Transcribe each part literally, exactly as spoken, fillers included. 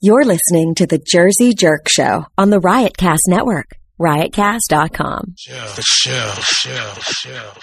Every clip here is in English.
You're listening to the Jersey Jerk Show on the Riotcast Network. riotcast dot com. Chill, chill, chill, chill.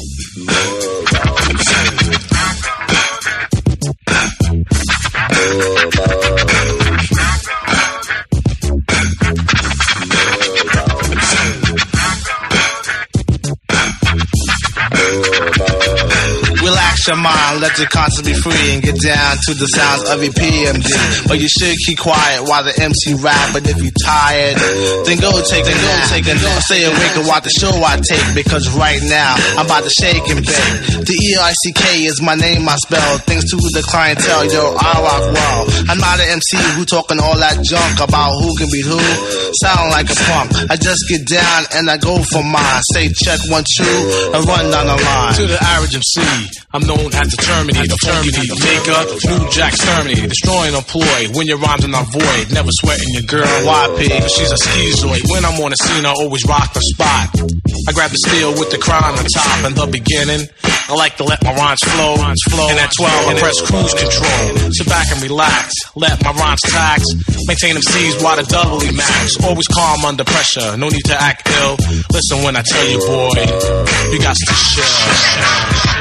Relax your mind, let your conscience be free, and get down to the sounds of your P M D. But you should keep quiet while the M C rap. But if you tired, then go take a nap. Take a nap. Stay awake and watch the show I take. Because right now I'm about to shake and bake. The E I C K is my name, I spell. Thanks to the clientele, yo, I rock well. I'm not an M C who talking all that junk about who can beat who. Sound like a punk. I just get down and I go for mine. Say check one two and run down the line. To the average M C, I'm known as the Terminator, the Terminator, the maker, New Jack Terminator, destroying a ploy. When your rhymes are not void, never sweating your girl, Y P, cause she's a schizoid. When I'm on the scene, I always rock the spot. I grab the steel with the crown on top. In the beginning, I like to let my rhymes flow. And at twelve, I press cruise control. Sit back and relax, let my rhymes tax. Maintain them C's while the doubly max. Always calm under pressure, no need to act ill. Listen when I tell you, boy, you got to chill.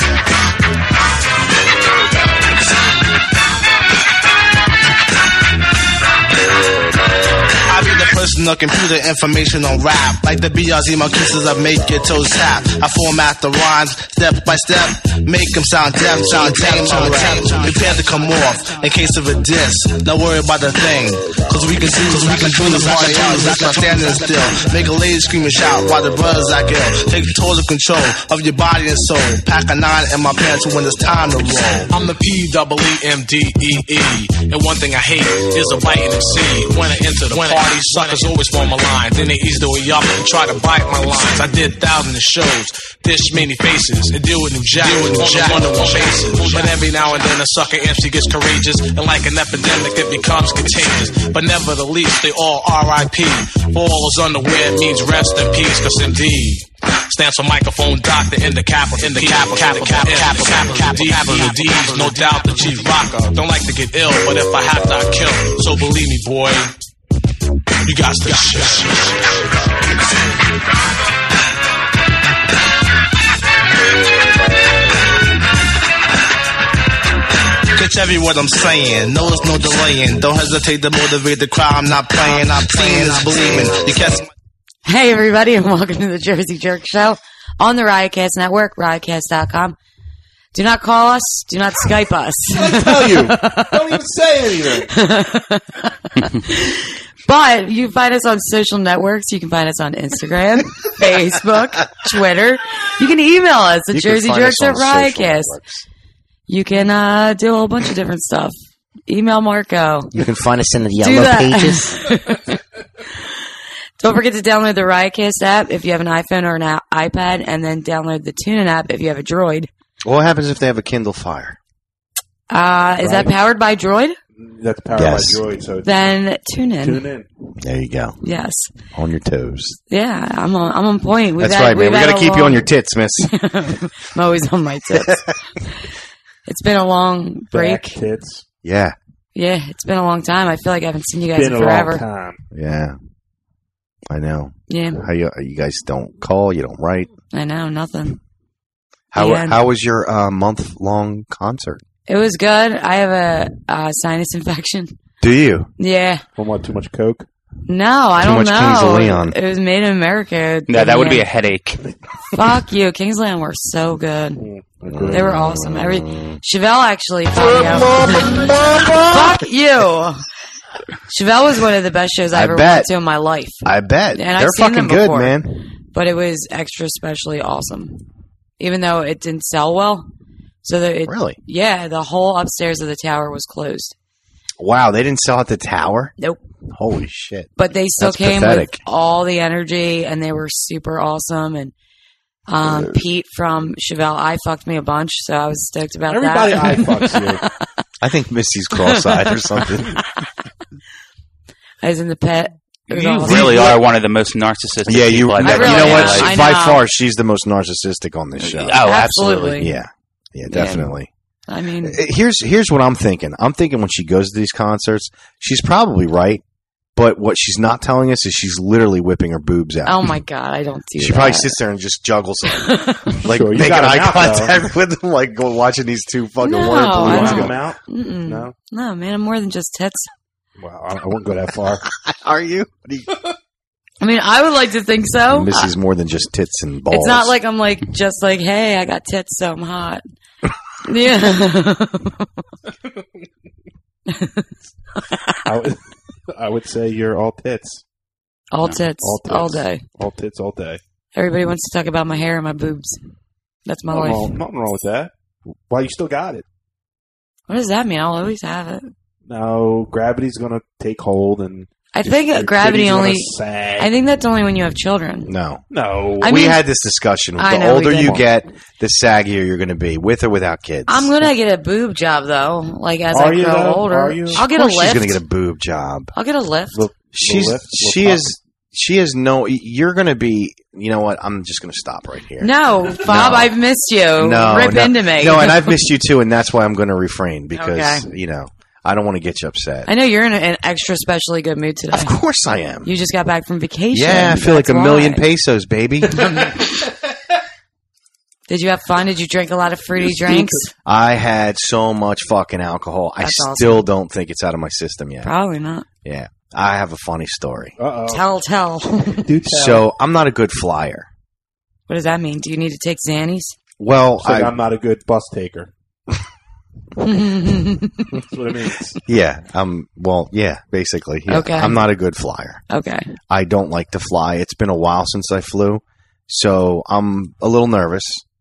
I be the person of computer information on rap. Like the B R Z Marquises of make your toes tap. I format the rhymes step by step. Make them sound deaf, sound deaf, sound deaf. Prepare to come off in case of a diss. Don't worry about the thing. Cause we can do this, we can do this while y'all is not standing still. Make a lady scream and shout while the brothers act ill. Take total control of your body and soul. Pack a nine in my pants when it's time to roll. I'm the P E E M D E E. And one thing I hate is a biting M C. When I enter the party, suckers always form a line. Then they ease the way up and try to bite my lines. I did thousands of shows, dish many faces, and deal with New Jack on a one-on-one basis. But every now and then a sucker M C gets courageous, and like an epidemic it becomes contagious. But never the least, they all R I P. For all is underwear means rest in peace, cause indeed stands for microphone doctor in the capital, in the capital, capital, capital, capital, capital, capital D's. No doubt the chief rocker. Don't like to get ill, but if I have to, I kill. So believe me, boy, you got to shit. Catch every word I'm saying, no it's no delaying. Don't hesitate to motivate the crowd. I'm not playing, I'm playing is believing. You catch. Hey everybody, and welcome to the Jersey Jerk Show on the Riotcast Network, riotcast dot com. Do not call us, do not Skype us. I tell you, don't even say anything. But you can find us on social networks. You can find us on Instagram, Facebook, Twitter. You can email us at Jersey Jerks at Riotcast. You can uh, do a whole bunch of different stuff. Email Marco. You can find us in the yellow pages. Don't forget to download the Riotcast app if you have an iPhone or an iPad, and then download the TuneIn app if you have a Droid. What happens if they have a Kindle Fire? Uh, is that powered by Droid? That's powered Yes. by Droid. So it's Then tune in. tune in. There you go. Yes. On your toes. Yeah, I'm on. I'm on point. We've That's had, right, man. we've We had got to a keep long, you on your tits, miss. I'm always on my tips. It's been a long break. Back tits. Yeah. Yeah, it's been a long time. I feel like I haven't seen you guys Been in a forever. long time. Yeah. I know. Yeah, How you you guys don't call, you don't write. I know. Nothing. How Yeah. how was your uh, month long concert? It was good. I have a, uh sinus infection. Do you? Yeah. From what? Too much coke? No, I Too don't much know. Kings of Leon. It was made in America. Yeah, that would be Yeah. a headache. Fuck you. Kings of Leon were so good. Mm, They were awesome. Every Chevelle actually found me out. Fuck you. Chevelle was one of the best shows I, I ever bet. went to in my life. I bet. And I've They're seen fucking them good, before. man. But it was extra specially awesome. Even though it didn't sell well. So that it, Really? Yeah, the whole upstairs of the tower was closed. Wow, they didn't sell at the tower? Nope. Holy shit. But they still That's came pathetic. with all the energy, and they were super awesome. And um, Pete from Chevelle I fucked me a bunch, so I was stoked about Everybody that. I fucks you. I think Misty's cross-eyed or something. I was in the pit. It was You awesome. really are one of the most narcissistic Yeah, you. people I've You ever really know met in what? my am. life. I By know. far, she's the most narcissistic on this show. Oh, absolutely. Absolutely. Yeah, yeah, definitely. I mean, Here's here's what I'm thinking. I'm thinking when she goes to these concerts, she's probably right. But what she's not telling us is she's literally whipping her boobs out. oh my god, I don't do She that. probably sits there and just juggles them, like Sure, you making got 'em eye out, contact with them, like go watching these two fucking No, water I You balloons want don't. to go. come out? Mm-mm. No. No, man, I'm more than just tits. Well, I, I wouldn't go that far. Are you? What are you I mean, I would like to think so. Missy's more than just tits and balls. It's not like I'm like just like, hey, I got tits, so I'm hot. Yeah. I would, I would say you're all tits. all tits, All tits. all day. All tits all day. Everybody wants to talk about my hair and my boobs. That's my Nothing life. wrong, nothing wrong with that. Why you still got it? What does that mean? I'll always have it. No, gravity's gonna take hold and I think your gravity titties gonna only. sag. I think that's only when you have children. No. no. I we mean- had this discussion. I The know we older did. you get, the saggier you're going to be, with or without kids. I'm gonna get a boob job though. Like as Are I you, grow though? older, Are you? I'll get Of a course lift. she's going to get a boob job. I'll get a lift. Look, She's lift, she little is she is no. You're going to be. You know what? I'm just going to stop right here. No, Bob, No. I've missed you. no, Rip no, into me. No, and I've missed you too, and that's why I'm going to refrain because Okay. you know I don't want to get you upset. I know you're in an extra especially good mood today. Of course I am. You just got back from vacation. Yeah, I feel like a That's million why. pesos, baby. Did you have fun? Did you drink a lot of fruity drinks? I had so much fucking alcohol. I That's awesome. still don't think it's out of my system yet. Probably not. Yeah, I have a funny story. Uh oh. Tell, tell. Do tell. So I'm not a good flyer. What does that mean? Do you need to take Xannies? Well, So I, I'm not a good bus taker. okay. That's what it means. yeah, I'm. Well, yeah, basically. Yeah. Okay. I'm not a good flyer. I don't like to fly. It's been a while since I flew, so I'm a little nervous.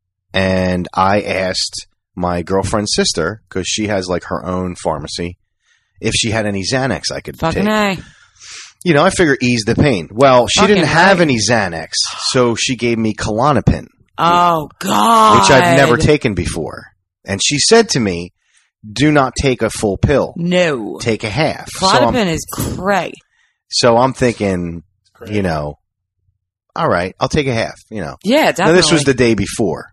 And I asked my girlfriend's sister, because she has like her own pharmacy, if she had any Xanax I could Fucking take. A. You know, I figure ease the pain. Well, she Fucking didn't have right. any Xanax, so she gave me Klonopin, Oh, God. which I've never taken before. And she said to me, do not take a full pill. No. Take a half. So I'm, Klonopin is cray. so I'm thinking, you know, all right, I'll take a half, you know. Yeah, Now, definitely. this was the day before.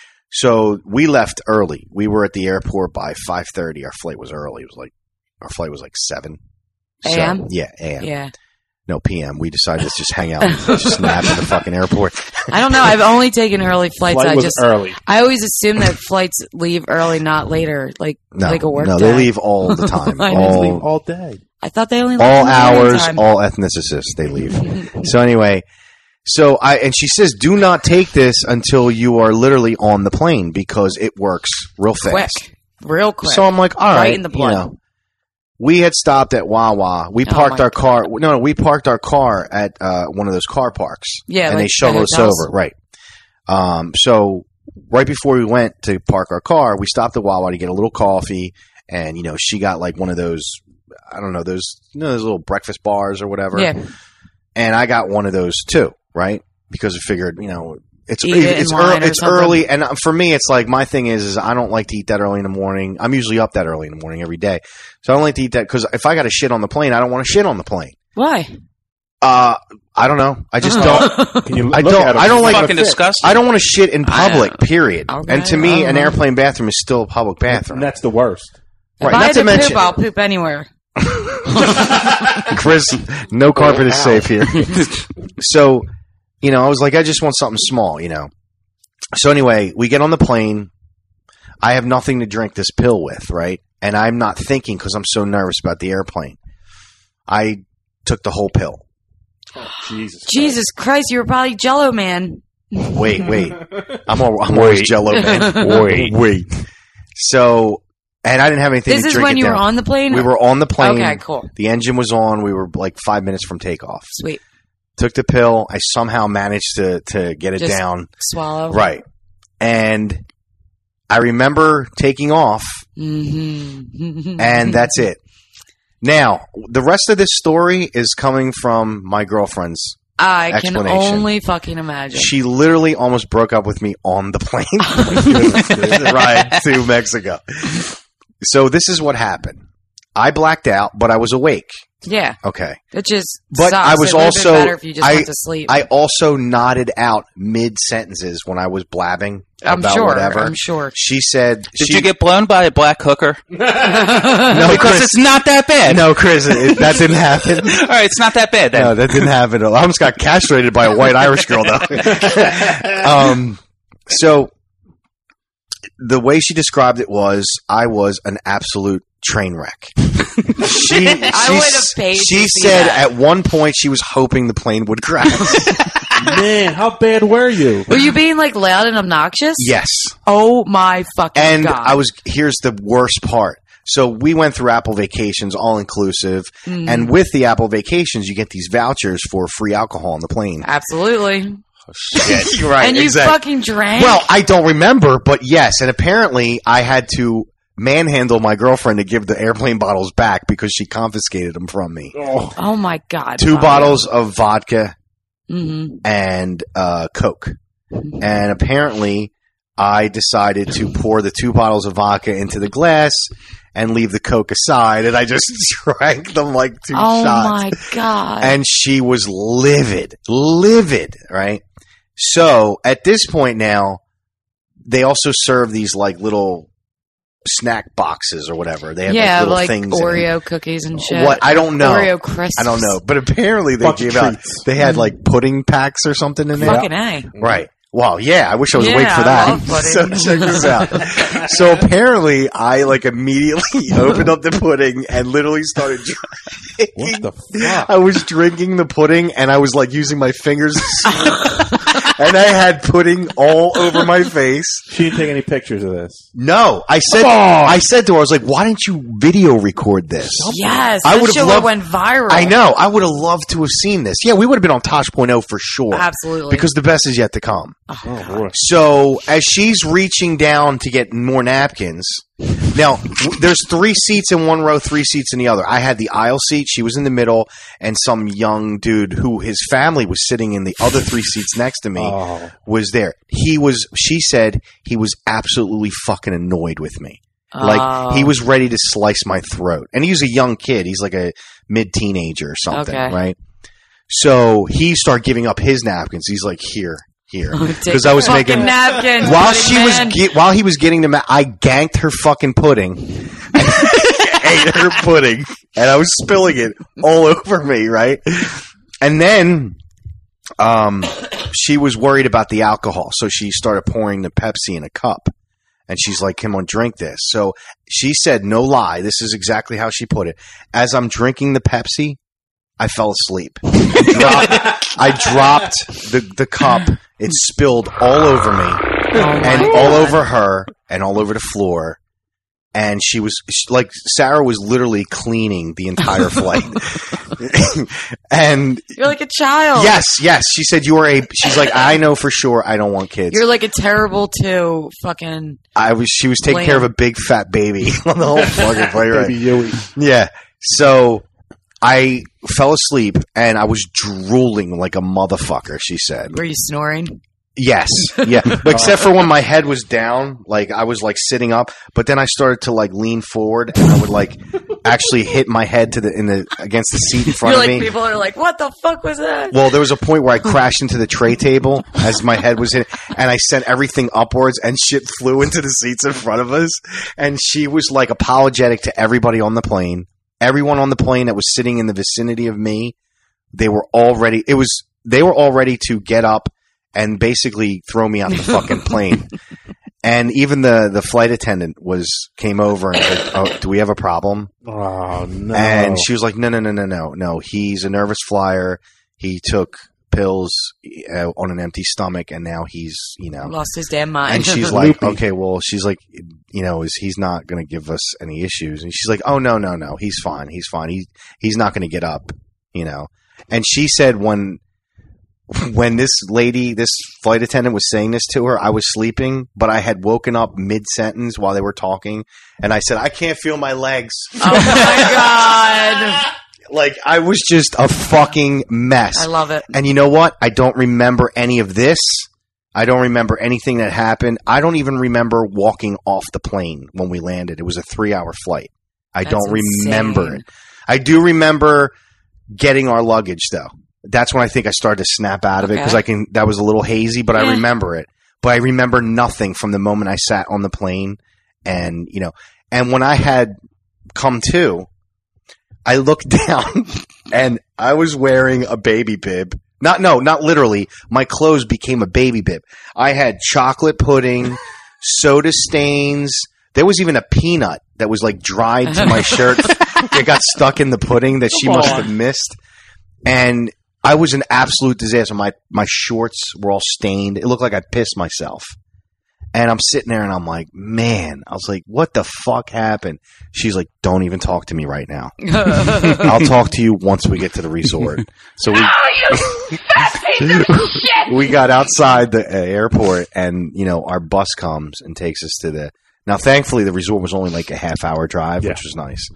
So we left early. We were at the airport by five thirty. Our flight was early. It was like, our flight was like seven. So, A M? yeah, A M. Yeah. No, P M. We decided to just hang out and just nap in the fucking airport. I don't know. I've only taken early flights. Flight I was just, early. I always assume that flights leave early, not later, like No, like a work no, day. they leave all the time. I They know. leave all, all day. I thought they only all left in the hours, daytime. all ethnicists, they leave. So anyway, so I, and she says, do not take this until you are literally on the plane because it works real quick, fast. real quick. So I'm like, all Right right, in the you blood. know. We had stopped at Wawa. We Oh parked my our car. No, no, we parked our car at uh, one of those car parks. Yeah, and like they shuttled the us hotels. over. Right. Um, so right before we went to park our car, we stopped at Wawa to get a little coffee, and you know, she got like one of those, I don't know, those you know those little breakfast bars or whatever. Yeah. And I got one of those too, right? Because I figured, you know, it's Eat it in it's line early, or it's something. early, and for me, it's like my thing is, is I don't like to eat that early in the morning. I'm usually up that early in the morning every day, so I don't like to eat that because if I got to shit on the plane, I don't want to shit on the plane. Why? Uh, I don't know. I just don't. Can you I look don't- at 'em? I don't It's like- not Fucking fit. disgusting. I don't want to shit in public. Period. Okay, and to me, I an don't know. airplane bathroom is still a public bathroom. And that's the worst. If Right, I not had to to mention- poop, I'll poop anywhere. Chris, no carpet is safe here. So, you know, I was like, I just want something small, you know. So anyway, we get on the plane. I have nothing to drink this pill with, right? And I'm not thinking because I'm so nervous about the airplane. I took the whole pill. Jesus. Jesus Christ, you were probably Jello Man. Wait, wait. I'm, all, I'm always Jello man. Wait, wait. So, and I didn't have anything This to is drink when it you down. were on the plane? We were on the plane. Okay, cool. The engine was on. We were like five minutes from takeoff. Sweet. Took the pill. I somehow managed to, to get it Just down. Swallow. Right. And I remember taking off, Mm-hmm. and that's it. Now, the rest of this story is coming from my girlfriend's. I can explanation. only fucking imagine. She literally almost broke up with me on the plane ride to Mexico. So this is what happened. I blacked out, but I was awake. Yeah. Okay. It just But sucks. I was it would've also been better if you just I, went to sleep. I also nodded out mid sentences when I was blabbing I'm about sure. whatever. I'm sure. She said, Did she, you get blown by a black hooker? no, Because Chris, it's not that bad. no, Chris, it, that didn't happen. All right, it's not that bad then. No, that didn't happen. I almost got castrated by a white Irish girl, though. um, so the way she described it was, I was an absolute train wreck. She, I she, would have paid she to see said that. at one point she was hoping the plane would crash. Man, how bad were you? Were you being like loud and obnoxious? Yes. Oh my fucking And god! I was, here's the worst part. So we went through Apple Vacations, all inclusive, Mm. and with the Apple Vacations, you get these vouchers for free alcohol on the plane. Absolutely. Shit. Right, And you exactly. fucking drank. Well, I don't remember, but yes, and apparently I had to manhandle my girlfriend to give the airplane bottles back because she confiscated them from me. Oh, oh my god! Two bottles of vodka Mm-hmm. and uh, Coke. And apparently I decided to pour the two bottles of vodka into the glass and leave the Coke aside, and I just drank them like two Oh shots. my god! And she was livid, livid, right? So at this point now, they also serve these like little snack boxes or whatever. They have yeah, like little like things. in them. Oreo cookies and shit. What? I don't know. Oreo crisps. I don't know. But apparently they Bunch of gave out, treats. they had like pudding packs or something in there. Fucking A. Right. Wow. Yeah. I wish I was Yeah, awake for I that. love pudding. So check this out. So apparently I like immediately opened up the pudding and literally started drinking. what the fuck? I was drinking the pudding and I was like using my fingers and I had pudding all over my face. She didn't take any pictures of this. No, I said, I said to her, I was like, why didn't you video record this? Yes, I that would've shit loved- went viral. I know. I would have loved to have seen this. Yeah, we would have been on Tosh point oh for sure. Absolutely. Because the best is yet to come. Oh, boy. So as she's reaching down to get more napkins, now w- there's three seats in one row, three seats in the other. I had the aisle seat. She was in the middle, and some young dude who his family was sitting in the other three seats next to me Oh. was there. He was. She said he was absolutely fucking annoyed with me. Like Oh. he was ready to slice my throat. And he's a young kid. He's like a mid teenager or something, Okay. right? So he started giving up his napkins. He's like, here, here, Take because I was fucking making napkins. while pudding she man. was ge- while he was getting them. I ganked her fucking pudding, ate her pudding, and I was spilling it all over me, right? And then, um, she was worried about the alcohol, so she started pouring the Pepsi in a cup. And she's like, come on, drink this. So she said, no lie, this is exactly how she put it. As I'm drinking the Pepsi, I fell asleep. I dropped, I dropped the, the cup. It spilled all over me Oh my and God. all over her and all over the floor. And she was she- like, Sarah was literally cleaning the entire flight. And You're like a child. yes, yes, she said, you are a, she's like, I know for sure I don't want kids. You're like a terrible two fucking. I was, she was taking Lamb. care of a big fat baby on the whole fucking plane, right? Baby Yui. Yeah. So I fell asleep and I was drooling like a motherfucker, she said. Were you snoring? Yes. Yeah. But except for when my head was down, like I was like sitting up, but then I started to like lean forward and I would like actually hit my head to the in the against the seat in front You're of like, me. people are like, what the fuck was that? Well, there was a point where I crashed into the tray table as my head was hit, and I sent everything upwards, and shit flew into the seats in front of us. And she was like apologetic to everybody on the plane. Everyone on the plane that was sitting in the vicinity of me, they were all ready. It was they were all ready to get up and basically throw me out the fucking plane. And even the, the flight attendant was came over and was like, "Oh, do we have a problem?" Oh, no. And she was like, no, no, no, no, no, no. He's a nervous flyer. He took pills uh, on an empty stomach, and now he's, you know. Lost his damn mind. And she's like, okay, well, she's like, you know, is he's not going to give us any issues? And she's like, oh, no, no, no. He's fine. He's fine. He, he's not going to get up, you know. And she said when when this lady, this flight attendant was saying this to her, I was sleeping, but I had woken up mid-sentence while they were talking, and I said, I can't feel my legs. Oh my god. Like, I was just a fucking mess. I love it. And you know what? I don't remember any of this. I don't remember anything that happened. I don't even remember walking off the plane when we landed. It was a three-hour flight. I That's don't remember insane. it. I do remember getting our luggage though. That's when I think I started to snap out of it because Okay. I can. That was a little hazy, but I Yeah. remember it. But I remember nothing from the moment I sat on the plane, and you know, and when I had come to, I looked down and I was wearing a baby bib. Not no, not literally. My clothes became a baby bib. I had chocolate pudding, soda stains. There was even a peanut that was like dried to my shirt. It got stuck in the pudding that she must have missed. And I was an absolute disaster. My my shorts were all stained. It looked like I pissed myself. And I'm sitting there and I'm like, man, I was like, what the fuck happened? She's like, don't even talk to me right now. I'll talk to you once we get to the resort. So we, we got outside the uh, airport and, you know, our bus comes and takes us to the, now thankfully the resort was only like a half hour drive, Yeah. which was nice.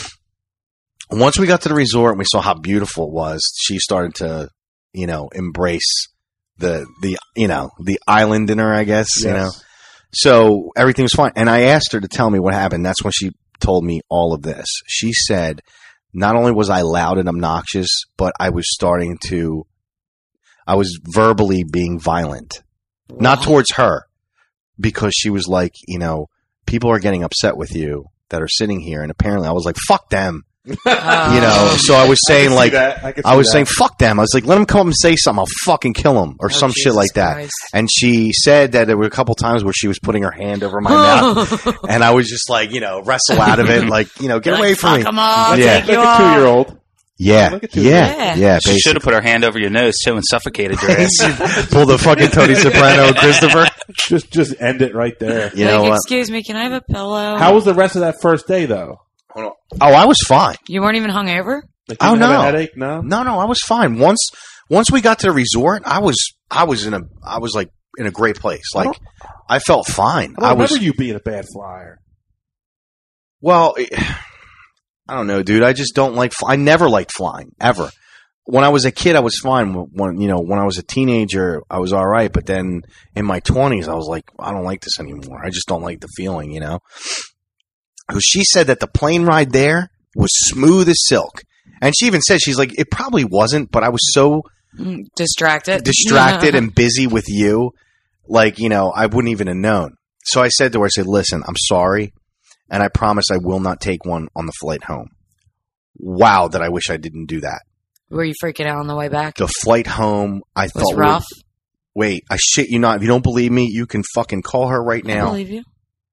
Once we got to the resort and we saw how beautiful it was, she started to, you know, embrace the, the, you know, the island in her, I guess, you know. Yes. So everything was fine. And I asked her to tell me what happened. That's when she told me all of this. She said, not only was I loud and obnoxious, but I was starting to, I was verbally being violent. Not towards her, because she was like, you know, people are getting upset with you that are sitting here. And apparently I was like, fuck them. You know, so I was saying see like, that. I could I see was that. saying, fuck them. I was like, let them come up and say something. I'll fucking kill them or Oh, some shit Jesus like that. Christ. And she said that there were a couple times where she was putting her hand over my mouth, and I was just like, you know, wrestle out of it, like, you know, get Like, away from fuck me. 'em all, Yeah. take you Like a all. two year old. Yeah, Look at you. yeah, Yeah. yeah. She should Basically, have put her hand over your nose too and suffocated your ass. pull the fucking Tony Soprano, Christopher. Just just end it right there. You like, know what? excuse me, can I have a pillow? How was the rest of that first day though? Oh, I was fine. You weren't even hungover? Like, Oh, you didn't have no. a headache? No. No, no, I was fine. Once, once we got to the resort, I was, I was in a, I was like in a great place. I Like, don't- I felt fine. I don't I was. remember you being a bad flyer. Well, it- I don't know, dude. I just don't like. Fly- I never liked flying ever. When I was a kid, I was fine. When you know, when I was a teenager, I was all right. But then in my twenties, I was like, I don't like this anymore. I just don't like the feeling, you know. Because she said that the plane ride there was smooth as silk, and she even said she's like, it probably wasn't, but I was so Mm, Distracted. distracted and busy with you, like, you know, I wouldn't even have known. So I said to her, I said, listen, I'm sorry, and I promise I will not take one on the flight home. Wow, that I wish I didn't do that. Were you freaking out on the way back? The flight home, I It thought, was we were- rough. wait, I shit you not. If you don't believe me, you can fucking call her right I now. believe you.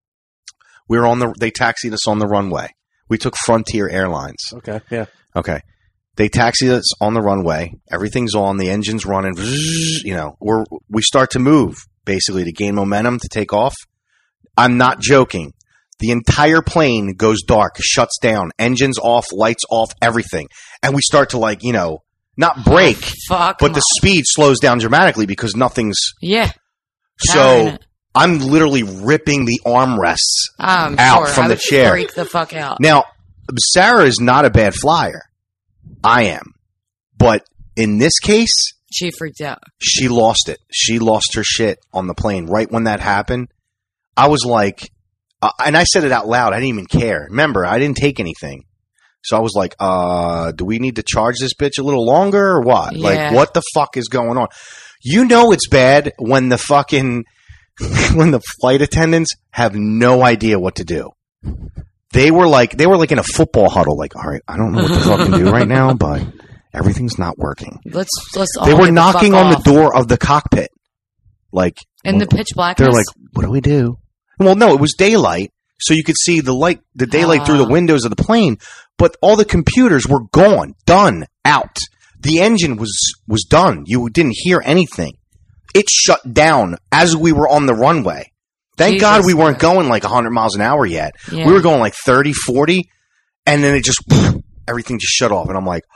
We were on the, they taxied us on the runway. We took Frontier Airlines. Okay. Yeah. Okay. They taxied us on the runway. Everything's on. The engine's running. You know, we're, we start to move, basically, to gain momentum, to take off. I'm not joking. The entire plane goes dark, shuts down, engines off, lights off, everything. And we start to, like, you know, not break, Fuck. but the Mom. speed slows down dramatically because nothing's. Yeah. So Powering it. I'm literally ripping the armrests I'm out sure. from I the would chair. Freak the fuck out. Now, Sarah is not a bad flyer. I am. But in this case, She freaked out. she lost it. She lost her shit on the plane. Right when that happened, I was like, uh, and I said it out loud. I didn't even care. Remember, I didn't take anything. So I was like, uh, do we need to charge this bitch a little longer or what? Yeah. Like, what the fuck is going on? You know it's bad when the fucking, when the flight attendants have no idea what to do. They were like, they were like in a football huddle, like, all right, I don't know what to fucking do right now, but everything's not working. Let's let's. All They get were the knocking fuck on off. the door of the cockpit. Like, in the pitch blackness. they're like, what do we do? Well, no, it was daylight, so you could see the light, the daylight through the Ah. windows of the plane, but all the computers were gone, done, out. The engine was was done. You didn't hear anything. It shut down as we were on the runway. Thank Jesus God we weren't Christ. going like one hundred miles an hour yet. Yeah. We were going like thirty, forty, and then it just, everything just shut off. And I'm like,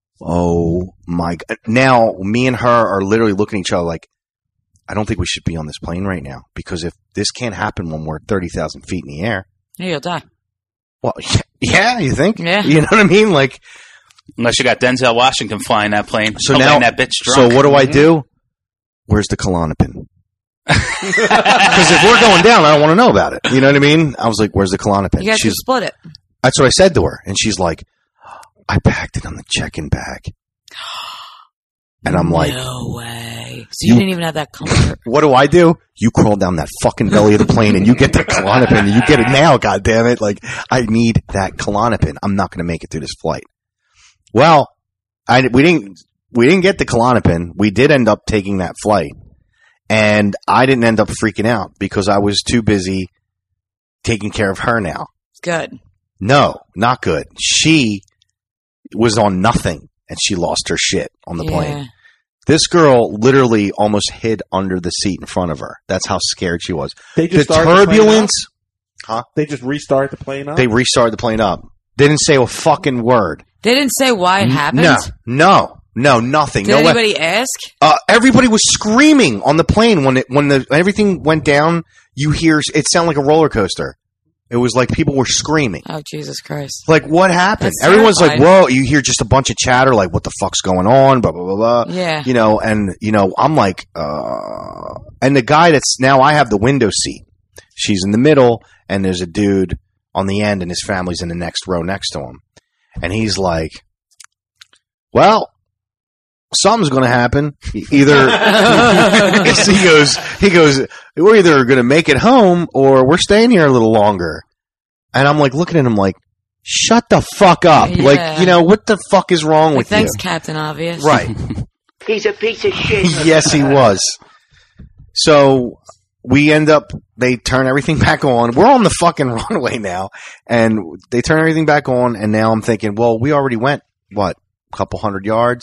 oh my God. Now, me and her are literally looking at each other like, I don't think we should be on this plane right now, because if this can't happen when we're thirty thousand feet in the air, Yeah, you'll die. well, yeah, you think? Yeah. You know what I mean? Like, Unless you got Denzel Washington flying that plane. so Oh, now, letting that bitch drunk. so what do I do? Where's the Klonopin? Because if we're going down, I don't want to know about it. You know what I mean? I was like, where's the Klonopin? You guys She's, can split it. That's what I said to her. And she's like, I packed it on the check-in bag. And I'm like, no way. So you, you didn't even have that comfort. What do I do? You crawl down that fucking belly of the plane and you get that Klonopin and you get it now, goddammit. Like, I need that Klonopin. I'm not going to make it through this flight. Well, I, we didn't, we didn't get the Klonopin. We did end up taking that flight. And I didn't end up freaking out because I was too busy taking care of her now. Good. No, not good. She was on nothing and she lost her shit on the yeah. plane. This girl literally almost hid under the seat in front of her. That's how scared she was. They just the started turbulence. The huh? They just restart the plane up? They restarted the plane up. They didn't say a fucking word. They didn't say why it happened? No, no, no, nothing. Did no anybody way. ask? Uh, everybody was screaming on the plane when it when the everything went down. You hear it sounded like a roller coaster. It was like people were screaming. Oh, Jesus Christ. Like, what happened? That's Everyone's terrifying. like, whoa. You hear just a bunch of chatter, like, what the fuck's going on, blah, blah, blah, blah. Yeah. You know, and, you know, I'm like, uh, and the guy that's, now I have the window seat. She's in the middle, and there's a dude on the end, and his family's in the next row next to him. And he's like, well, something's going to happen. Either, he goes, he goes, we're either going to make it home or we're staying here a little longer. And I'm like looking at him like, shut the fuck up. Yeah. Like, you know, what the fuck is wrong Like, with thanks, you? Captain Obvious. Right. He's a piece of shit. Yes, he was. So we end up, they turn everything back on. We're on the fucking runway now. And they turn everything back on. And now I'm thinking, well, we already went, what, a couple hundred yards?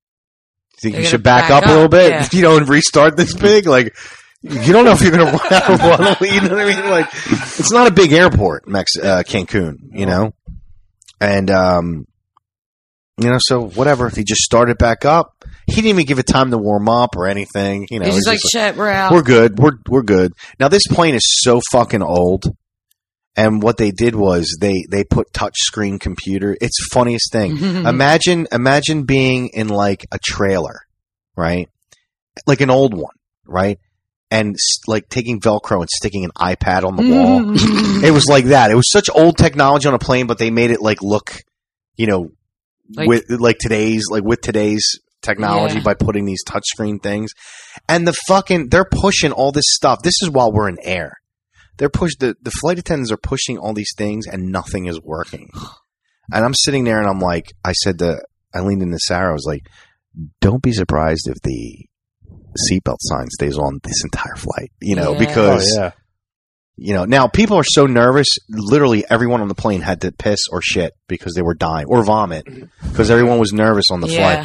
Think They're you gonna should back, back up a little up, bit, yeah. you know, and restart this big? Like, you don't know if you're going to run out of runway. You know what I mean? Like, it's not a big airport, Mex- uh, Cancun, you know? And, um, you know, so whatever. He just started back up. He didn't even give it time to warm up or anything. You know, He's just like, just shit, we're out. we're good. We're we're good. Now this plane is so fucking old, and what they did was they they put touch screen computer. It's the funniest thing. imagine imagine being in like a trailer, right? Like an old one, right? And like taking Velcro and sticking an iPad on the wall. It was like that. It was such old technology on a plane, but they made it like look, you know, Like- with like today's like with today's technology Yeah. by putting these touchscreen things. And the fucking they're pushing all this stuff. This is while we're in air. They're push the, the flight attendants are pushing all these things and nothing is working. And I'm sitting there and I'm like, I said to I leaned into Sarah, I was like, don't be surprised if the seatbelt sign stays on this entire flight. You know, Yeah. because Oh, yeah. you know, now people are so nervous. Literally, everyone on the plane had to piss or shit because they were dying or vomit because everyone was nervous on the yeah. flight.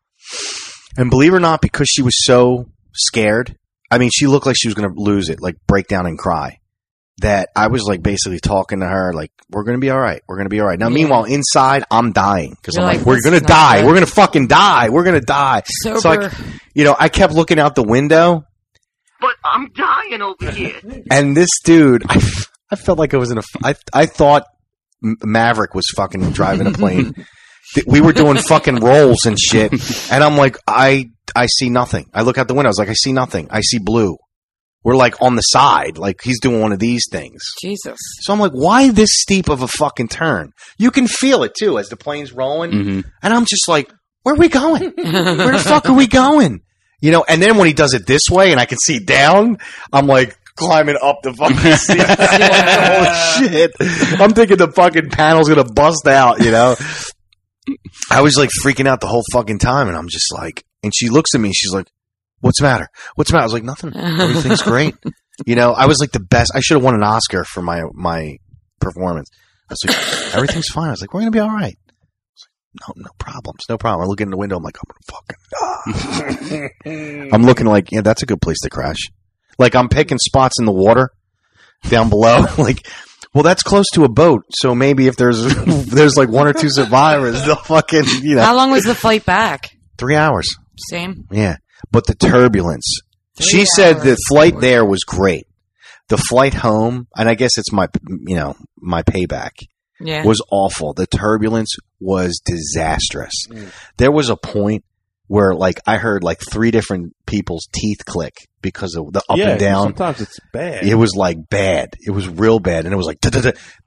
And believe it or not, because she was so scared, I mean, she looked like she was going to lose it, like break down and cry. That I was like basically talking to her, like, we're going to be all right. We're going to be all right. Now, Yeah. meanwhile, inside, I'm dying because You're I'm like, like, we're this going is to not die. good. We're going to fucking die. We're going to die. Sober. So, like, you know, I kept looking out the window. But I'm dying over here. And this dude, I, I felt like I was in a. I I thought M- Maverick was fucking driving a plane. Th- we were doing fucking rolls and shit, and I'm like, I I see nothing. I look out the window. I was like, I see nothing. I see blue. We're like on the side, like he's doing one of these things. Jesus. So I'm like, why this steep of a fucking turn? You can feel it too as the plane's rolling, Mhm. and I'm just like, where are we going? Where the fuck are we going? You know, and then when he does it this way and I can see down, I'm like climbing up the fucking seat. Holy shit. I'm thinking the fucking panel's going to bust out, you know? I was like freaking out the whole fucking time and I'm just like, and she looks at me and she's like, what's the matter? What's the matter? I was like, nothing. Everything's great. You know, I was like the best. I should have won an Oscar for my, my performance. I was like, everything's fine. I was like, we're going to be all right. No, no problems, no problem. I look in the window. I'm like, I'm gonna fucking die. I'm looking like, yeah, that's a good place to crash. Like I'm picking spots in the water down below. Like, well, that's close to a boat, so maybe if there's there's like one or two survivors, they'll fucking you know. How long was the flight back? Three hours. Same. Yeah, but the turbulence. Three she said the hours. flight there was great. The flight home, and I guess it's my you know my payback. Yeah. Was awful. The turbulence was disastrous. Mm. There was a point where, like, I heard like three different people's teeth click because of the up yeah, and down. Sometimes it's bad. It was like bad. It was real bad, and it was like, da-da-da.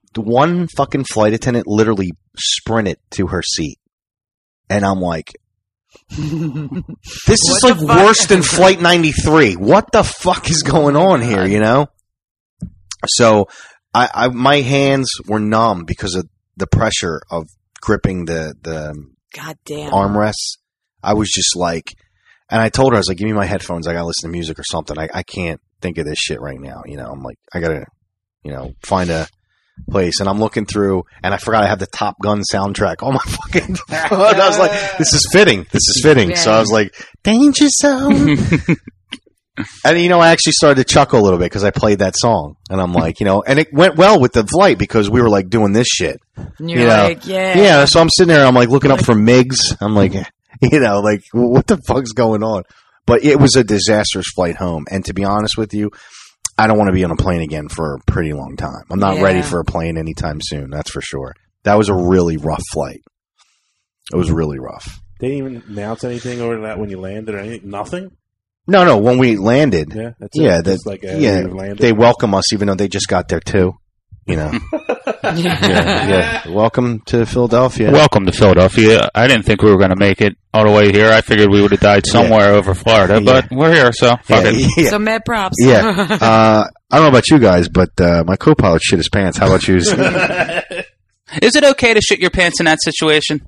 the one fucking flight attendant literally sprinted to her seat. And I'm like, this is What like the fuck? worse than Flight ninety-three. What the fuck is going on here, you know? So I, I my hands were numb because of the pressure of gripping the, the God damn. armrests. I was just like, and I told her, I was like, give me my headphones. I got to listen to music or something. I, I can't think of this shit right now. You know, I'm like, I got to, you know, find a place. And I'm looking through, and I forgot I have the Top Gun soundtrack on my fucking phone. I was like, this is fitting. This is fitting. So I was like, Danger Zone. And, you know, I actually started to chuckle a little bit because I played that song. And I'm like, you know, and it went well with the flight because we were like doing this shit. And you're you know? like, yeah. Yeah. So I'm sitting there, I'm like looking up for MiGs. I'm like, you know, like, what the fuck's going on? But it was a disastrous flight home. And to be honest with you, I don't want to be on a plane again for a pretty long time. I'm not Yeah. ready for a plane anytime soon. That's for sure. That was a really rough flight. It was really rough. They didn't even announce anything over that when you landed or anything? Nothing? No, no. When we landed, Yeah, that's it. yeah, that, Just like, uh, yeah, we landed. they welcome us even though they just got there too. You know, yeah, yeah. Welcome to Philadelphia. Welcome to Philadelphia. I didn't think we were going to make it all the way here. I figured we would have died somewhere over Florida, but we're here, so fuck yeah, it. yeah. So mad props. Yeah. Uh, I don't know about you guys, but uh, my co-pilot shit his pants. How about you? Is it okay to shit your pants in that situation?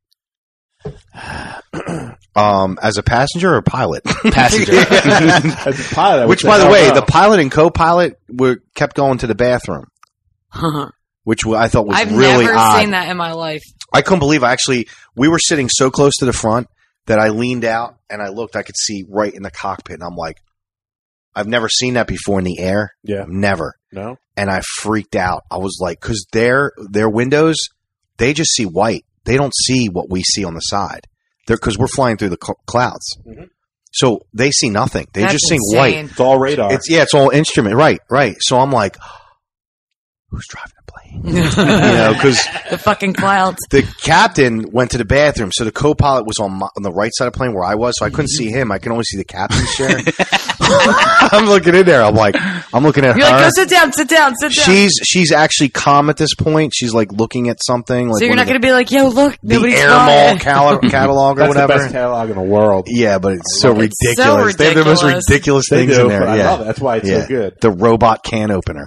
um, as a passenger or pilot? Passenger. As a pilot, I would Which, say, by the hell way, no. the pilot and co-pilot were kept going to the bathroom, which I thought was I've really never odd. seen that in my life. I couldn't believe I actually we were sitting so close to the front that I leaned out and I looked. I could see right in the cockpit, and I'm like, I've never seen that before in the air. Yeah. Never. No? And I freaked out. I was like, because their their windows, they just see white. They don't see what we see on the side. They're because we're flying through the cl- clouds, Mhm. so they see nothing. They That's just see insane. white. It's all radar. It's yeah, it's all instrument. Right, right. So I'm like, who's driving the plane? You know, because The fucking clouds. the captain went to the bathroom, so the co-pilot was on, my, on the right side of the plane where I was, so I couldn't see him. I can only see the captain's chair. I'm looking in there. I'm like, I'm looking at You're her. like, go sit down, sit down, sit down. she's she's actually calm at this point. She's like looking at something. Like so you're one not of the- going to be like, yo, look, the nobody's Air flying. Mall cal- catalog or That's the whatever. best catalog in the world. Yeah, but it's so It's ridiculous. so They have the most ridiculous. ridiculous They things do, in there. but I yeah. love it. That's why it's Yeah. so good. The robot can opener.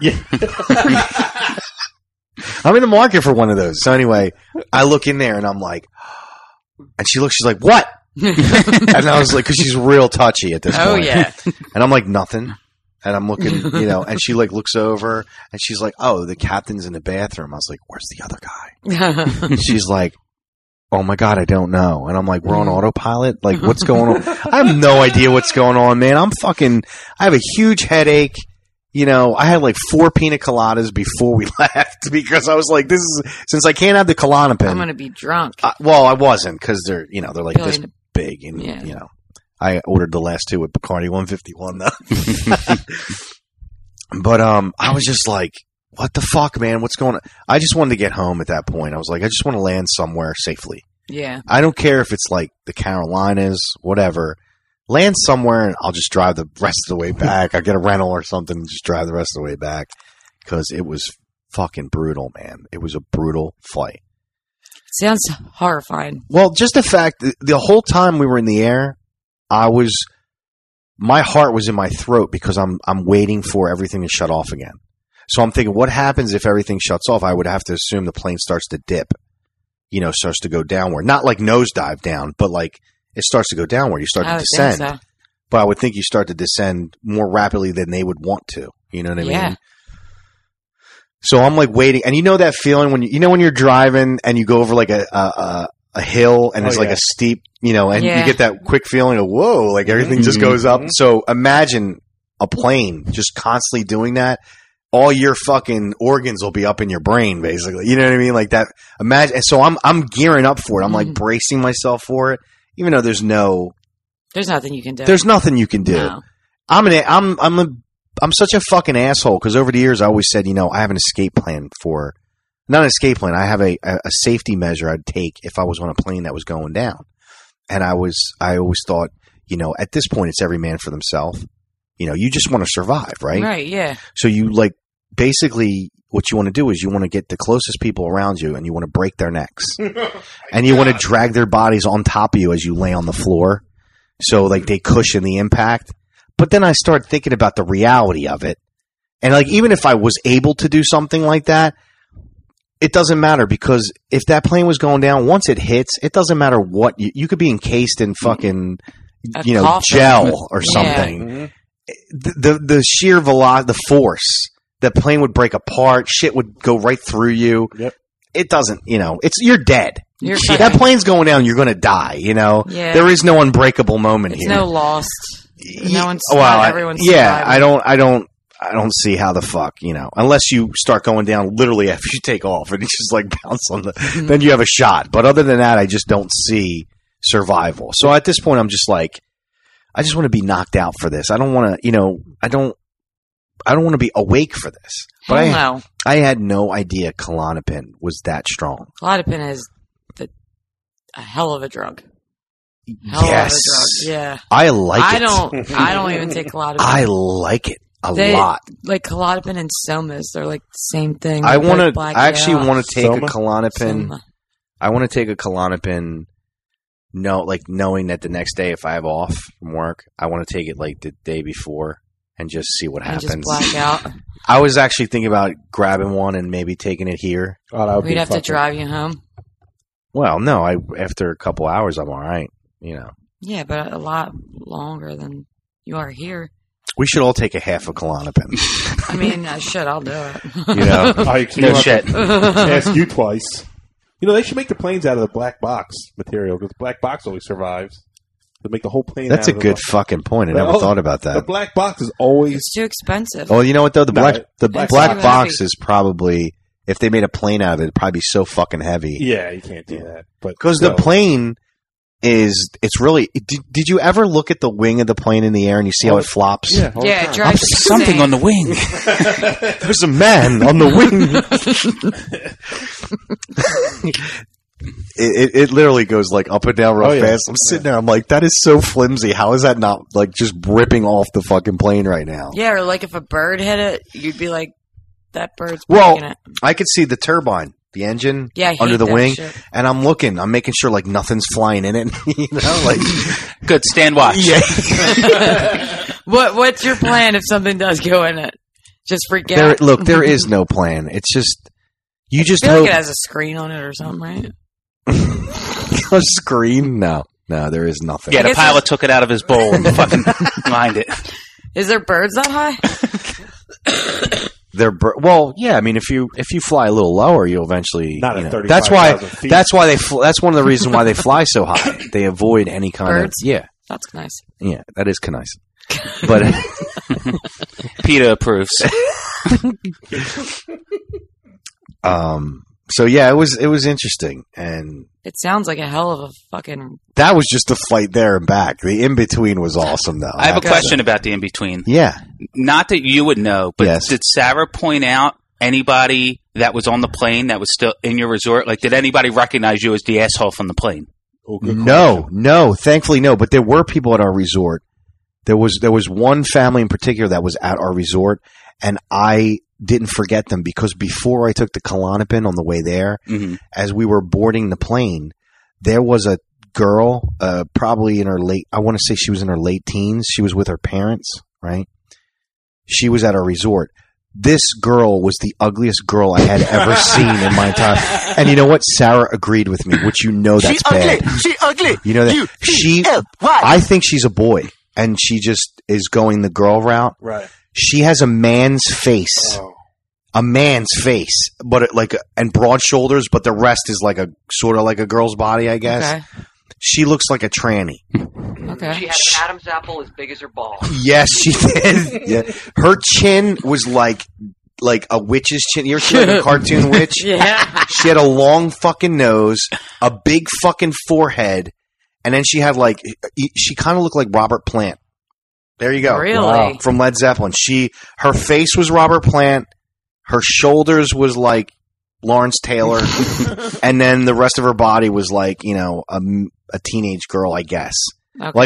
I'm in the market for one of those. So anyway, I look in there and I'm like, and she looks, she's like, what? And I was like, because she's real touchy at this Oh, point. yeah. And I'm like, nothing. And I'm looking, you know, and she like looks over and she's like, oh, the captain's in the bathroom. I was like, where's the other guy? She's like, oh my God, I don't know. And I'm like, we're on autopilot? Like, what's going on? I have no idea what's going on, man. I'm fucking, I have a huge headache. You know, I had like four pina coladas before we left because I was like, this is, since I can't have the Klonopin. I'm going to be drunk. Uh, well, I wasn't because they're, you know, they're like this Billion- big and, Yeah. you know, I ordered the last two with Bacardi one fifty-one though. But, um, I was just like, what the fuck, man? What's going on? I just wanted to get home at that point. I was like, I just want to land somewhere safely. Yeah. I don't care if it's like the Carolinas, whatever. Land somewhere and I'll just drive the rest of the way back. I'll get a rental or something and just drive the rest of the way back because it was fucking brutal, man. It was a brutal flight. Sounds horrifying. Well, just the fact that the whole time we were in the air, I was, my heart was in my throat because I'm, I'm waiting for everything to shut off again. So I'm thinking, what happens if everything shuts off? I would have to assume the plane starts to dip, you know, starts to go downward. Not like nosedive down, but like it starts to go downward. You start I to would descend. think so. But I would think you start to descend more rapidly than they would want to. You know what I Yeah. mean? So I'm like waiting, and you know that feeling when you, you know when you're driving and you go over like a a, a, a hill and Oh, it's like yeah. a steep, you know, and Yeah. you get that quick feeling of whoa, like everything just goes up. So imagine a plane just constantly doing that. All your fucking organs will be up in your brain, basically. You know what I mean? Like that. Imagine. And so I'm I'm gearing up for it. I'm like Mhm. bracing myself for it, even though there's no There's nothing you can do. there's nothing you can do. No. I'm an I'm I'm a I'm such a fucking asshole because over the years I always said, you know, I have an escape plan for not an escape plan. I have a, a, a safety measure I'd take if I was on a plane that was going down. And I was I always thought, you know, at this point it's every man for themselves. You know, you just want to survive, right? Right, yeah. So you like basically what you want to do is you want to get the closest people around you and you want to break their necks. And you want to drag their bodies on top of you as you lay on the floor. So like they cushion the impact. But then I started thinking about the reality of it. And like even if I was able to do something like that, it doesn't matter because if that plane was going down, once it hits, it doesn't matter what you, you could be encased in fucking, A you know, coffin. gel or Yeah. something. Mm-hmm. The, the the sheer velocity, the force, the plane would break apart. Shit would go right through you. Yep. It doesn't, you know, it's you're dead. You're That fucking- plane's going down, you're going to die. You know, Yeah. there is no unbreakable moment It's here. no lost. No one's. well, not I- everyone's. yeah, surviving. I don't, I don't, I don't see how the fuck, you know, unless you start going down literally after you take off and you just like bounce on the, Mm-hmm. then you have a shot. But other than that, I just don't see survival. So at this point, I'm just like, I just want to be knocked out for this. I don't want to, you know, I don't, I don't want to be awake for this. But Hell I, no. I had no idea Klonopin was that strong. Klonopin is the, a hell of a drug. Hell yes, of a drug. Yeah. I like I it. don't. I don't even take Klonopin. I like it a They- lot. Like Klonopin and Somas, they're like the same thing. I They're want both to. blacked I actually out. want to take Soma? a Klonopin. Soma. I want to take a Klonopin. No, like knowing that the next day, if I have off from work, I want to take it like the day before and just see what And happens. just black out. I was actually thinking about grabbing one and maybe taking it here. Oh, that would We'd be have to fucking- drive you home. Well, no, I after a couple hours, I'm all right. You know, Yeah, but a lot longer than you are here. we should all take a half a Klonopin. I mean, I should. I'll do it. You know, I can't No shit. ask you twice. You know, they should make the planes out of the black box material because the black box always survives. They make the whole plane. that's out a of good The, fucking point. I Well, never thought about the that. black box is always. It's too expensive. Oh, you know what though? The No, black it- the it's black too box heavy. is probably if they made a plane out of it, it'd probably be so fucking heavy. Yeah, you can't do that. But Because still. the plane is, it's really. Did, did you ever look at the wing of the plane in the air and you see how it flops? Yeah, all the yeah, it time. drives you Something insane. on the wing. There's a man on the wing. it, it, it literally goes like up and down real Oh, yeah. fast. I'm sitting there. I'm like, that is so flimsy. How is that not like just ripping off the fucking plane right now? Yeah, or like if a bird hit it, you'd be like, that bird's Well, breaking it. I could see the turbine, the engine Yeah, I hate under the that wing, shit. and I'm looking. I'm making sure like nothing's flying in it. You know, like Good, stand watch. yeah. What What's your plan if something does go in it? Just freak There, out. look, there is no plan. It's just you just I feel hope like it has a screen on it or something, right? a screen. No, no, there is nothing. Yeah, I the guess pilot took it out of his bowl and fucking lined it. Is there birds that high? They're br- well, yeah. I mean, if you if you fly a little lower, you'll eventually. Not you at know, that's why. thirty-five thousand feet. That's why they. Fl- that's one of the reasons why they fly so high. They avoid any kind Birds? of. Yeah, That's nice. yeah. That is nice. But PETA approves. um. So yeah, it was it was interesting, and It sounds like a hell of a fucking. that was just a flight there and back. The in between was awesome, though. I have a Okay. question about the in-between. Yeah. Not that you would know, but Yes. did Sarah point out anybody that was on the plane that was still in your resort? Like, did anybody recognize you as the asshole from the plane? Oh, good No, question. no. Thankfully, no. But there were people at our resort. There was there was one family in particular that was at our resort, and I didn't forget them because before I took the Klonopin on the way there, Mm-hmm. as we were boarding the plane, there was a girl, uh, probably in her late. I want to say she was in her late teens. She was with her parents, right? She was at our resort. This girl was the ugliest girl I had ever seen in my entire. And you know what? Sarah agreed with me, which you know that's bad. She ugly. You know that she. I think she's a boy, and she just is going the girl route. Right. She has a man's face, Oh. a man's face, but it, like and broad shoulders, but the rest is like a sort of like a girl's body, I guess. Okay. She looks like a tranny. Okay. She had an Adam's apple as big as her ball. Yes, she did. Yeah, her chin was like like a witch's chin. You ever see like a cartoon witch? Yeah. She had a long fucking nose, a big fucking forehead, and then she had like she kind of looked like Robert Plant. There you go. Really? Wow. From Led Zeppelin. She her face was Robert Plant, her shoulders was like Lawrence Taylor, and then the rest of her body was like, you know, a, a teenage girl, I guess. Okay. Like I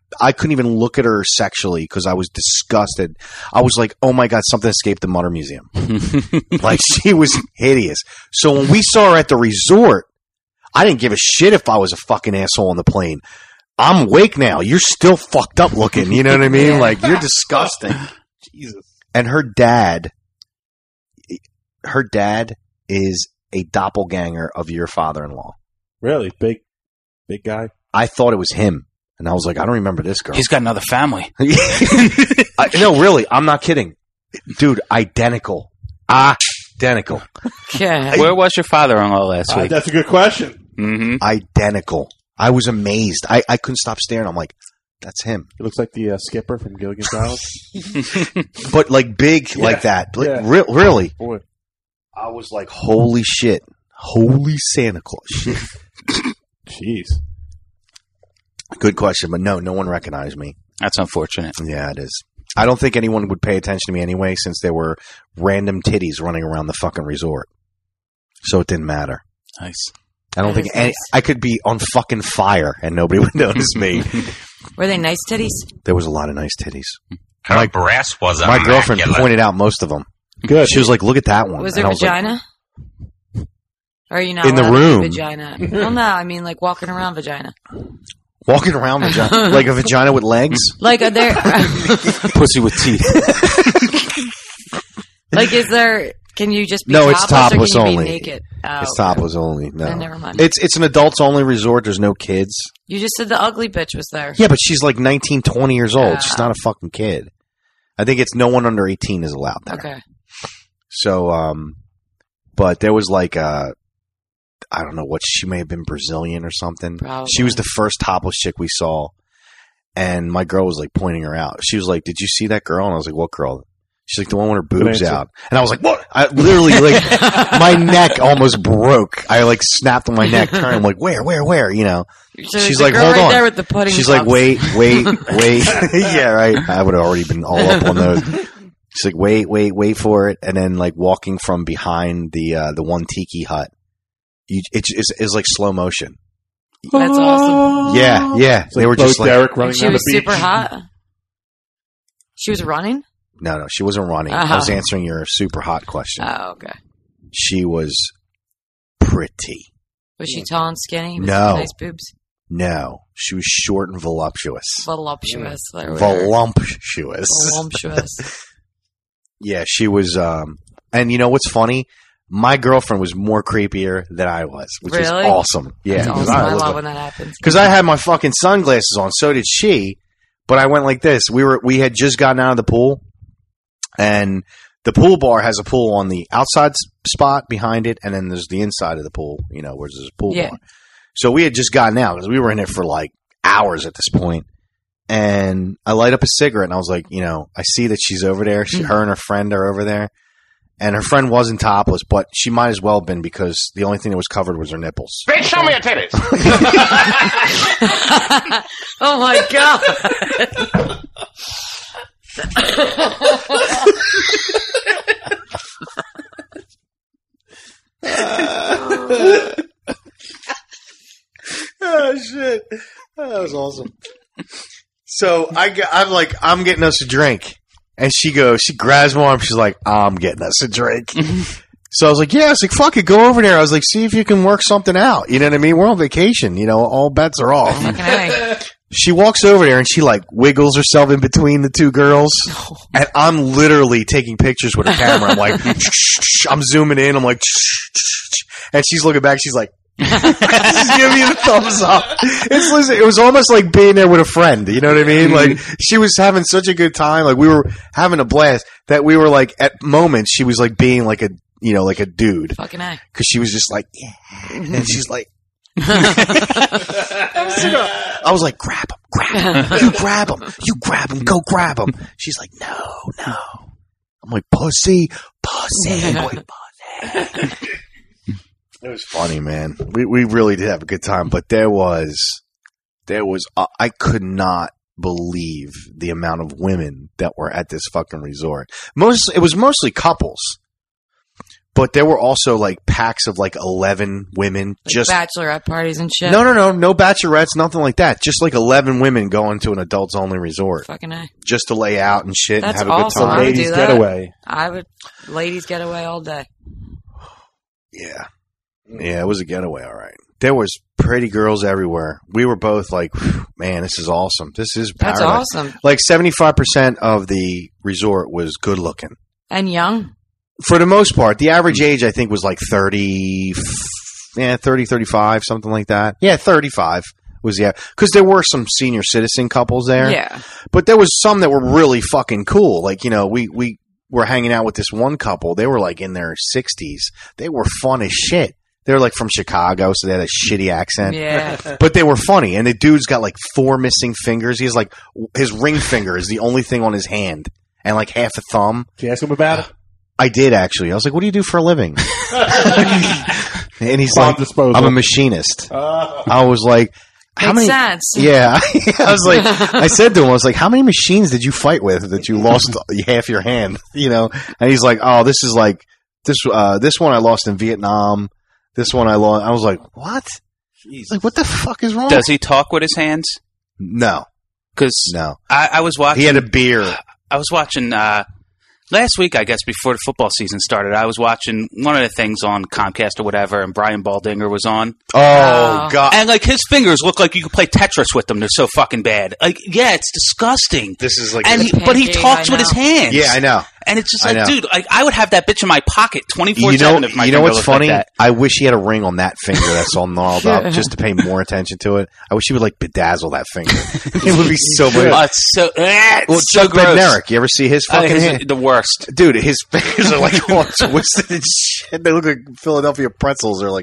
I couldn't even look at her sexually because I was disgusted. I was like, oh my God, something escaped the Mutter Museum. Like, she was hideous. So when we saw her at the resort, I didn't give a shit if I was a fucking asshole on the plane. I'm awake now. You're still fucked up looking. You know what I mean? Yeah. Like, you're disgusting. Jesus. And her dad, her dad is a doppelganger of your father-in-law. Really? Big, big guy? I thought it was him. And I was like, I don't remember this girl. He's got another family. I, no, really, I'm not kidding. Dude, identical. Identical. Yeah. Where was your father-in-law last Uh, week? that's a good question. Mm-hmm. Identical. I was amazed. I, I couldn't stop staring. I'm like, that's him. It looks like the uh, skipper from Gilligan's Island. But like big Yeah. like that. Like, Yeah. re- really. Boy. I was like, holy shit. Holy Santa Claus. Shit. Jeez. Good question, but no, no one recognized me. That's unfortunate. Yeah, it is. I don't think anyone would pay attention to me anyway since there were random titties running around the fucking resort. So it didn't matter. Nice. I don't That think is any, nice. I could be on fucking fire and nobody would notice me. Were they nice titties? There was a lot of nice titties. Her My- breast was My girlfriend immaculate. pointed out most of them. Good. She was like, look at that one. Was And there I was like, vagina? Or are you not In the allowed to do room. vagina? Well, no, I mean like walking around vagina. walking around vagina, like a vagina with legs. Like are there? Pussy with teeth. Like is there? Can you just be No, it's topless, topless or can you only. Be naked? Oh, It's okay. topless only. No, Then never mind. It's it's an adults only resort. There's no kids. You just said the ugly bitch was there. Yeah, but she's like nineteen, twenty years old. Yeah. She's not a fucking kid. I think it's no one under eighteen is allowed there. Okay. So, um, but there was like a, I don't know what, she may have been Brazilian or something. Probably. She was the first topless chick we saw. And my girl was like pointing her out. She was like, did you see that girl? And I was like, what girl? She's like, the one with her boobs answer. out. And I was like, what? I literally, like, my neck almost broke. I like snapped on my neck, turned. I'm like, where, where, where? You know? So She's the like, girl hold right on. there with the pudding She's like, cups. wait, wait, wait. Yeah, right. I would have already been all up on those. She's like, wait, wait, wait for it. And then like walking from behind the, uh, the one tiki hut. You, it's, it's, it's like slow motion. That's awesome. Yeah, yeah. It's they like were Bo just like, Derek running And she down was the beach. super hot. She was running. no, no, she wasn't running. Uh-huh. I was answering your super hot question. Oh, okay. She was pretty. Was she tall and skinny? With No. Nice boobs. No, she was short and voluptuous. Voluptuous. There we are. Voluptuous. Voluptuous. Yeah, she was. Um, and you know what's funny? My girlfriend was more creepier than I was, which was Really? awesome. Yeah, That's 'cause awesome. I was love like- when that happens. because I had my fucking sunglasses on. So did she. But I went like this. We were we had just gotten out of the pool, and the pool bar has a pool on the outside s- spot behind it, and then there's the inside of the pool. You know, where there's a pool Yeah. bar. So we had just gotten out because we were in it for like hours at this point. And I light up a cigarette, and I was like, you know, I see that she's over there. She, her and her friend are over there. And her friend wasn't topless, but she might as well have been because the only thing that was covered was her nipples. Bitch, show me your titties. Oh my god! Oh shit, that was awesome. So I get, I'm like, I'm getting us a drink, and she goes, she grabs my arm, she's like, I'm getting us a drink. So I was like, yeah, I was like, fuck it, go over there. I was like, see if you can work something out. You know what I mean? We're on vacation. You know, all bets are off. Fucking A. She walks over there and she like wiggles herself in between the two girls, and I'm literally taking pictures with her camera. I'm like, I'm zooming in. I'm like, and she's looking back. She's like, she's giving me the thumbs up. It's listen, it was almost like being there with a friend. You know what I mean? Like she was having such a good time. Like we were having a blast that we were like at moments she was like being like a you know like a dude Fucking A. because she was just like yeah, and she's like. I was like, grab him, grab him, you grab him, you grab him, go grab him. She's like, no, no. I'm like, pussy, pussy, boy, pussy. It was funny, man. We we really did have a good time, but there was, there was, uh, I could not believe the amount of women that were at this fucking resort. Most, it was mostly couples. But there were also like packs of like eleven women. Like just bachelorette parties and shit. no, no, no, no bachelorettes, nothing like that. Just like eleven women going to an adults only resort Fucking A. just to lay out and shit That's and have a awesome. good I time. would Ladies do that. getaway. I would. Ladies get away all day. Yeah, yeah, it was a getaway. All right, there was pretty girls everywhere. We were both like, man, this is awesome. This is That's paradise. awesome. Like seventy-five percent of the resort was good looking. And young. For the most part, the average age I think was like thirty, yeah, thirty, thirty-five, something like that. Yeah, thirty-five was yeah, because there were some senior citizen couples there. Yeah. But there was some that were really fucking cool. Like, you know, we we were hanging out with this one couple. They were like in their sixties. They were fun as shit. They were like from Chicago, so they had a shitty accent. Yeah. But they were funny. And the dude's got like four missing fingers. He has like his ring finger is the only thing on his hand, and like half a thumb. Did you ask him about it? I did actually. I was like, "What do you do for a living?" And he's Bomb like, disposal. "I'm a machinist." Uh, I was like, "How Makes many?" sense. Yeah, I was like, I said to him, "I was like, how many machines did you fight with that you lost half your hand?" You know, and he's like, "Oh, this is like this. Uh, this one I lost in Vietnam. This one I lost." I was like, "What? Like, what the fuck is wrong?" Does he talk with his hands? No, Because no. I, I was watching. He had a beer. I was watching uh, last week, I guess, before the football season started. I was watching one of the things on Comcast or whatever, and Brian Baldinger was on. Oh, Wow. God! And like his fingers look like you could play Tetris with them. They're so fucking bad. Like, yeah, it's disgusting. This is like, And he, but he Pancake, talks I with his know. hands. yeah, I know. And it's just I like, know. dude, like I would have that bitch in my pocket twenty-four You know, seven if my you know finger what's looked like funny? that. I wish he had a ring on that finger that's all gnarled up, just to pay more attention to it. I wish he would like bedazzle that finger. It would be so Oh, much. it's so, eh, it's Well, so Chuck gross. Bednarik, you ever see his Uh, fucking his- hand? the worst. Dude, his fingers are like all twisted and shit. They look like Philadelphia pretzels. They're like,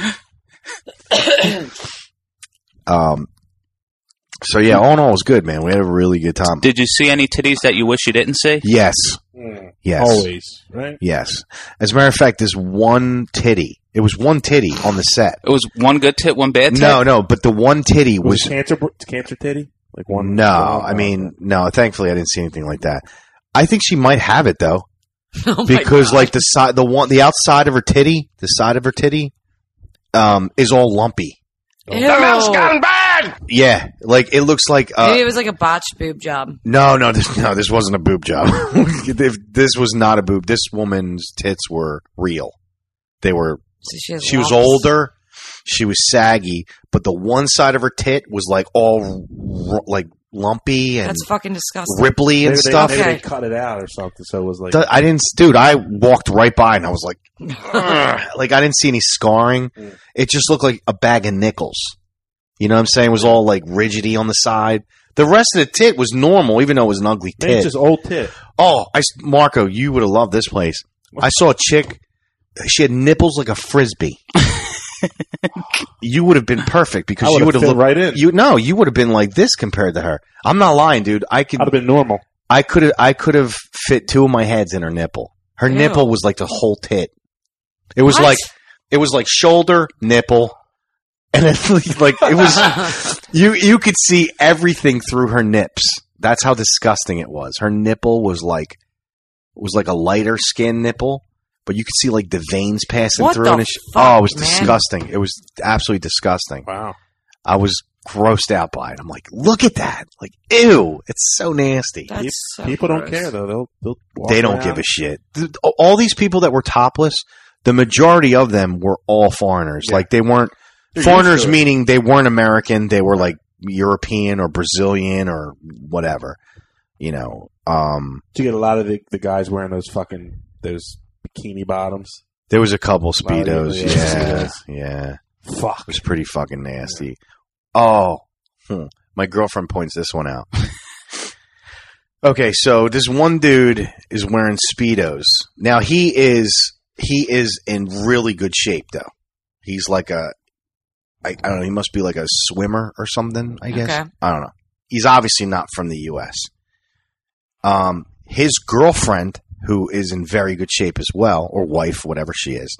um. So yeah, all in all, it was good, man. We had a really good time. Did you see any titties that you wish you didn't see? Yes, yes, Always, right? yes. As a matter of fact, this one titty. It was one titty on the set. It was one good tit, one bad tit. No, no, but the one titty Was, was it cancer cancer titty? Like one? no. one- I mean, no. Thankfully, I didn't see anything like that. I think she might have it though, Oh my because God. like the side, the one, the outside of her titty, the side of her titty, um, is all lumpy. Ew. Yeah, like it looks like. Uh, Maybe it was like a botched boob job. no, no, this, no. This wasn't a boob job. If this was not a boob. This woman's tits were real. They were. So she has She was lumps. older. She was saggy, but the one side of her tit was like all r- like lumpy and That's fucking disgusting. ripply and Maybe stuff. They, maybe Okay. they cut it out or something, so it was like. Th- I didn't, dude. I walked right by and I was like, "Ugh." Like I didn't see any scarring. Mm. It just looked like a bag of nickels. You know what I'm saying? It was all like rigidy on the side. The rest of the tit was normal, even though it was an ugly Maybe it's tit. just old tit. Oh, I, s- Marco, you would have loved this place. I saw a chick. She had nipples like a frisbee. You would have been perfect because I you would've would have fit looked right in. You no, you would have been like this compared to her. I'm not lying, dude. I could. I'd have been normal. I could have. I could have fit two of my heads in her nipple. Her Ew. nipple was like the whole tit. It was What? like it was like shoulder, nipple, and then like it was. You you could see everything through her nips. That's how disgusting it was. Her nipple was like was like a lighter skin nipple, but you could see like the veins passing What through. the and it sh- fuck, oh, it was man? disgusting. It was absolutely disgusting. Wow. I was grossed out by it. I'm like, look at that! Like, ew! It's so nasty. That's Peop- so People don't gross. care though. They'll they'll. Walk They don't around. give a shit. Th- All these people that were topless, the majority of them were all foreigners. Yeah. Like they weren't They're foreigners, used to it. meaning they weren't American. They were like European or Brazilian or whatever. You know, um, Did you get a lot of the, the guys wearing those fucking those bikini bottoms? there was a couple Lot of speedos. people, Yeah, yeah, yeah, it Fuck. was pretty fucking nasty. Oh, hmm. My girlfriend points this one out. Okay, so this one dude is wearing speedos. Now he is he is in really good shape though. He's like a I, I don't know, he must be like a swimmer or something, I guess. Okay. I don't know. He's obviously not from the U S. Um his girlfriend, who is in very good shape as well, or wife, whatever she is,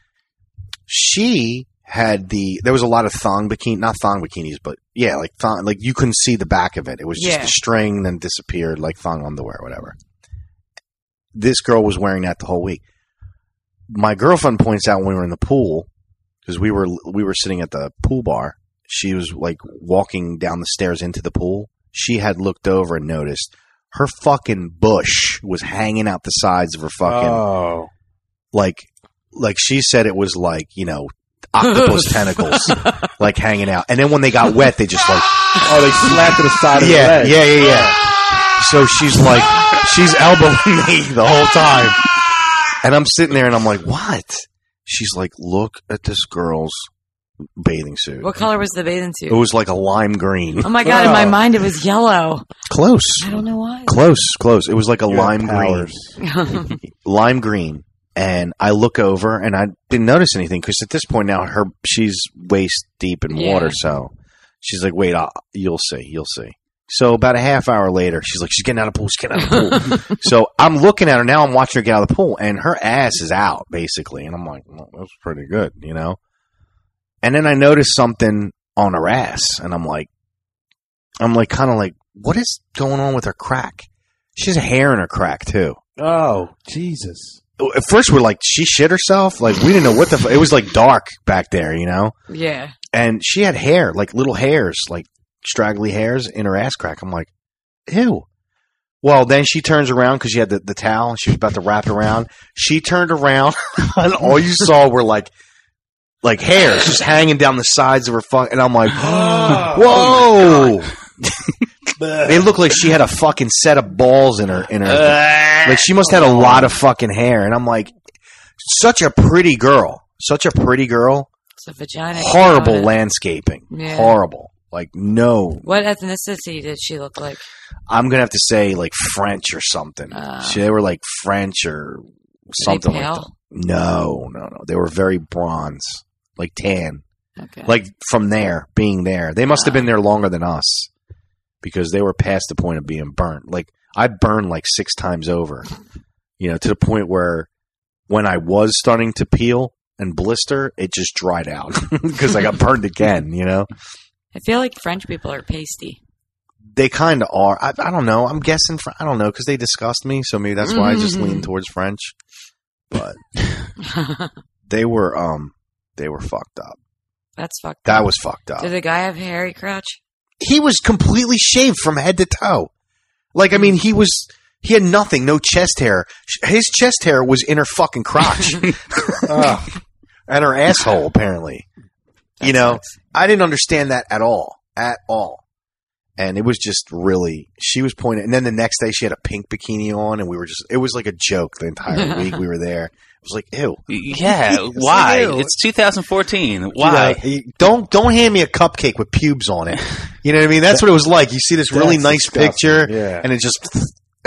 she had the there was a lot of thong bikini, not thong bikinis, but yeah, like thong, like you couldn't see the back of it. It was just Yeah. a string, then disappeared, like thong underwear, whatever. This girl was wearing that the whole week. my girlfriend points out when we were in the pool, because we were we were sitting at the pool bar. She was like walking down the stairs into the pool. She had looked over and noticed her fucking bush was hanging out the sides of her fucking Oh. like like she said it was like, you know, octopus tentacles like hanging out. And then when they got wet, they just like Oh, they slapped to the side of the yeah, leg. yeah, yeah, yeah. So she's like, she's elbowing me the whole time. And I'm sitting there and I'm like, what? She's like, look at this girl's bathing suit. What color was the bathing suit? It was like a lime green. Oh my god! In my mind, it was yellow. Close. I don't know why. Close, close. It was like a You have lime powers. green. Lime green. And I look over and I didn't notice anything because at this point now her she's waist deep in Yeah. water. So she's like, wait, I'll, you'll see. You'll see. So about a half hour later, she's like, she's getting out of the pool. She's getting out of the pool. So I'm looking at her now. I'm watching her get out of the pool, and her ass is out basically. And I'm like, well, that's pretty good, you know. And then I noticed something on her ass, and I'm like, I'm like, kind of like, what is going on with her crack? She has hair in her crack too. Oh, Jesus. At first, we're like, she shit herself. Like we didn't know what the. F- it was like dark back there, you know. Yeah. And she had hair, like little hairs, like straggly hairs in her ass crack. I'm like, ew. Well, then she turns around because she had the, the towel and she was about to wrap it around. She turned around and all you saw were like, like hairs just hanging down the sides of her fuck. And I'm like, whoa. It looked like she had a fucking set of balls in her, in her. Like she must have had a lot of fucking hair. And I'm like, such a pretty girl, such a pretty girl. It's a vagina. Horrible component. landscaping. Yeah. Horrible. Like, no. What ethnicity did she look like? I'm going to have to say, like, French or something. Uh, She- they were, like, French or something like pale? that. No, no, no. They were very bronze. Like, tan. Okay. Like, from there, being there. They must have been there longer than us. Because they were past the point of being burnt. Like, I burned, like, six times over. You know, to the point where when I was starting to peel and blister, it just dried out. Because I got burned again, you know? I feel like French people are pasty. They kind of are. I, I don't know. I'm guessing. Fr- I don't know because they disgust me, so maybe that's why I just lean towards French. But they were, um, they were fucked up. That's fucked That up. was fucked up. Did the guy have hairy crotch? He was completely shaved from head to toe. Like, I mean, he was. He had nothing, no chest hair. His chest hair was in her fucking crotch, Oh. and her asshole. Apparently, That you know, sucks. I didn't understand that at all, at all. And it was just really, she was pointing, and then the next day she had a pink bikini on, and we were just, it was like a joke the entire week we were there. It was like, ew. Yeah, It's why? like, ew. It's two thousand fourteen. Why? You know, you- don't, don't hand me a cupcake with pubes on it. You know what I mean? That's what it was like. You see this really That's nice disgusting. picture, Yeah. and it just,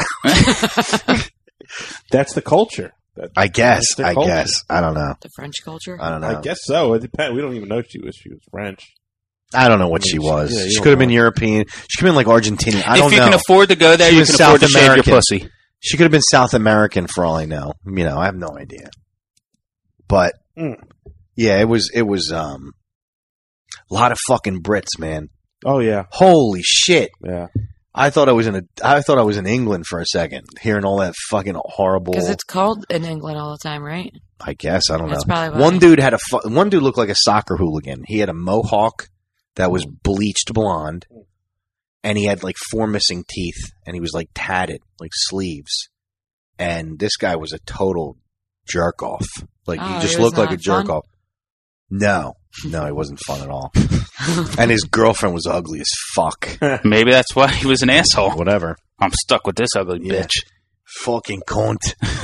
That's the culture. That, I guess, that's their I culture. guess. I don't know. The French culture? I don't know. I guess so. It depends. We don't even know if she was. She was French. I don't know what I mean, she she- was. yeah, you she don't could have been know. European. She could have been like Argentinian. I if don't you know. can afford to go there, She you was can South afford to shave your American. pussy. She could have been South American for all I know. You know, I have no idea. But Mm. yeah, it was it was um a lot of fucking Brits, man. Oh yeah, Holy shit. yeah. I thought I was in a I thought I was in England for a second, hearing all that fucking horrible. Because it's cold in England all the time, right? I guess I don't That's know. probably why. One dude had a fu- one dude looked like a soccer hooligan. He had a mohawk that was bleached blonde, and he had like four missing teeth, and he was like tatted, like sleeves. And this guy was a total jerk off. Like Oh, he he just was looked like not a jerk fun? off. No, no, he wasn't fun at all. And his girlfriend was ugly as fuck. Maybe that's why he was an asshole. Whatever. I'm stuck with this ugly Yeah. bitch. Fucking cunt.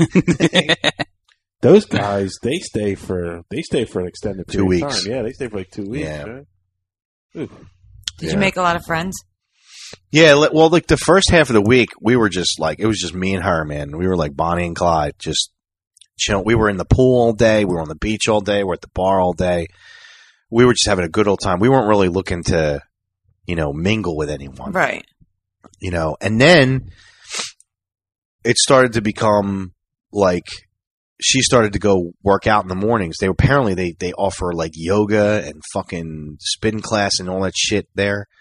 Those guys, they stay for they stay for an extended Two period of weeks. time. Yeah, they stay for like two weeks. Yeah. Right? Ooh. Did Yeah. you make a lot of friends? Yeah, li- well, like the first half of the week, we were just like, it was just me and her, man. We were like Bonnie and Clyde, just chill. We were in the pool all day. We were on the beach all day. We were at the bar all day. We were just having a good old time. We weren't really looking to, you know, mingle with anyone, Right. you know. And then it started to become like she started to go work out in the mornings. They apparently they they offer like yoga and fucking spin class and all that shit there.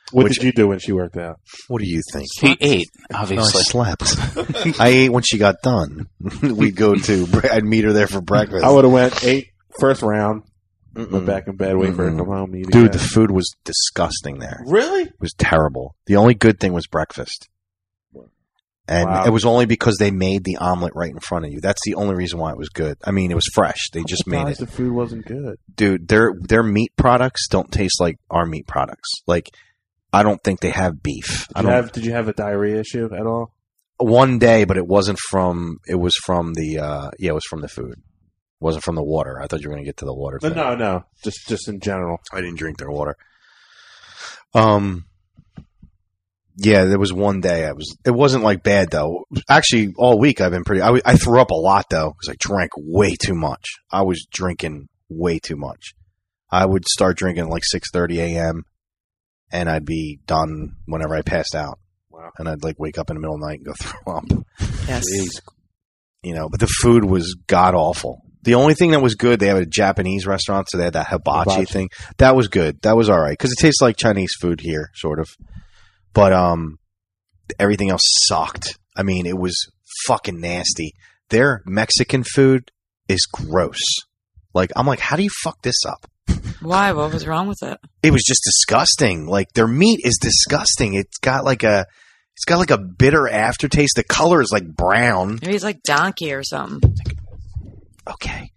What Which- did you do when she worked out? What do you think? He ate, No, I obviously. slept. I ate when she got done. We'd go to. I'd meet her there for breakfast. I would have went eight first round, Mm-mm. went back in bed, wait for her to Mm-mm. come home. Eat Dude, again. the food was disgusting there. really? It was terrible. The only good thing was breakfast. And Wow. it was only because they made the omelet right in front of you. That's the only reason why it was good. I mean, it was fresh. They just made it. The food wasn't good. Dude, their their meat products don't taste like our meat products. Like, I don't think they have beef. I Did you don't. have, did you have a diarrhea issue at all? One day, but it wasn't from. It was from the. Uh, yeah, it was from the food. It wasn't from the water. I thought you were going to get to the water. No, thing. no, no. Just just in general. I didn't drink their water. Um. Yeah, there was one day I was. It wasn't like bad though. Actually, all week I've been pretty. I, w- I threw up a lot though because I drank way too much. I was drinking way too much. I would start drinking at like six thirty a.m. and I'd be done whenever I passed out. Wow. And I'd like wake up in the middle of the night and go throw up. Yes. You know, but the food was god awful. The only thing that was good, they have a Japanese restaurant, so they had that hibachi, Hibachi. thing. That was good. That was all right because it tastes like Chinese food here, sort of. But um, everything else sucked. I mean, it was fucking nasty. Their Mexican food is gross. Like, I'm like, how do you fuck this up? Why? What was wrong with it? It was just disgusting. Like, their meat is disgusting. It's got like a, it's got like a bitter aftertaste. The color is like brown. Maybe it's like donkey or something. Okay.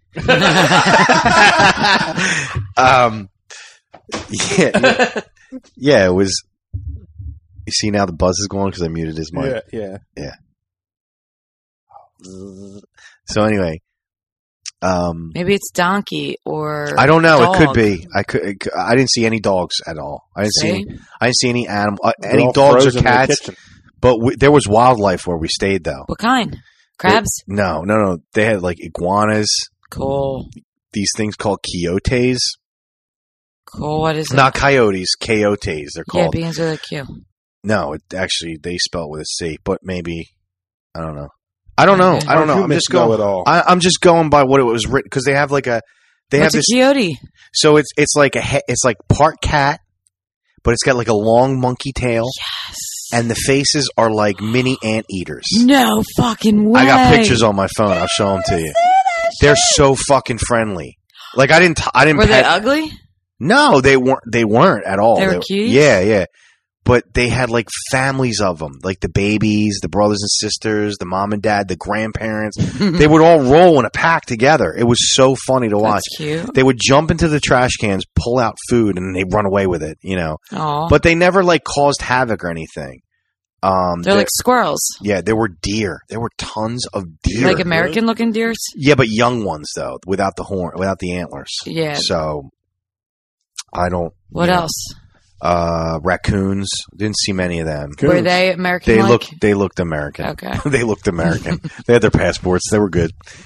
um, yeah, yeah, it was. You see now the buzz is going because I muted his mic. Yeah, yeah. So anyway, um, Maybe it's donkey or I don't know. dog. It could be. I could. It could- I didn't see any dogs at all. I didn't see. See? Any, I didn't see any animal. Uh, They're any all dogs or frozen in the cats. kitchen. But we, there was wildlife where we stayed though. What kind? Crabs? It- no, no, no. They had like iguanas. Cool. These things called coyotes. Cool. What is it? Not coyotes. Coyotes. They're yeah, called. beans with a Q. No, it actually they spell it with a C, but maybe I don't know. I don't know. Okay. I don't know. I'm Humans just going. know it all. I, I'm just going by what it was written because they have like a. They What's have a this. coyote? So it's it's like a he- it's like part cat, but it's got like a long monkey tail, Yes. and the faces are like mini anteaters. No fucking way. I got pictures on my phone. I'll show them to you. They're so fucking friendly. Like I didn't. T- I didn't. Were they pet- ugly? No, they weren't. They weren't at all. They were cute? Yeah, yeah. But they had like families of them, like the babies, the brothers and sisters, the mom and dad, the grandparents. They would all roll in a pack together. It was so funny to watch. That's cute. They would jump into the trash cans, pull out food, and they'd run away with it. You know, Aw. but they never like caused havoc or anything. Um, They're there- like squirrels. yeah, there were deer. There were tons of deer. Like American looking deers? Yeah, but young ones though, without the horn, without the antlers. Yeah. So I don't. What you know, else? Uh, raccoons. Didn't see many of them. Were they American? They like? looked. They looked American. Okay. they looked American. They had their passports. They were good.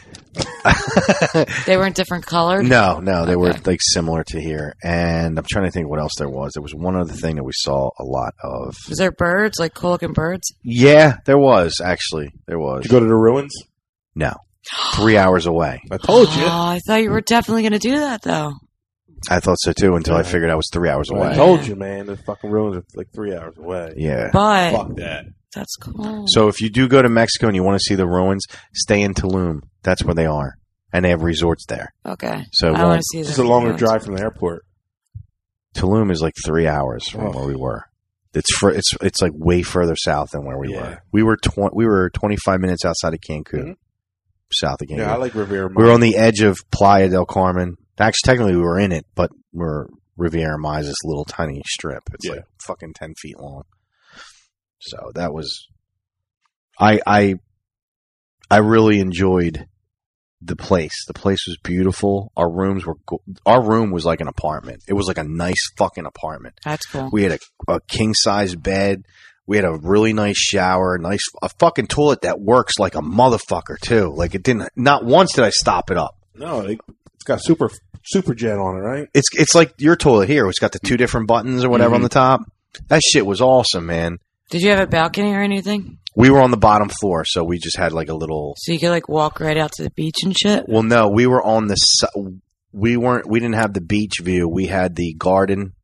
They weren't different colored? No, no, they were Okay. like similar to here. And I'm trying to think what else there was. There was one other thing that we saw a lot of. Was there birds? Like cool looking birds? Yeah, there was actually. There was. Did you go to the ruins? No, three hours away. I told you. Oh, I thought you were definitely going to do that though. I thought so too until I Yeah. figured I was three hours I away. told you, man. The fucking ruins are like three hours away. Yeah. But Fuck that. that's cool. So if you do go to Mexico and you want to see the ruins, stay in Tulum. That's where they are, and they have resorts there. Okay. So I well, want to see This is the a longer ruins. drive from the airport. Tulum is like three hours from Oh. where we were. It's fr- it's it's like way further south than where we Yeah. were. We were tw- we were twenty-five minutes outside of Cancun, Mhm. south of Cancun. Yeah, I like Riviera. we were on the edge of Playa del Carmen. Actually, technically, we were in it, but we're Riviera Maya is this little tiny strip. It's Yeah. like fucking ten feet long. So that was, I I I really enjoyed the place. The place was beautiful. Our rooms were go- our room was like an apartment. It was like a nice fucking apartment. That's cool. We had a, a king size bed. We had a really nice shower, nice a fucking toilet that works like a motherfucker too. Like it didn't. Not once did I stop it up. No, it, it's got super super jet on it, right? It's it's like your toilet here. It's got the two different buttons or whatever on the top. That shit was awesome, man. Did you have a balcony or anything? We were on the bottom floor, so we just had like a little. So you could like walk right out to the beach and shit? Well, no, we were on the. si- We weren't. We didn't have the beach view. We had the garden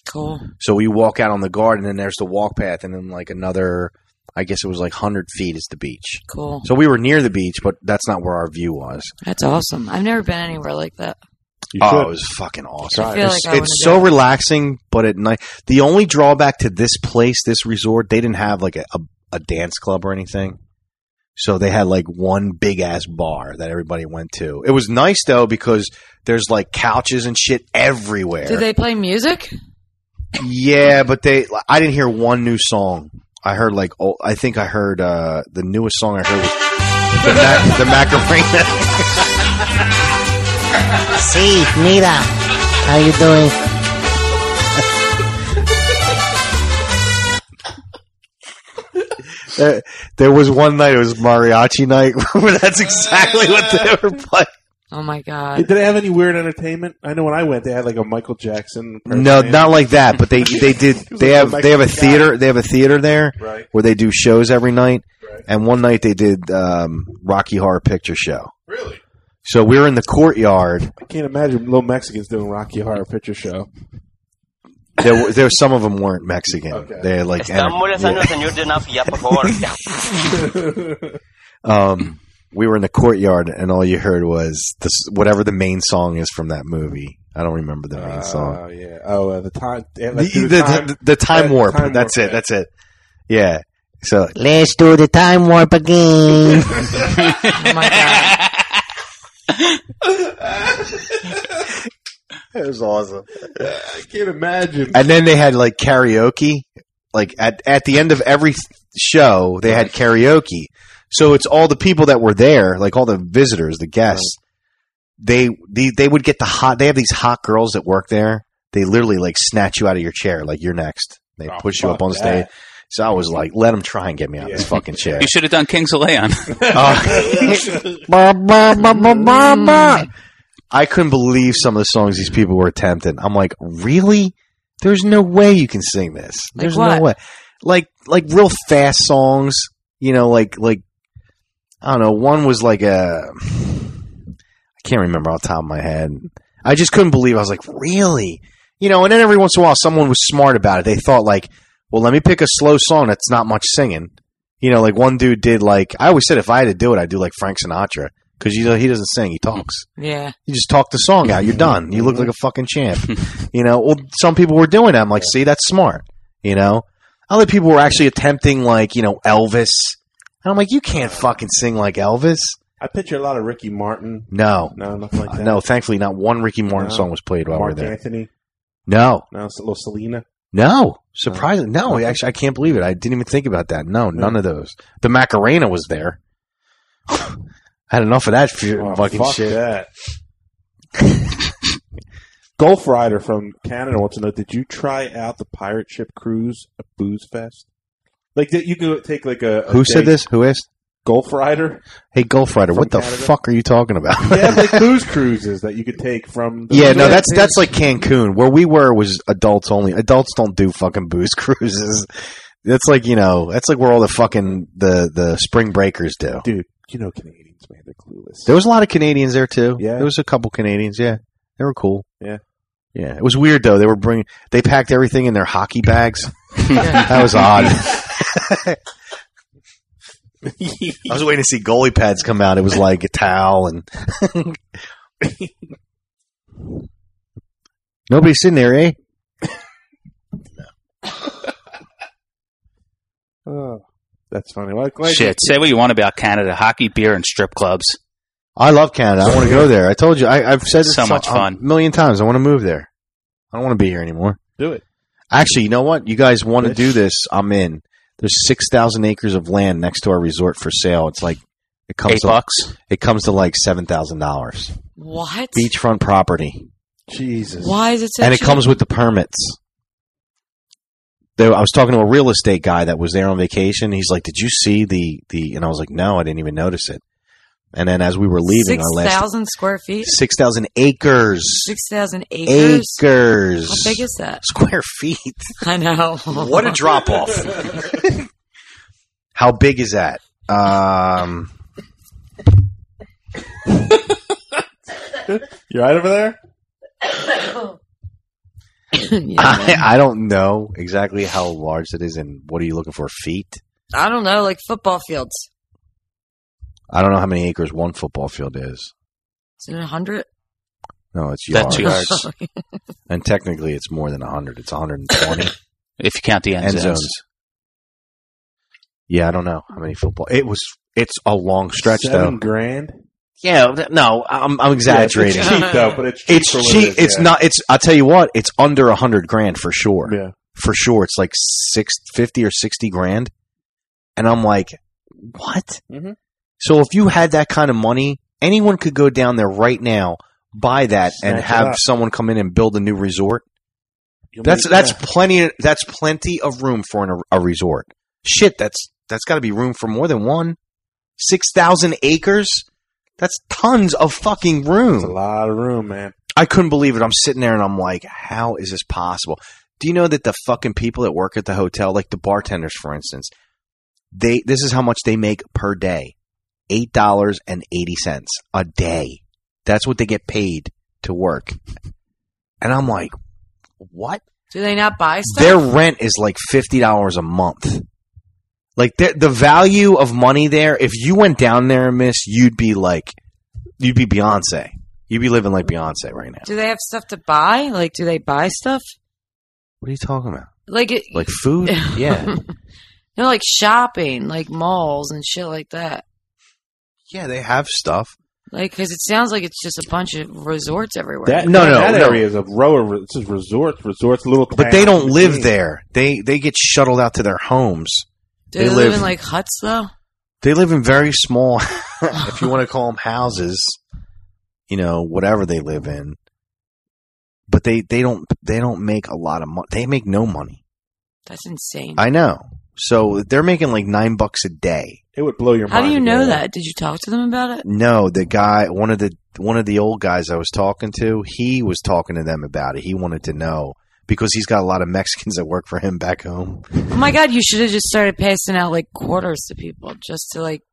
Cool. So we walk out on the garden, and there's the walk path, and then like another, I guess it was like one hundred feet is the beach. Cool. So we were near the beach, but that's not where our view was. That's awesome. I've never been anywhere like that. You Oh, should. it was fucking awesome. I feel it's like I it's wanna so do it. relaxing, but at night, the only drawback to this place, this resort, they didn't have like a, a, a dance club or anything. So they had like one big ass bar that everybody went to. It was nice though because there's like couches and shit everywhere. Did they play music? Yeah, but they. I didn't hear one new song. I heard like oh, I think I heard uh, the newest song I heard was the, Mac- the Macarena. Sí, mira. How you doing? Uh, there was one night, it was mariachi night, where that's exactly what they were playing. Oh my Hey, god. Did they have any weird entertainment? I know when I went, they had like a Michael Jackson. No, impersonator. not like that, but they they did. was They like have a they have a Mexican theater. guy. They have a theater there Right. where they do shows every night. Right. And one night they did um, Rocky Horror Picture Show. Really? So we were in the courtyard. I can't imagine little Mexicans doing Rocky Horror Picture Show. There, were, there some of them weren't Mexican. Okay. They had like Está enter- molestando yeah. al señor de Napi, ya, por favor. um, we were in the courtyard, and all you heard was this, whatever the main song is from that movie. I don't remember the main song. Oh yeah. Oh, uh, the time. yeah, The, let's do the, time- the, the time uh, warp. time That's warp, it. That's it. Yeah. So Let's do the time warp again. Oh my god. it was awesome. I can't imagine. And then they had like karaoke. Like at at the end of every th- show, they had karaoke. So it's all the people that were there, like all the visitors, the guests. They they they would get the hot. They have these hot girls that work there. They literally like snatch you out of your chair, like you're next. They Oh, push you up fuck on the stage. that. So I was like, let them try and get me out of this fucking chair. You should have done Kings of Leon. Uh, Ba, ba, ba, ba, ba, ba. I couldn't believe some of the songs these people were attempting. I'm like, really? There's no way you can sing this. Like There's what? no way. Like like real fast songs, you know, like like I don't know. One was like a I can't remember off the top of my head. I just couldn't believe. I was like, really? You know, and then every once in a while someone was smart about it. They thought like, well, let me pick a slow song that's not much singing. You know, like one dude did like I always said if I had to do it, I'd do like Frank Sinatra because you know he doesn't sing, he talks. Yeah. You just talk the song out. You're done. You look like a fucking champ. You know, well, some people were doing that. I'm like, see, that's smart. You know, other people were actually attempting like, you know, Elvis. And I'm like, you can't fucking sing like Elvis. I picture a lot of Ricky Martin. No. No, nothing like Uh, that. no, thankfully, not one Ricky Martin No. song was played while we Mark were there. Anthony. No. No, it's a little Selena. No. Surprisingly. No, actually, I can't believe it. I didn't even think about that. No, none of those. The Macarena was there. I had enough of that f- Oh, fucking fuck shit. that. Gulf Rider from Canada wants to know: did you try out the pirate ship cruise at Booze Fest? Like that, you could take like a, a Who day- said this? Who asked? Gulf Rider. Hey, Gulf Rider, From what the Canada? fuck are you talking about? They have like booze cruises that you could take from. The Yeah, no, Yeah, that's booze. that's like Cancun. Where we were was adults only. Adults don't do fucking booze cruises. That's like, you know, that's like where all the fucking the the spring breakers do. dude. You know Canadians, man, they're clueless. There was a lot of Canadians there too. Yeah. There was a couple Canadians. Yeah, they were cool. Yeah. Yeah, it was weird though. They were bringing. They packed everything in their hockey bags. That was odd. I was waiting to see goalie pads come out. It was like a towel and nobody's sitting there, eh? Oh, that's funny. Like, like, Shit, say what you want about Canada. Hockey, beer, and strip clubs. I love Canada. I want to go there. I told you. I, I've said this So much a fun. million times. I want to move there. I don't want to be here anymore. do it. Actually, you know what? You guys want to Bitch. do this? I'm in. There's six thousand acres of land next to our resort for sale. It's like it comes Eight to bucks. it comes to like seven thousand dollars. What? Beachfront property, Jesus. Why is it so and it cheap? comes with the permits. There, I was talking to a real estate guy that was there on vacation. He's like, "Did you see the the?" And I was like, "No, I didn't even notice it." And then as we were leaving, Six our last thousand square feet? six thousand acres, Six thousand acres? acres, How big is that? square feet. I know. What a drop off! How big is that? Um, You right over there? Yeah, I, I don't know exactly how large it is, and what are you looking for? Feet? I don't know, like football fields. I don't know how many acres one football field is. Is it a hundred? No, it's yards. That's yards. And technically, it's more than one hundred. It's one hundred twenty If you count the end, end zones. zones. Yeah, I don't know how many football. It was. It's a long stretch, Seven though. grand. Yeah, th- no, I'm, I'm exaggerating. Yeah, it's cheap though, but it's cheap It's for what cheap. it is, It's yeah. not. It's. I'll tell you what. It's under a hundred grand for sure. Yeah. For sure, it's like six fifty or sixty grand, and I'm like, what? Mm-hmm. So if you had that kind of money, anyone could go down there right now, buy that, and Snatch it have up. someone come in and build a new resort. You'll That's make- that's yeah. plenty. That's plenty of room for an, a resort. Shit, that's that's got to be room for more than one. Six thousand acres. That's tons of fucking room. That's a lot of room, man. I couldn't believe it. I'm sitting there and I'm like, how is this possible? Do you know that the fucking people that work at the hotel, like the bartenders, for instance, they this is how much they make per day. eight dollars and eighty cents a day. That's what they get paid to work. And I'm like, what? Do they not buy stuff? Their rent is like fifty dollars a month. Like the the value of money there, if you went down there, miss, you'd be like, you'd be Beyonce. You'd be living like Beyonce right now. Do they have stuff to buy? Like, do they buy stuff? What are you talking about? Like, it, Like food? Yeah. you know, like shopping, like malls and shit like that. Yeah, they have stuff. Like, because it sounds like it's just a bunch of resorts everywhere. That, No, that, no, that no. area is a rower. It's just resorts, resorts, little. But they towns don't live between. there. They they get shuttled out to their homes. do they, they live live- in like huts though? They live in very small, if you want to call them houses, you know, whatever they live in. But they, they don't they don't make a lot of money. They make no money. That's insane. I know. So they're making like nine bucks a day. It would blow your How mind. do you to know go. that? Did you talk to them about it? No, the guy, one of the one of the old guys I was talking to, he was talking to them about it. He wanted to know because he's got a lot of Mexicans that work for him back home. Oh my god, you should have just started passing out like quarters to people just to like,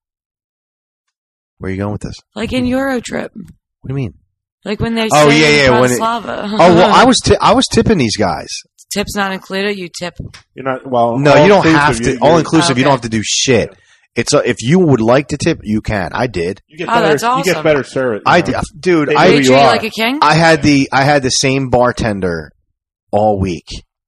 Where are you going with this? like in Euro Trip. What do you mean? Like when they Oh, say yeah, yeah, when it- Bratislava. Oh well, I was ti I was tipping these guys. Tips not included. You tip. You're not. Well, No, all you don't inclusive, have to. you- All you're- inclusive, you don't Okay. have to do shit. It's a, if you would like to tip, you can. I did. You get Oh, better. that's You awesome. get better service. I you did, know. dude. They I They you treat you are. like a king. I had the I had the same bartender all week.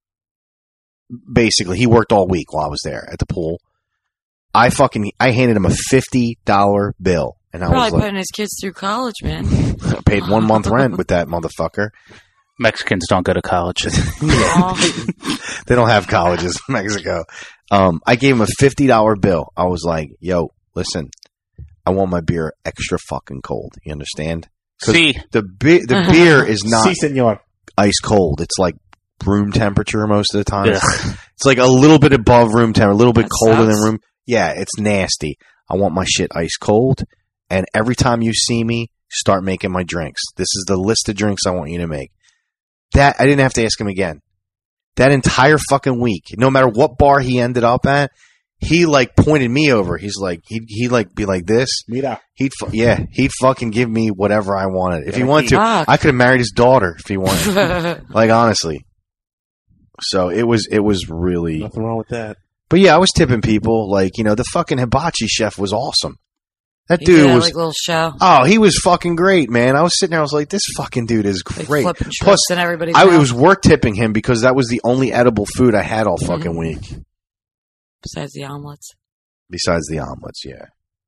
Basically, he worked all week while I was there at the pool. I fucking I handed him a fifty dollar bill, and I was Probably like, putting his kids through college, man. I paid one month rent with that motherfucker. Mexicans don't go to college. Aw. They don't have colleges in Mexico. Um, I gave him a fifty dollar bill. I was like, "Yo, listen, I want my beer extra fucking cold. You understand? 'Cause See, the be- the beer is not Si, senor. ice cold. It's like room temperature most of the time. Ugh. It's, it's like a little bit above room temperature, a little bit That colder than sucks. room. Yeah, it's nasty. I want my shit ice cold. And every time you see me, start making my drinks. This is the list of drinks I want you to make. That I didn't have to ask him again. That entire fucking week, no matter what bar he ended up at, he like pointed me over. He's like he he like be like this. Mira. He'd fu- yeah, he'd fucking give me whatever I wanted. If he wanted to, Fuck. I could have married his daughter if he wanted. Like honestly. So it was it was really Nothing wrong with that. But yeah, I was tipping people like, you know, the fucking hibachi chef was awesome. That He dude did that, was like little show. oh, he was fucking great, man. I was sitting there, I was like, this fucking dude is Like great. flipping Plus, shrimps in everybody's I mouth. it was worth tipping him because that was the only edible food I had all fucking Mhm. week. Besides the omelets. Besides the omelets, yeah.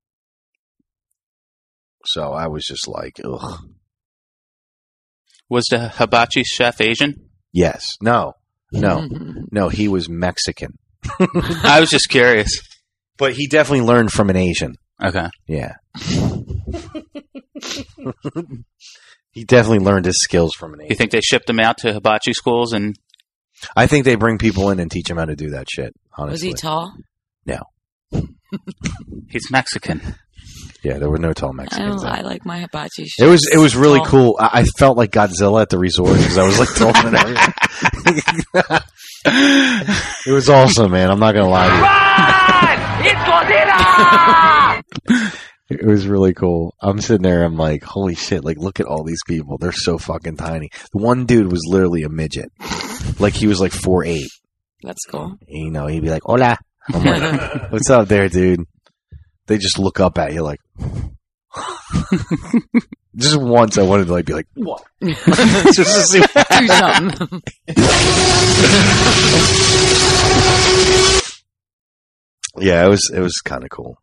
So I was just like, ugh. was the hibachi chef Asian? Yes. No. No. No, he was Mexican. I was just curious. But he definitely learned from an Asian. Okay. Yeah. He definitely learned his skills from an You Asian. think they shipped him out to hibachi schools and I think they bring people in and teach them how to do that shit, Was honestly. he tall? No. he's Mexican? Yeah, there were no tall I Mexicans. don't. there. I like my hibachi. It was it was really Tall. cool. I, I felt like Godzilla at the resort because I was like talking and everything. It was awesome, man. I'm not gonna lie to you. It was really cool. I'm sitting there. I'm like, holy shit! Like, look at all these people. They're so fucking tiny. The one dude was literally a midget. Like he was like four eight. That's cool. You know, he'd be like, "Hola." I'm like, "What's up there, dude?" They just look up at you like. Just once, I wanted to like be like, "What?" Just to see what Do something. Yeah, it was it was kind of cool.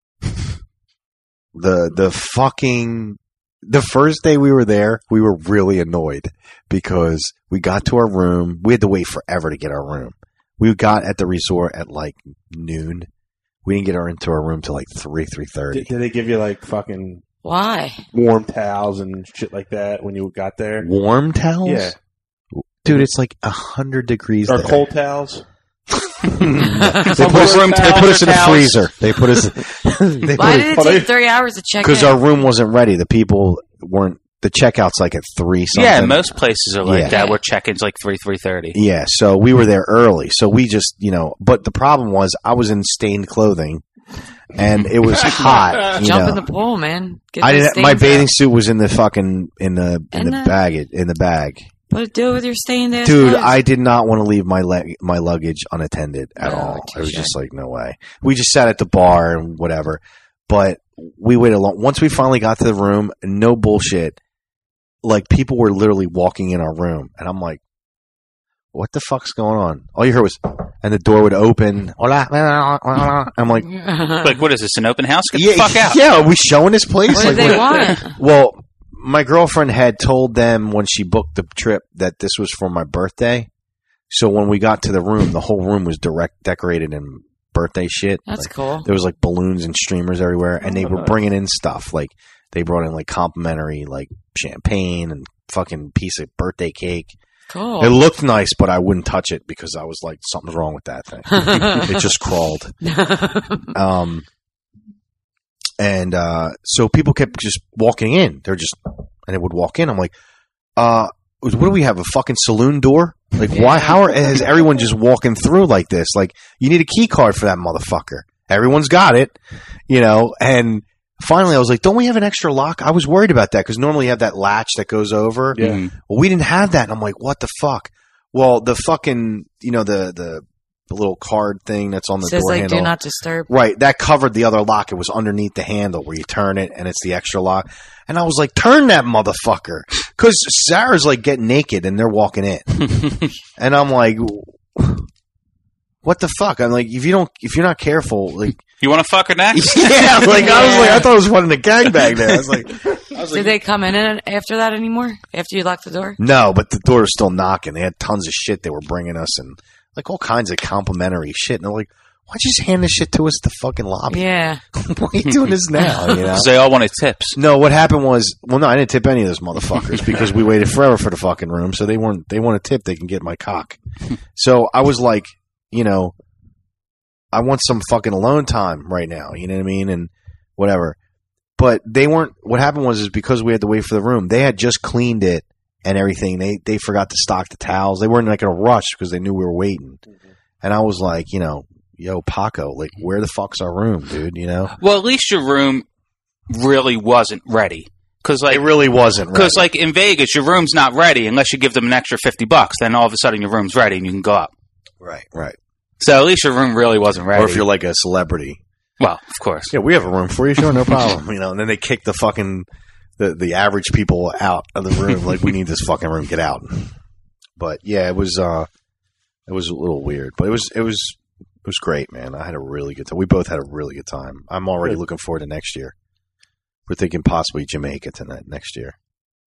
The the fucking the first day we were there, we were really annoyed because we got to our room. We had to wait forever to get our room. We got at the resort at like noon. We didn't get our into our room till like three three thirty. Did, did they give you like fucking Why? warm towels and shit like that when you got there? Warm towels? Yeah, Dude, it's like a hundred degrees. or there. cold towels. They put, us, room they put us in the towels. freezer. They put us. They Why put did it Oh, they- take three hours to check in? because our room wasn't ready. The people weren't. The checkout's like at three something. Yeah, most places are like Yeah. that. Where check-ins like three, three thirty. Yeah, so we were there early. So we just, you know, but the problem was I was in stained clothing, and it was hot. You Jump know. in the pool, man. Get I those didn't. My stains bathing out. suit was in the fucking in the in In the the- bag in the bag. What do with your stained ass Dude, clothes? I did not want to leave my leg my luggage unattended at Oh, all. It was touche. just like no way. We just sat at the bar and whatever. But we waited long. Once we finally got to the room, no bullshit. Like people were literally walking in our room, and I'm like, "What the fuck's going on?" All you heard was, and the door would open. Hola. I'm like, Like, what is this? An open house? Get "Yeah, the fuck out! yeah, are we showing this place?" What Like, did they what- want? Well, my girlfriend had told them when she booked the trip that this was for my birthday. So when we got to the room, the whole room was direct decorated in birthday shit. That's Like, cool. there was like balloons and streamers everywhere, and they were bringing in stuff. Like they brought in like complimentary like champagne and fucking piece of birthday cake. Cool. It looked nice, but I wouldn't touch it because I was like, something's wrong with that thing. It just crawled. Um, and uh, so people kept just walking in. They're just, and they would walk in. I'm like, uh, what do we have? A fucking saloon door? Like, why? How are, is everyone just walking through like this? Like, you need a key card for that motherfucker. Everyone's got it, you know. And finally, I was like, don't we have an extra lock? I was worried about that because normally you have that latch that goes over. Yeah. Mhm. Well, we didn't have that. And I'm like, what the fuck? Well, the fucking, you know, the the, the little card thing that's on the Says door like handle. do not disturb. Right, that covered the other lock. It was underneath the handle where you turn it, and it's the extra lock. And I was like, "Turn that motherfucker!" Because Sarah's like getting naked, and they're walking in, and I'm like, "What the fuck?" I'm like, "If you don't, if you're not careful, like, You want to fuck her next? yeah." Like I was like, I thought I was running a gangbang there. I was like, I was Did like, they come in and- after that anymore? After you locked the door? no, but the door was still knocking. They had tons of shit they were bringing us, and like all kinds of complimentary shit. And they're like, "Why'd you just hand this shit to us at the fucking lobby? Yeah. Why are you doing this now?" You know. Because they all wanted tips. No, what happened was, well, no, I didn't tip any of those motherfuckers because we waited forever for the fucking room. So they weren't, they want a tip, they can get my cock. So I was like, you know, I want some fucking alone time right now. You know what I mean? And whatever. But they weren't, what happened was, is because we had to wait for the room, they had just cleaned it and everything. They, they forgot to stock the towels. They weren't like in a rush because they knew we were waiting. And I was like, you know, yo, Paco, like, where the fuck's our room, dude? You know? Well, at least your room really wasn't ready. Because like, It really wasn't right. because like in Vegas, your room's not ready unless you give them an extra fifty bucks. Then all of a sudden your room's ready and you can go up. Right, right. So at least your room really wasn't ready. Or if you're like a celebrity. well, of course. Yeah, we have a room for you, sure, no problem. You know, and then they kick the fucking the, the average people out of the room. Like, we need this fucking room, get out. But yeah, it was uh, it was a little weird, but it was it was it was great, man. I had a really good time. We both had a really good time. I'm already Good. looking forward to next year. We're thinking possibly Jamaica tonight next year.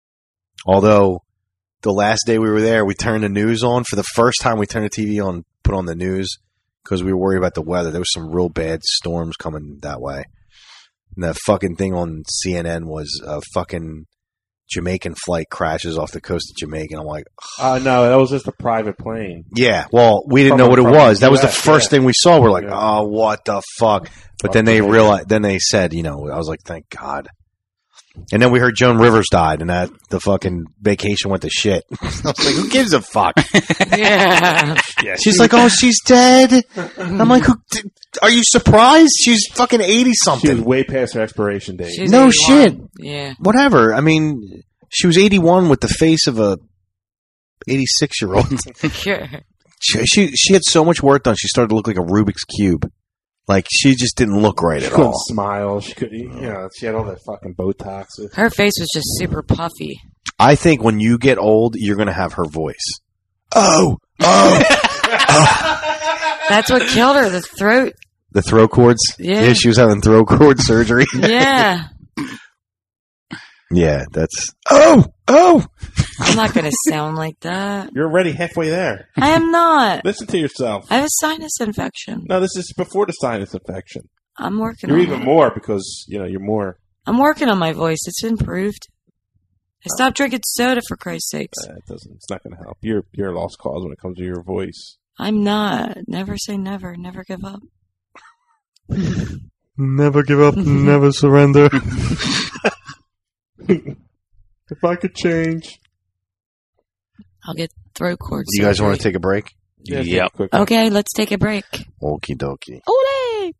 Although the last day we were there, we turned the news on for the first time. We turned the T V on, put on the news because we were worried about the weather. There was some real bad storms coming that way. And that fucking thing on C N N was a fucking Jamaican flight crashes off the coast of Jamaica. And I'm like, Uh, no, that was just a private plane. yeah, well, we didn't From- know what it from was. That was the U S, first yeah. thing we saw. We're like, Yeah. oh, what the fuck? But Fuck then they Jamaica. realized, then they said, you know, I was like, thank God. And then we heard Joan Rivers died, and that the fucking vacation went to shit. I was like, who gives a fuck? Yeah. Yeah, She's like, oh, she's dead. I'm like, who? Did? Are you surprised? She's fucking eighty She something. was way past her expiration date. She's No eighty-one. shit. Yeah. Whatever. I mean, she was eighty-one with the face of a eighty-six year old. Sure. She, she she had so much work done. She started to look like a Rubik's cube. Like she just didn't look right She at couldn't all. smile. She could, you know, she had all that fucking Botox. Her face was just super puffy. I think when you get old, you're gonna have her voice. Oh, oh, That's what killed her. The throat. the throat cords. Yeah. she was having throat cord surgery. Yeah. Yeah, that's. Oh, oh. I'm not going to sound like that. You're already halfway there. I am not. Listen to yourself. I have a sinus infection. No, this is before the sinus infection. I'm working You're on even it. more because, you know, you're more. I'm working on my voice. It's improved. I stopped drinking soda for Christ's sakes. Uh, it doesn't. It's not going to help. You're you're a lost cause when it comes to your voice. I'm not. Never say never. Never give up. Never give up. Never surrender. If I could change. I'll get throat cord You guys want to surgery. take a break? Yeah, Yep. take a quick- Okay, let's take a break. Okie dokie. Ole!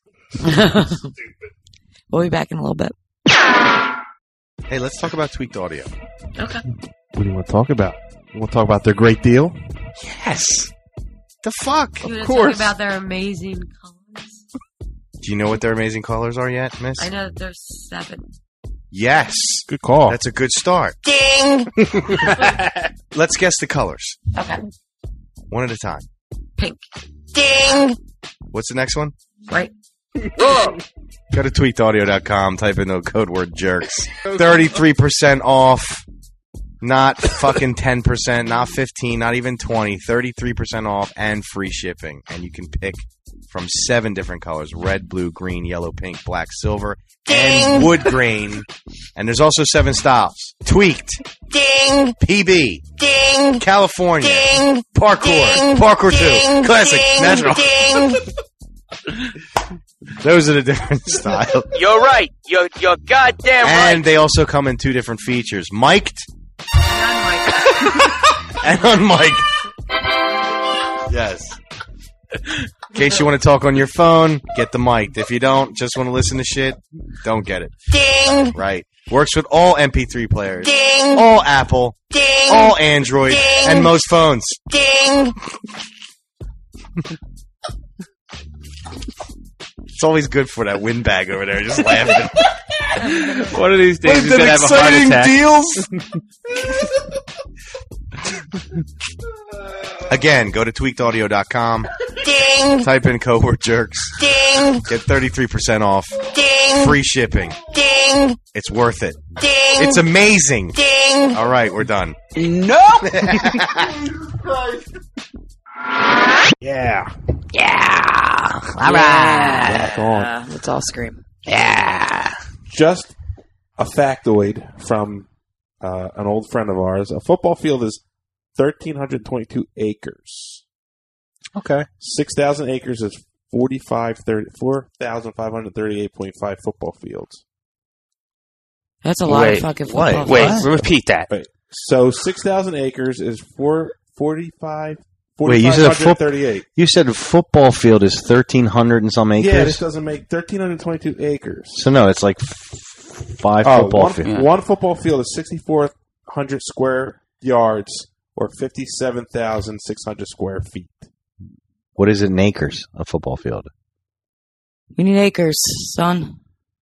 We'll be back in a little bit. Hey, let's talk about tweaked audio. Okay. What do you want to talk about? You want to talk about their great deal? Yes. The fuck? You want to course. talk about their amazing colors? Do you know what their amazing colors are yet, miss? I know that there's seven. Yes. Good call. That's a good start. Ding! Let's guess the colors. Okay. One at a time. Pink. Ding! What's the next one? Right? Go to tweaked audio dot com, type in the code word jerks. thirty-three percent off. Not fucking ten percent, not fifteen, not even twenty. thirty-three percent off and free shipping. And you can pick from seven different colors: red, blue, green, yellow, pink, black, silver, and wood grain. And there's also seven styles: tweaked, Ding! P B, Ding! California, Ding! parkour, Ding! parkour Ding! two, classic, Ding! natural. Ding! Those are the different styles. You're right. You're, you're goddamn right. And they also come in two different features: mic'd and unmiked. Yes. In case you want to talk on your phone, get the mic. If you don't, just want to listen to shit, don't get it. Ding! Right. Works with all M P three players, Ding! all Apple, Ding! all Android, Ding! and most phones. Ding! It's always good for that windbag over there, just laughing. One of these days he's Them gonna have a heart exciting attack. deals. Again, go to tweaked audio dot com, Ding! type in code word jerks, Ding! get thirty-three percent off, Ding! free shipping. Ding! It's worth it. Ding! It's amazing. Ding! All right, we're done. Nope. Yeah. Yeah! All right! Back on. Uh, let's all scream. Yeah! Just a factoid from uh, an old friend of ours. A football field is one thousand three hundred twenty-two acres. Okay. six thousand acres is forty-five, thirty, four thousand five hundred thirty-eight point five football fields. That's a lot Wait, of fucking what? football. Wait, fields. repeat that. Right. So six thousand acres is four, forty-five, Wait, you said a foot- thirty-eight. You said a football field is thirteen hundred and some acres? Yeah, this doesn't make one thousand three hundred twenty-two acres. So no, it's like f- five Oh, football one, fields. one football field is six thousand four hundred square yards or fifty-seven thousand six hundred square feet. What is it in acres, a football field? We need acres, son.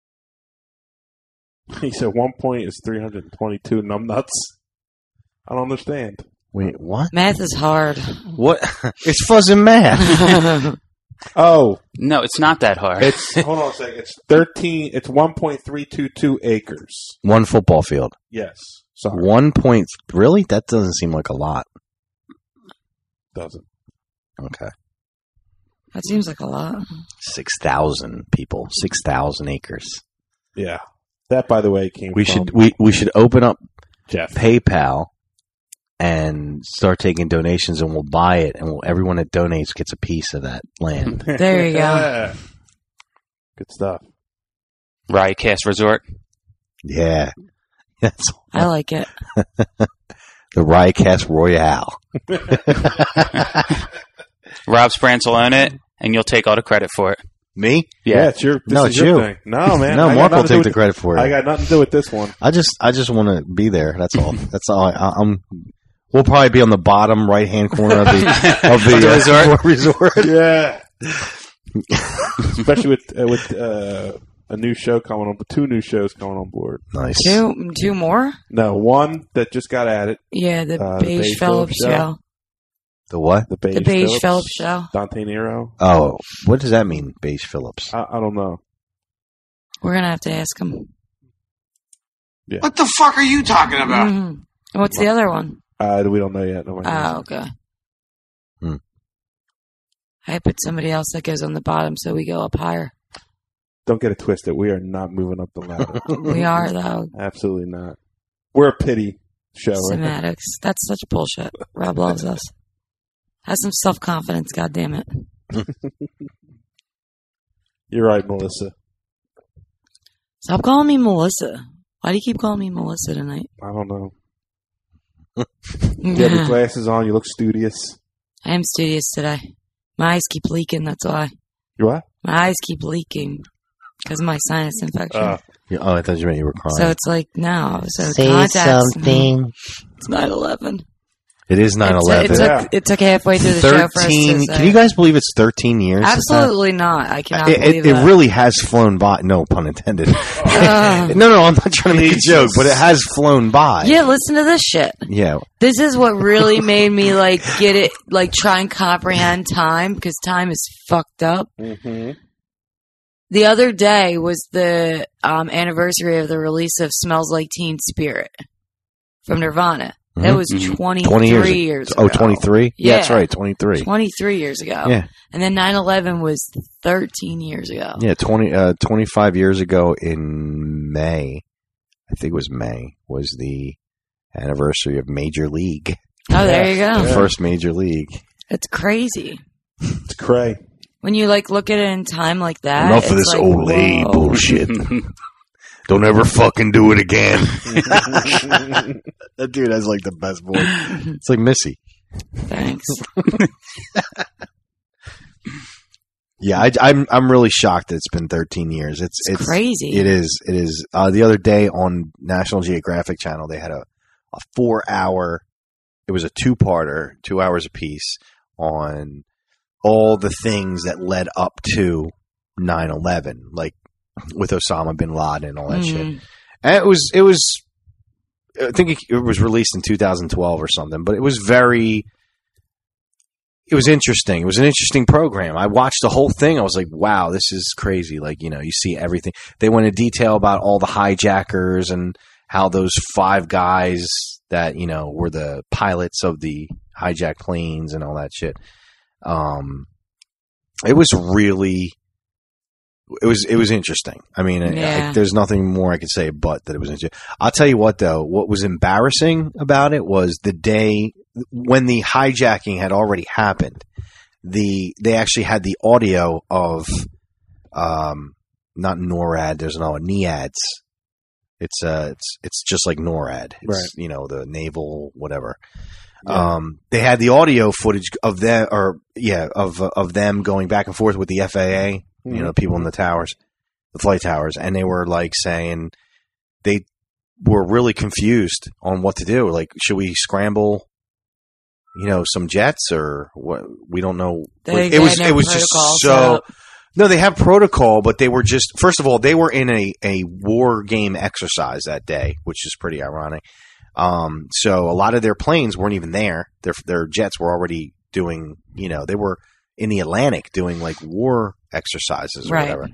He said one point is three hundred twenty-two numbnuts. I don't understand. Wait, what? Math is hard. What? It's fuzzy math. Oh, No, it's not that hard. it's hold on a second. It's thirteen. It's one point three two two acres. One football field. Yes, sorry, One point. Really? That doesn't seem like a lot. doesn't. Okay. That seems like a lot. Six thousand people. Six thousand acres. Yeah, that by the way came. We from should we we should open up Jeff. PayPal and start taking donations, and we'll buy it, and we'll, everyone that donates gets a piece of that land. There you go. Good stuff. Riotcast Resort. Yeah. That's I like it. the Riotcast Royale. Rob Sprance will own it. and you'll take all the credit for it. Me? Yeah, it's your. This No, is it's your you. Thing. No, man. No, I got Mark will nothing to do take with- the credit for it. I got nothing to do with this one. I just, I just want to be there. That's all. That's all. I, I'm. We'll probably be on the bottom right hand corner of the of the, The uh, resort. Yeah. Especially with uh, with uh, a new show coming on, two new shows coming on board. Nice. Two, two more? No, one that just got added. Yeah, the Uh, the Beige Beige Phillips Phillips show. show. The what? The Beige, The Beige Phillips, Phillips show. Dante Nero. Oh, what does that mean? Beige Phillips. I, I don't know. We're gonna have to ask him. What the fuck are you talking about? Mhm. What's the other one? Uh, we don't know yet. Nobody knows. Oh, okay. Hmm. I put somebody else that goes on the bottom, so we go up higher. Don't get it twisted. We are not moving up the ladder. We are though. Absolutely not. We're a pity show, right? Semantics. That's such bullshit. Rob loves us. Have some self confidence. God damn it. You're right, Melissa. Stop calling me Melissa. Why do you keep calling me Melissa tonight? I don't know. You have your glasses on. You look studious. I am studious today. My eyes keep leaking. That's why. You what? My eyes keep leaking because of my sinus infection. Uh, Yeah, oh, I thought you meant you were crying. so it's like no. So Say contacts. something. It's nine eleven. it is nine It eleven. took, Yeah. it took halfway through the show for us to Thirteen. say. Can you guys believe it's thirteen years? since that? Absolutely not. I cannot It, believe it, it that. really has flown by. No pun intended. Ugh. no, no, I'm not trying to make a joke, but it has flown by. Yeah, listen to this shit. Yeah. This is what really made me like get it, like try and comprehend time because time is fucked up. mm-hmm. The other day was the um, anniversary of the release of "Smells Like Teen Spirit" from Nirvana. That Mhm. was Mhm. twenty-three twenty years. years Oh, ago. twenty-three? Yeah, that's Yeah. right, twenty-three. twenty-three years ago. Yeah. And then nine eleven was thirteen years ago. Yeah, twenty, uh, twenty-five years ago in May, I think it was May, was the anniversary of Major League. Oh, there you go. The first Major League. It's crazy. It's cray. When you like look at it in time like that. Enough of it's this like, Olay whoa. bullshit. Don't ever fucking do it again. That dude has like the best voice. It's like Missy. Thanks. Yeah, I, I'm I'm really shocked that it's been thirteen years. It's It's it's crazy. It is. It is. Uh, the other day on National Geographic Channel, they had a, a four hour. It was a two parter, two hours apiece, on all the things that led up to nine eleven, like with Osama bin Laden and all that shit. Mhm. And it was. It was. I think it, it was released in two thousand twelve or something, but it was very. It was interesting. It was an interesting program. I watched the whole thing. I was like, wow, this is crazy. Like, you know, you see everything. They went into detail about all the hijackers and how those five guys that, you know, were the pilots of the hijacked planes and all that shit. Um, it was really, it was, it was interesting. I mean, I- Yeah. I, there's nothing more I could say but that it was interesting. I'll tell you what though, what was embarrassing about it was the day when the hijacking had already happened, the they actually had the audio of um not NORAD, there's no NEADS. It's uh it's it's just like NORAD. It's, Right. you know, the naval whatever. Yeah. Um they had the audio footage of them or yeah, of of them going back and forth with the F A A, you know, people in the towers, the flight towers, and they were like saying they were really confused on what to do. Like, should we scramble, you know, some jets or what? We don't know. They- Like, they it was had no it was just protocol set so. up. No, they have protocol, but they were just first of all they were in a a war game exercise that day, which is pretty ironic. Um, so a lot of their planes weren't even there. Their their jets were already doing, you know, they were in the Atlantic doing like war exercises or Right. whatever.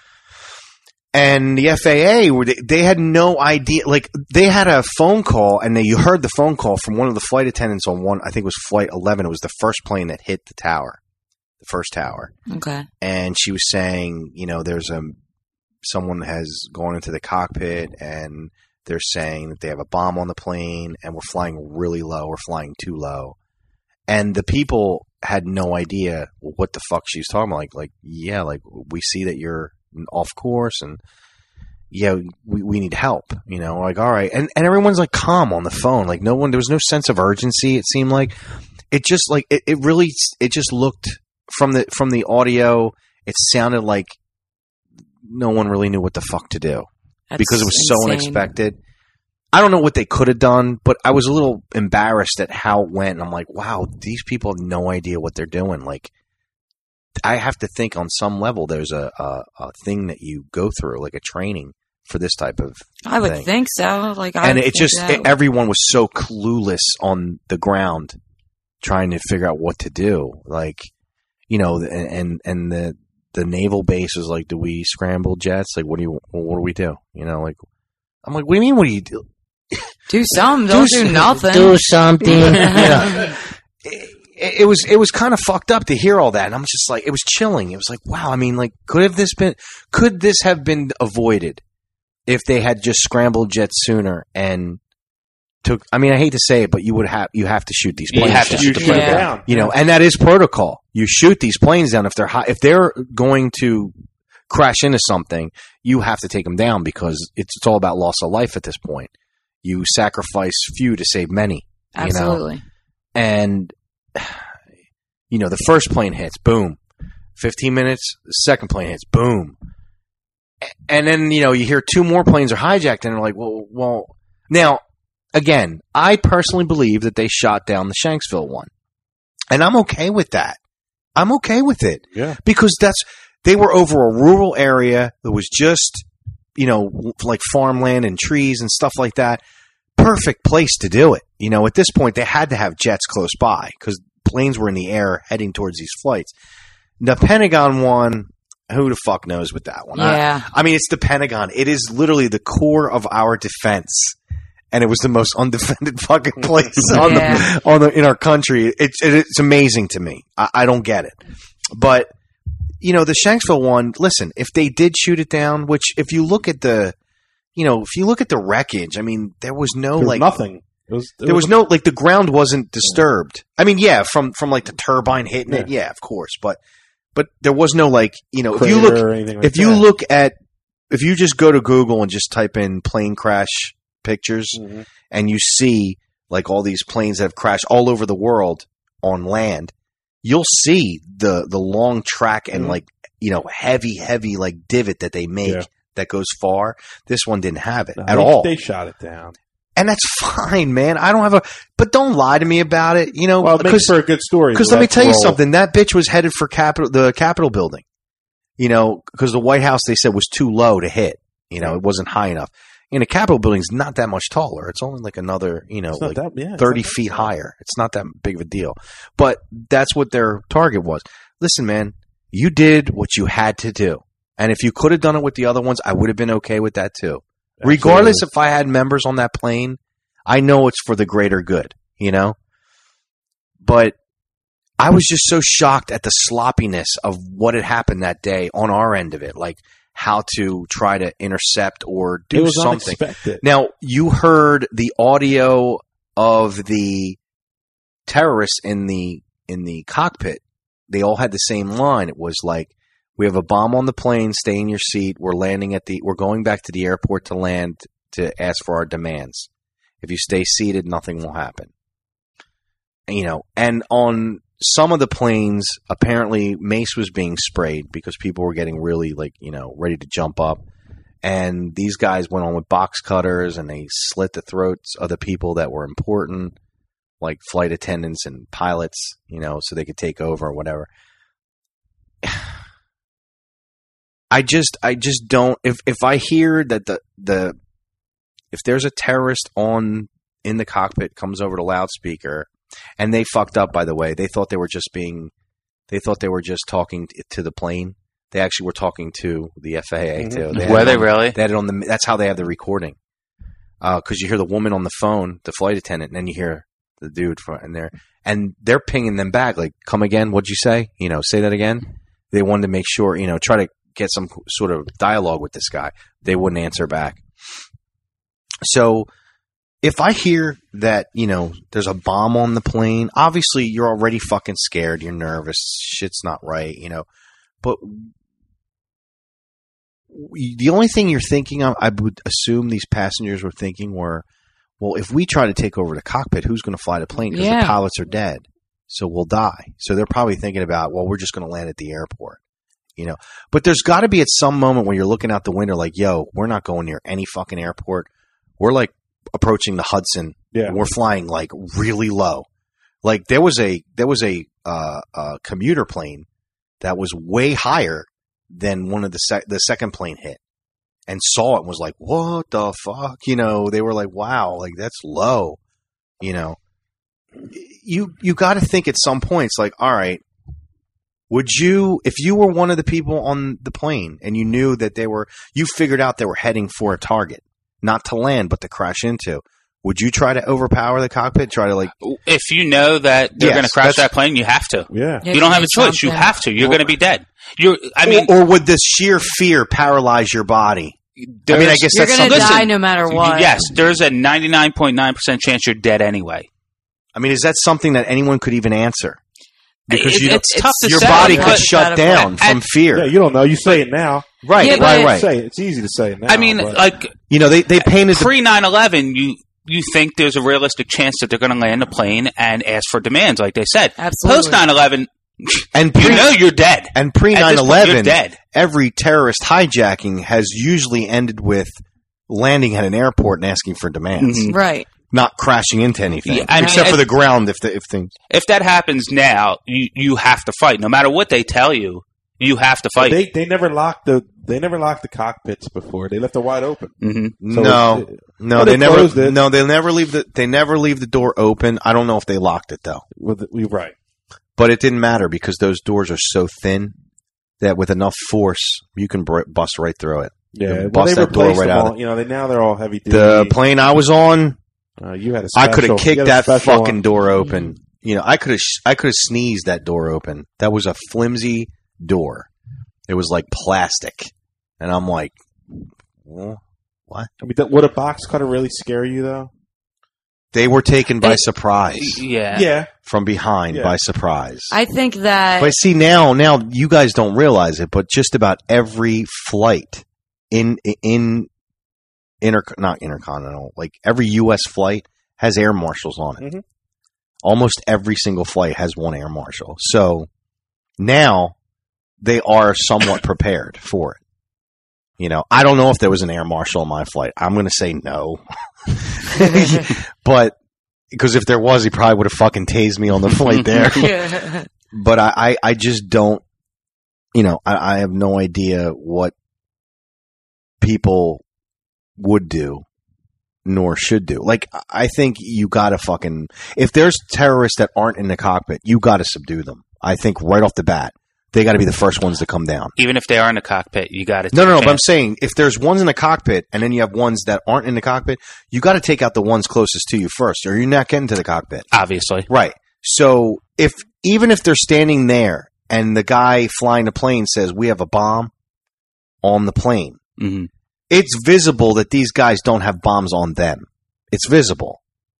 And the F A A, were they, they had no idea. Like, they had a phone call, and they, you heard the phone call from one of the flight attendants on one, I think it was Flight eleven. It was the first plane that hit the tower, the first tower. Okay. And she was saying, you know, there's a, someone has gone into the cockpit, and they're saying that they have a bomb on the plane, and we're flying really low. We're flying too low. And the people had no idea what the fuck she was talking about. Like, like, yeah, like, we see that you're off course, and yeah, we, we need help, you know, like, all right. And, and everyone's like calm on the phone. Like, no one, there was no sense of urgency. It seemed like it just like, it, it really, it just looked from the from the audio, it sounded like no one really knew what the fuck to do That's because it was so insane. unexpected. I don't know what they could have done, but I was a little embarrassed at how it went. And I'm like, wow, these people have no idea what they're doing. Like, I have to think on some level there's a, a, a thing that you go through, like a training for this type of I would thing. think so. Like, I And would it think just, that it, would- everyone was so clueless on the ground trying to figure out what to do. Like, you know, and, and, and the, the naval base was like, do we scramble jets? Like, what do you, what do we do? You know, like, I'm like, what do you mean? What do you do? do something. Don't do, some- nothing. Do something. Yeah. It, it was it was kind of fucked up to hear all that, and I'm just like, it was chilling. It was like, wow. I mean, like, could have this been? Could this have been avoided if they had just scrambled jets sooner and took? I mean, I hate to say it, but you would have you have to shoot these You planes. have to down. shoot the shoot plane it Yeah. down. You know, and that is protocol. You shoot these planes down if they're high, if they're going to crash into something. You have to take them down because it's, it's all about loss of life at this point. You sacrifice few to save many. You know? Absolutely. And, you know, the first plane hits, boom. fifteen minutes, the second plane hits, boom. A- And then, you know, you hear two more planes are hijacked, and they're like, well, well. Now, again, I personally believe that they shot down the Shanksville one. And I'm okay with that. I'm okay with it. Yeah. Because that's, they were over a rural area that was just, you know, like farmland and trees and stuff like that. Perfect place to do it. You know, at this point, they had to have jets close by because planes were in the air heading towards these flights. The Pentagon one, who the fuck knows with that one? Yeah. I, I mean, it's the Pentagon. It is literally the core of our defense. And it was the most undefended fucking place on Yeah. the, on the, in our country. It's, it, it's amazing to me. I, I don't get it. But, you know, the Shanksville one, listen, if they did shoot it down, which if you look at the, you know, if you look at the wreckage, I mean, there was no There was like nothing. It was, it there was no like the ground wasn't disturbed. I mean, yeah, from from like the turbine hitting it, yeah, of course, but but there was no like, you know, if you crater look or anything like if you that. look at if you just go to Google and just type in plane crash pictures Mhm. and you see like all these planes that have crashed all over the world on land, you'll see the the long track and Mhm. like, you know, heavy heavy like divot that they make Yeah. that goes far. This one didn't have it No, at they, all. They shot it down. And that's fine, man. I don't have a, but don't lie to me about it, you know, Well, it makes because for a good story. because so let me let's tell you roll. something. That bitch was headed for Capitol, the Capitol building, you know, because the White House they said was too low to hit. You know, it wasn't high enough. And the Capitol building's not that much taller. It's only like another, you know, It's not like that- yeah, it's thirty not that feet tall. higher. It's not that big of a deal. But that's what their target was. Listen, man, you did what you had to do. And if you could have done it with the other ones, I would have been okay with that too. Regardless if I had members on that plane, I know it's for the greater good, you know? But I was just so shocked at the sloppiness of what had happened that day on our end of it, like how to try to intercept or It do was something. unexpected. Now, you heard the audio of the terrorists in the in the cockpit. They all had the same line. It was like, we have a bomb on the plane, stay in your seat. We're landing at the we're going back to the airport to land to ask for our demands. If you stay seated, nothing will happen. You know, and on some of the planes, apparently mace was being sprayed because people were getting really like, you know, ready to jump up. And these guys went on with box cutters and they slit the throats of the people that were important, like flight attendants and pilots, you know, so they could take over or whatever. I just, I just don't. If if I hear that the the if there's a terrorist on in the cockpit comes over the loudspeaker, and they fucked up, by the way, they thought they were just being, they thought they were just talking t- to the plane. They actually were talking to the F A A Mhm. too. They had Were it they on- really? They had it on the. That's how they have the recording. Because you hear the woman on the phone, the flight attendant, and then you hear the dude from and there, and they're pinging them back like, "Come again? What'd you say? You know, say that again." They wanted to make sure, you know, try to get some sort of dialogue with this guy. They wouldn't answer back. So if I hear that, you know, there's a bomb on the plane, obviously you're already fucking scared. You're nervous. Shit's not right, you know. But the only thing you're thinking of, I would assume these passengers were thinking were, well, if we try to take over the cockpit, who's going to fly the plane? Because Yeah. the pilots are dead. so we'll die. So they're probably thinking about, well, we're just going to land at the airport, you know. But there's got to be at some moment when you're looking out the window like, yo, we're not going near any fucking airport. We're like approaching the Hudson. Yeah. And we're flying like really low. Like there was a there was a, uh, a commuter plane that was way higher than one of the sec- the second plane hit, and saw it and was like, what the fuck? You know, they were like, wow, like that's low. You know, you you got to think at some point, it's like, all right, would you, if you were one of the people on the plane and you knew that they were, you figured out they were heading for a target, not to land but to crash into, would you try to overpower the cockpit? Try to like, if you know that they're Yes, going to crash that's- that plane, you have to. Yeah. Yeah, You don't have a do choice. You something. have to. You're going to be dead. You're. I mean, or, or would the sheer fear paralyze your body? I mean, I there's- guess You're that's going to something. die no matter what. Yes, there's a ninety-nine point nine percent chance you're dead anyway. I mean, is that something that anyone could even answer? Because It- you it's tough to your say, body but- could shut but- down from and- fear. Yeah, you don't know. You say it now. right, Yeah, right, but- right. Say it. It's easy to say it now. I mean, but- like You know, they they painted the pre nine eleven, you you think there's a realistic chance that they're going to land a plane and ask for demands, like they said. Absolutely. Post nine eleven, and you pre know you're dead. and pre At nine this point, you're eleven, dead. every terrorist hijacking has usually ended with landing at an airport and asking for demands, Mhm. Right. not crashing into anything, Yeah, I mean, except for it- the ground. If the, if things, If that happens now, you you have to fight. No matter what they tell you, you have to fight. they they never locked the they never locked the cockpits before. They left it wide open. hmm So no, it- no, well, they, they never, closed it. no, they never leave the they never leave the door open. I don't know if they locked it though, With the, you're right. but it didn't matter because those doors are so thin that with enough force you can br- bust right through it. Yeah, You well, bust they that door replaced right them out all. of You know, they now they're all heavy duty. The plane I was on, uh, you had a I special, could have you kicked had a that special fucking one. door open. You know, I could have I could have sneezed that door open. That was a flimsy door. It was like plastic, and I'm like, well, what? I mean, that, would a box cutter really scare you though? They were taken by It- surprise Yeah. Yeah, from behind Yeah. by surprise. I think that But see now, now you guys don't realize it, but just about every flight in in inter not intercontinental, like every U S flight has air marshals on it. Mhm. Almost every single flight has one air marshal. So now they are somewhat prepared for it. You know, I don't know if there was an air marshal on my flight. I'm going to say no, but because if there was, he probably would have fucking tased me on the flight there. But I, I, I just don't, you know, I, I have no idea what people would do nor should do. Like, I think you gotta fucking, if there's terrorists that aren't in the cockpit, you gotta subdue them. I think right off the bat, they gotta be the first ones to come down. Even if they are in the cockpit, you got to. No, no, no, but I'm saying if there's ones in the cockpit and then you have ones that aren't in the cockpit, you gotta take out the ones closest to you first or you're not getting to the cockpit. Obviously. Right. So if even if they're standing there and the guy flying the plane says we have a bomb on the plane, hmm it's visible that these guys don't have bombs on them. It's visible.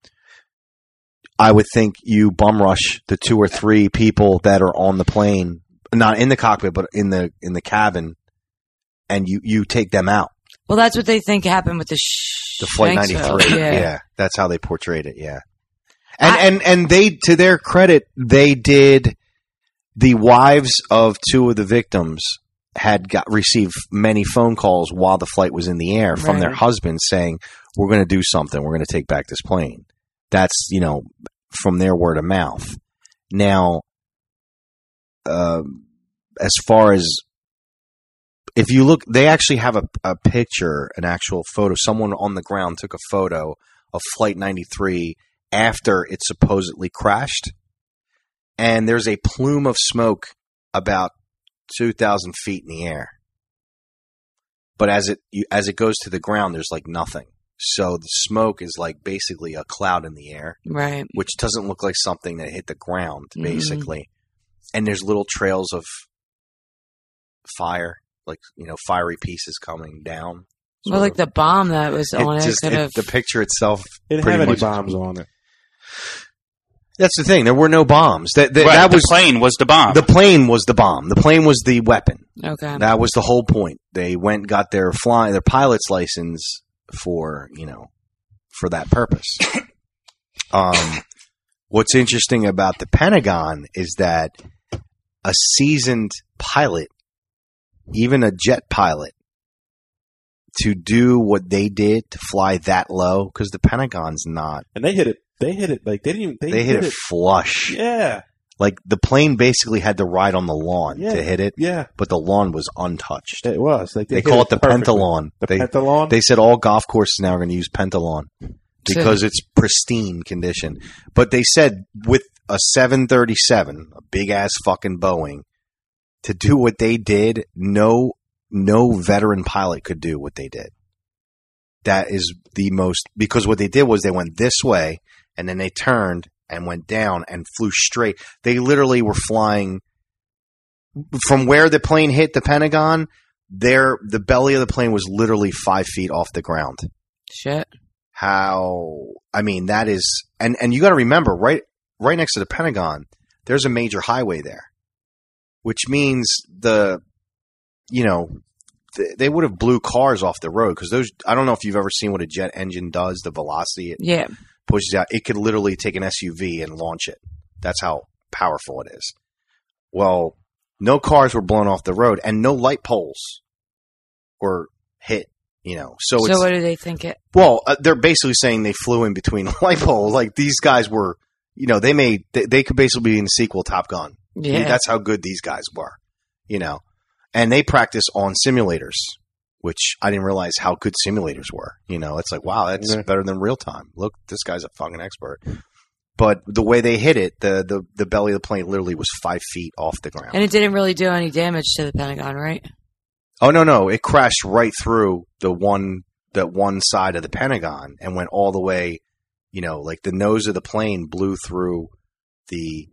I would think you bum rush the two or three people that are on the plane, not in the cockpit, but in the in the cabin, and you, you take them out. well, that's what they think happened with the sh- The Flight Shanksville. ninety-three. Yeah. Yeah, that's how they portrayed it. Yeah, and I- and and they, to their credit, they did. The wives of two of the victims had got received many phone calls while the flight was in the air from Right. their husbands saying, "We're going to do something. We're going to take back this plane." That's, you know, from their word of mouth. Now, uh, as far as if you look, they actually have a, a picture, an actual photo. Someone on the ground took a photo of Flight ninety-three after it supposedly crashed. And there's a plume of smoke about two thousand feet in the air. But as it you, as it goes to the ground, there's like nothing. So the smoke is like basically a cloud in the air, Right. which doesn't look like something that hit the ground, Mhm. basically. And there's little trails of fire, like, you know, fiery pieces coming down. Well, like the bomb that was on It it, just- could it- have. the picture itself. They didn't pretty have any much- bombs on it. That's the thing. There were no bombs. That that, Right, that the was plane was the bomb. the plane was the bomb. The plane was the weapon. Okay. That was the whole point. They went and got their fly their pilot's license for, you know, for that purpose. Um, what's interesting about the Pentagon is that a seasoned pilot, even a jet pilot, to do what they did to fly that low, because the Pentagon's not. And they hit it. They hit it like they didn't even. They, They hit it flush. Yeah. Like the plane basically had to ride on the lawn Yeah. to hit it, Yeah. but the lawn was untouched. It was. Like They hit call it the perfectly. Pentalawn. The They, Pentalawn? They said all golf courses now are going to use Pentalawn because it's pristine condition. But they said with a seven thirty-seven, a big ass fucking Boeing, to do what they did, no no veteran pilot could do what they did. That is the most, because what they did was they went this way and then they turned and went down and flew straight. They literally were flying from where the plane hit the Pentagon. There, the belly of the plane was literally five feet off the ground. Shit. How? I mean, that is, and and you got to remember, right, right next to the Pentagon, there's a major highway there, which means the, you know, th- they would have blew cars off the road because those. I don't know if you've ever seen what a jet engine does, the velocity it Yeah. pushes out. It could literally take an S U V and launch it. That's how powerful it is. Well, no cars were blown off the road, and no light poles were hit. You know, so, So it's, what do they think it? well, uh, they're basically saying they flew in between light poles. Like these guys were, you know, they made they, they could basically be in the sequel Top Gun. Yeah. That's how good these guys were. You know, and they practice on simulators, which I didn't realize how good simulators were. You know, it's like, wow, that's Yeah. better than real time. Look, this guy's a fucking expert. But the way they hit it, the, the, the belly of the plane literally was five feet off the ground. And it didn't really do any damage to the Pentagon, right? Oh, no, no. It crashed right through the one the one side of the Pentagon and went all the way, you know, like the nose of the plane blew through the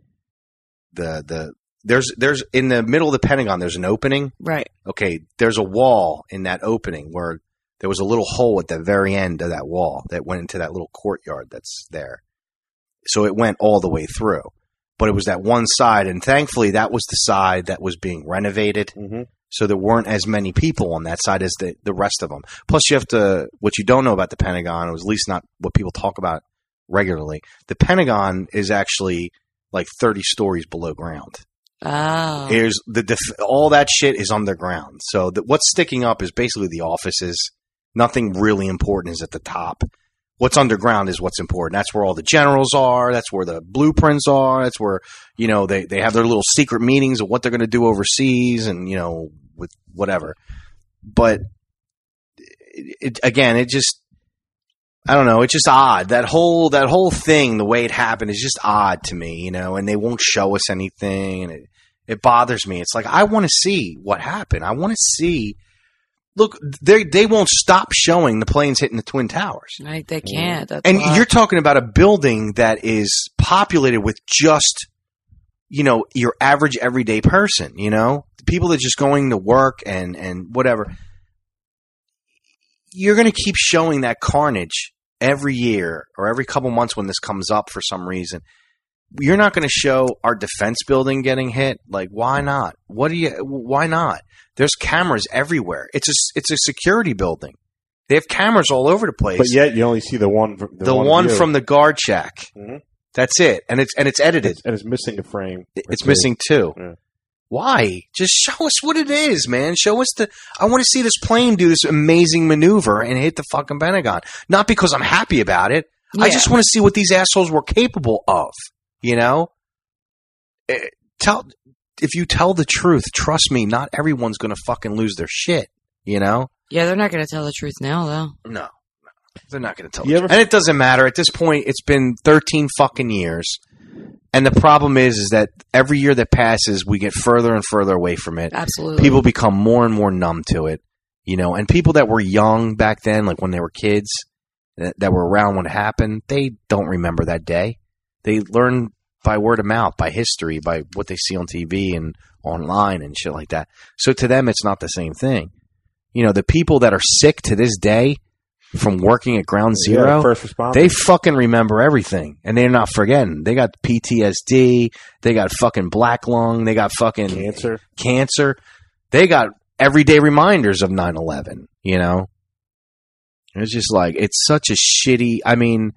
the the there's there's in the middle of the Pentagon there's an opening. Right. Okay, there's a wall in that opening where there was a little hole at the very end of that wall that went into that little courtyard that's there. So it went all the way through. But it was that one side, and thankfully that was the side that was being renovated. Mm-hmm. So there weren't as many people on that side as the, the rest of them. Plus, you have to, what you don't know about the Pentagon, or at least not what people talk about regularly, the Pentagon is actually like thirty stories below ground. Oh. There's the def- all that shit is underground. So the, what's sticking up is basically the offices. Nothing really important is at the top. What's underground is what's important. That's where all the generals are. That's where the blueprints are. That's where, you know, they, they have their little secret meetings of what they're going to do overseas and, you know, with whatever. But it, it, again, it just, I don't know. It's just odd. That whole, that whole thing, the way it happened is just odd to me, you know, and they won't show us anything. And it, it bothers me. It's like, I want to see what happened. I want to see. Look, they they won't stop showing the planes hitting the Twin Towers. Right, they can't. That's And why. you're talking about a building that is populated with just, you know, your average everyday person, you know? The people that are just going to work and, and whatever. You're going to keep showing that carnage every year or every couple months when this comes up for some reason. You're not going to show our defense building getting hit. Like, why not? What do you? Why not? There's cameras everywhere. It's a it's a security building. They have cameras all over the place. But yet you only see the one. The, the one, view. from the guard shack. Mhm. That's it, and it's and it's edited. It's, and it's missing a frame. It- or it's two. missing two. Yeah. Why? Just show us what it is, man. Show us the. I want to see this plane do this amazing maneuver and hit the fucking Pentagon. Not because I'm happy about it. I Yeah. just want to see what these assholes were capable of. You know, Eh, tell if you tell the truth. Trust me, not everyone's going to fucking lose their shit. You know. Yeah, they're not going to tell the truth now, though. No, no, they're not going to tell. You The ever- truth. And it doesn't matter at this point. It's been thirteen fucking years. And the problem is, is that every year that passes, we get further and further away from it. Absolutely. People become more and more numb to it, you know. And people that were young back then, like when they were kids, that, that were around when it happened, they don't remember that day. They learn by word of mouth, by history, by what they see on T V and online and shit like that. So to them, it's not the same thing. You know, the people that are sick to this day from working at Ground Yeah, Zero, first responders. they fucking remember everything, and they're not forgetting. They got P T S D, they got fucking black lung, they got fucking Cancer. cancer. They got everyday reminders of nine eleven, you know? It's just like, it's such a shitty, I mean,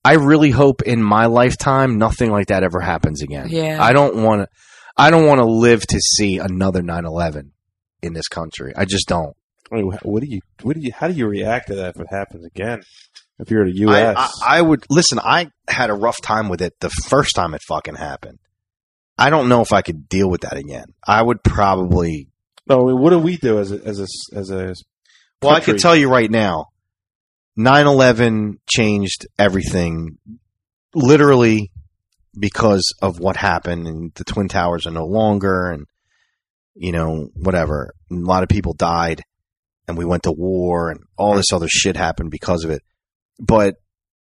I really hope in my lifetime nothing like that ever happens again. Yeah. I don't want to. I don't want to live to see another nine eleven in this country. I just don't. I mean, what do you? What do you? How do you react to that if it happens again? If you're at a U I, S, I, I would listen. I had a rough time with it the first time it fucking happened. I don't know if I could deal with that again. I would probably. No, I mean, what do we do as a as a as a? Well, I country? could tell you right now, nine eleven changed everything, literally, because of what happened, and the Twin Towers are no longer, and you know whatever. A lot of people died, and we went to war, and all this other shit happened because of it. But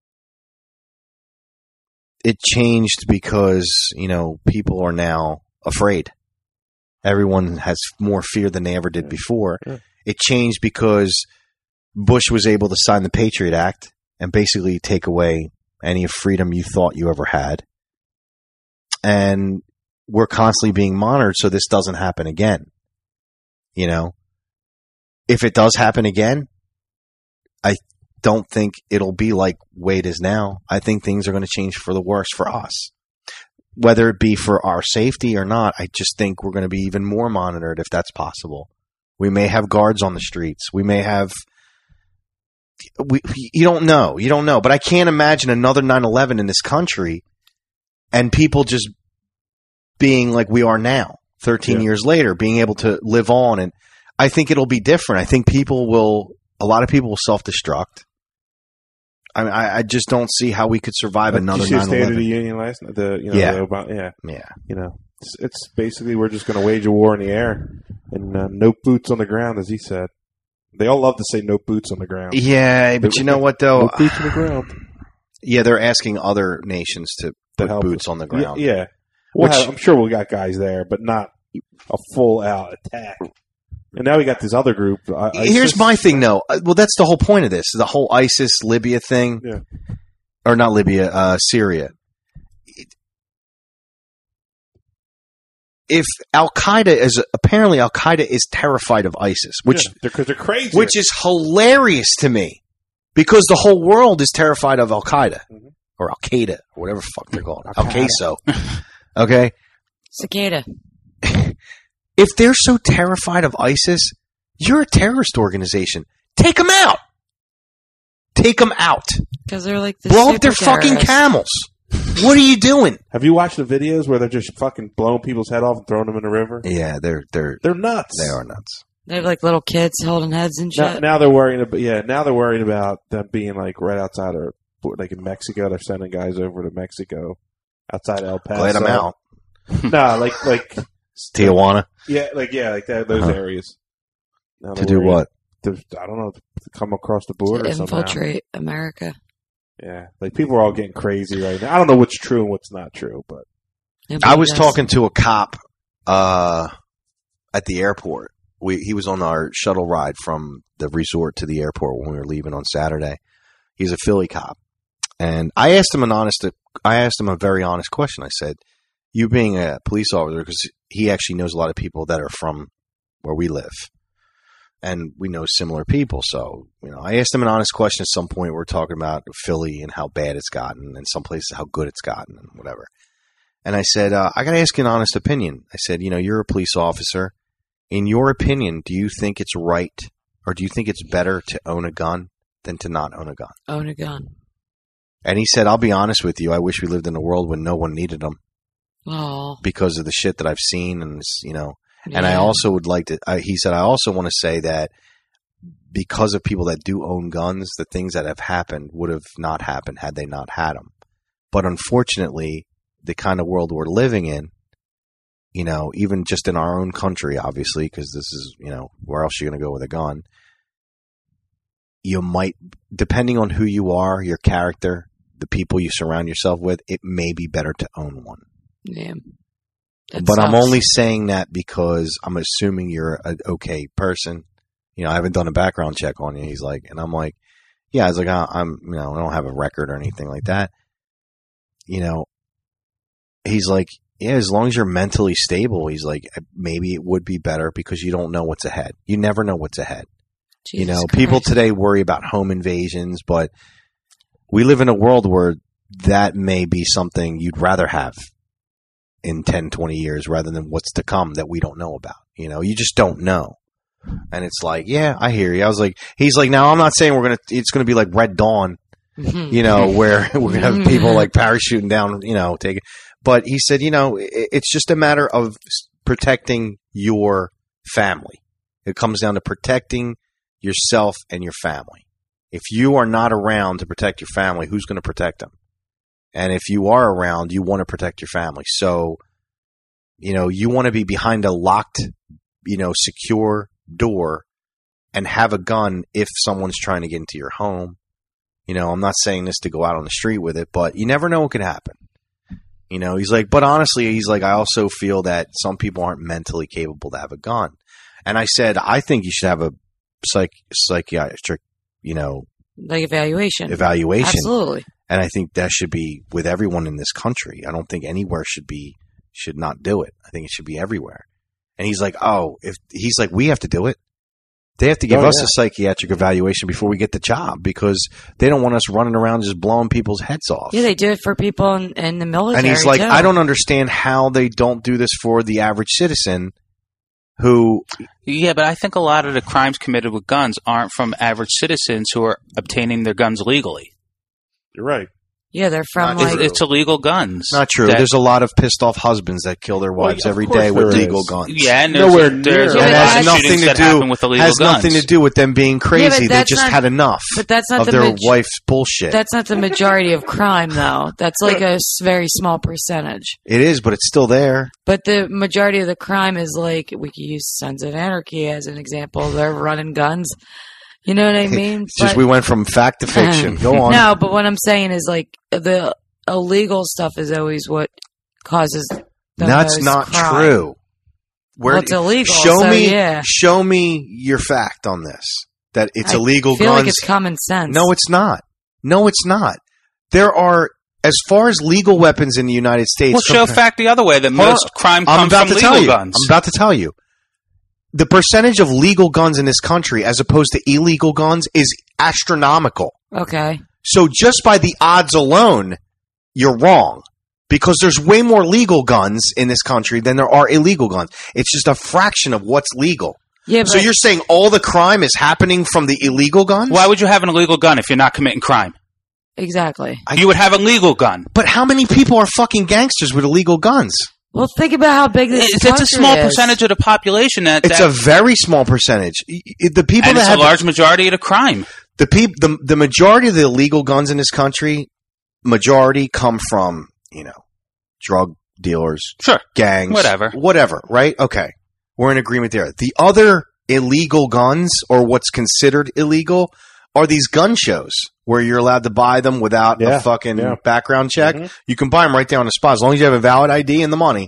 it changed because, you know, people are now afraid. Everyone has more fear than they ever did before. Yeah. It changed because Bush was able to sign the Patriot Act and basically take away any freedom you thought you ever had. And we're constantly being monitored so this doesn't happen again. You know? If it does happen again, I don't think it'll be like Wade is now. I think things are going to change for the worse for us. Whether it be for our safety or not, I just think we're going to be even more monitored if that's possible. We may have guards on the streets. We may have... We, you don't know. You don't know. But I can't imagine another nine eleven in this country and people just being like we are now, thirteen Yeah. years later, being able to live on. And I think it'll be different. I think people will... A lot of people will self-destruct. I mean, I, I just don't see how we could survive Did another you see the nine State of eleven. the Union last night? The you know Yeah. the Obama, yeah Yeah. you know it's, it's basically we're just going to wage a war in the air and uh, no boots on the ground, as he said. They all love to say no boots on the ground. Yeah, but you know what, though? No boots on the ground. Yeah, they're asking other nations to put help boots us. on the ground. Yeah, yeah. We'll Which- have, I'm sure we got guys there, but not a full out attack. And now we got this other group. I, Here's my thing, though. Uh, Well, that's the whole point of this. The whole ISIS, Libya thing. Yeah. Or not Libya, uh, Syria. If Al-Qaeda is... Apparently, Al-Qaeda is terrified of ISIS, which yeah, because they're, they're crazy. which is hilarious to me. Because the whole world is terrified of Al-Qaeda. Mhm. Or Al-Qaeda, or whatever the fuck they're called. Al-Qaeda. Al-Qaeda. Okay? Cicada. If they're so terrified of ISIS, you're a terrorist organization. Take them out. Take them out. Because they're like the Blow up their super fucking terrorists. camels. What are you doing? Have you watched the videos where they're just fucking blowing people's head off and throwing them in the river? Yeah, they're they're They're nuts. they are nuts. They have like little kids holding heads and Now, shit. now they're worrying about yeah. Now they're worried about them being like right outside or like in Mexico. They're sending guys over to Mexico outside El Paso. Glad I'm out. Nah, like like Tijuana yeah, like yeah, like that, those Uh-huh. areas. Now to they're do worried what? To, I don't know, to come across the border To somehow. infiltrate America. Yeah, like people are all getting crazy right now. I don't know what's true and what's not true, but I was Yes. talking to a cop uh, at the airport. We he was on our shuttle ride from the resort to the airport when we were leaving on Saturday. He's a Philly cop, and I asked him an honest. I asked him a very honest question. I said, "You being a police officer, because he actually knows a lot of people that are from where we live, and we know similar people. So, you know, I asked him an honest question at some point. We were talking about Philly and how bad it's gotten, and some places how good it's gotten, and whatever. And I said, uh, I got to ask you an honest opinion. I said, you know, you're a police officer. In your opinion, do you think it's right, or do you think it's better to own a gun than to not own a gun? Own a gun. And he said, I'll be honest with you. I wish we lived in a world when no one needed them Oh. because of the shit that I've seen, and you know. And I yeah. also would like to, I, he said, I also want to say that because of people that do own guns, the things that have happened would have not happened had they not had them. But unfortunately, the kind of world we're living in, you know, even just in our own country, obviously, because this is, you know, where else are you going to go with a gun? You might, depending on who you are, your character, the people you surround yourself with, it may be better to own one. Yeah. It But I'm sucks. only saying that because I'm assuming you're an okay person. You know, I haven't done a background check on you. He's like, and I'm like, yeah, I was like, I- I'm, you know, I don't have a record or anything like that. You know, he's like, yeah, as long as you're mentally stable, he's like, maybe it would be better because you don't know what's ahead. You never know what's ahead. Jesus you know, Christ. people today worry about home invasions, but we live in a world where that may be something you'd rather have in ten, twenty years rather than what's to come that we don't know about. You know, you just don't know. And it's like, yeah, I hear you. I was like, he's like, now I'm not saying we're going to, it's going to be like Red Dawn, you know, where we're going to have people like parachuting down, you know, take it. But he said, you know, it, it's just a matter of protecting your family. It comes down to protecting yourself and your family. If you are not around to protect your family, who's going to protect them? And if you are around, you want to protect your family. So, you know, you want to be behind a locked, you know, secure door and have a gun if someone's trying to get into your home. You know, I'm not saying this to go out on the street with it, but you never know what could happen. You know, he's like, but honestly, he's like, I also feel that some people aren't mentally capable to have a gun. And I said, I think you should have a psych psychiatric, you know, like evaluation. Evaluation. Absolutely. And I think that should be with everyone in this country. I don't think anywhere should be should not do it. I think it should be everywhere. And he's like, oh, if he's like, we have to do it. They have to give oh, us yeah. a psychiatric evaluation before we get the job because they don't want us running around just blowing people's heads off. Yeah, they do it for people in, in the military. And he's like, too. I don't understand how they don't do this for the average citizen who. Yeah, but I think a lot of the crimes committed with guns aren't from average citizens who are obtaining their guns legally. You're right. Yeah, they're from Not like It's, it's illegal guns. Not true. That- There's a lot of pissed off husbands that kill their Well, wives of every course day with there legal is. guns. Yeah, and there's, Nowhere there's near a And it lot has of nothing shootings to that do happen with illegal has guns. nothing to do with them being crazy. they that's just not- had enough but that's not of the their maj- wife's bullshit. That's not the majority of crime, though. That's like a s- very small percentage. It is, but it's still there. But the majority of the crime is like, we could use Sons of Anarchy as an example. They're running guns. You know what I mean? It's just But- we went from fact to fiction. Go on. No, but what I'm saying is like the illegal stuff is always what causes the That's most not crime. true. Where, Well, it's illegal, Show so me, yeah. show me your fact on this. That it's I illegal feel guns. like it's common sense. No, it's not. No, it's not. There are, as far as legal weapons in the United States. Well, show compa- fact the other way that Hold most on. crime I'm comes about from to tell legal you. guns. I'm about to tell you. The percentage of legal guns in this country as opposed to illegal guns is astronomical. Okay. So just by the odds alone, you're wrong. Because there's way more legal guns in this country than there are illegal guns. It's just a fraction of what's legal. Yeah, but So you're saying all the crime is happening from the illegal guns? Why would you have an illegal gun if you're not committing crime? exactly. You would have a legal gun. But how many people are fucking gangsters with illegal guns? Well, think about how big this It's, it's a country small is. percentage of the population that. It's that a very small percentage. I- I- The people and that it's have a large majority of the crime. the peop, the the majority of the illegal guns in this country, majority come from, you know, drug dealers, Sure. gangs, Whatever. whatever. Right? Okay, we're in agreement there. The other illegal guns, or what's considered illegal, are these gun shows where you're allowed to buy them without Yeah, a fucking yeah. background check. Mhm. You can buy them right there on the spot as long as you have a valid I D and the money.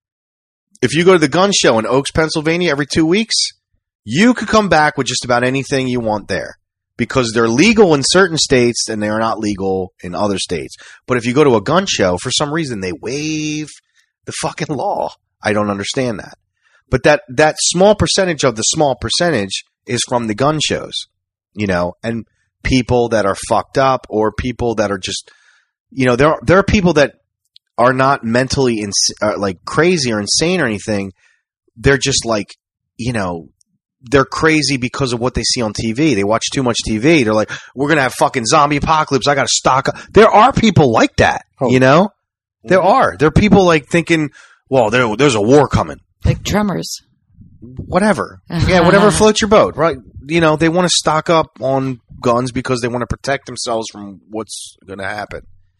If you go to the gun show in Oaks, Pennsylvania every two weeks, you could come back with just about anything you want there because they're legal in certain states and they're not legal in other states. But if you go to a gun show, for some reason they waive the fucking law. I don't understand that. But that, that small percentage of the small percentage is from the gun shows, you know, and people that are fucked up or people that are just, you know, there are, there are people that are not mentally ins- uh, like crazy or insane or anything. They're just like, you know, they're crazy because of what they see on T V. They watch too much T V. They're like, we're going to have fucking zombie apocalypse. I got to stock up. There are people like that, Oh. you know? There are. There are people like thinking, well, there, there's a war coming. Like tremors. Whatever. Yeah, whatever floats your boat, right? You know, they want to stock up on guns because they want to protect themselves from what's going to happen.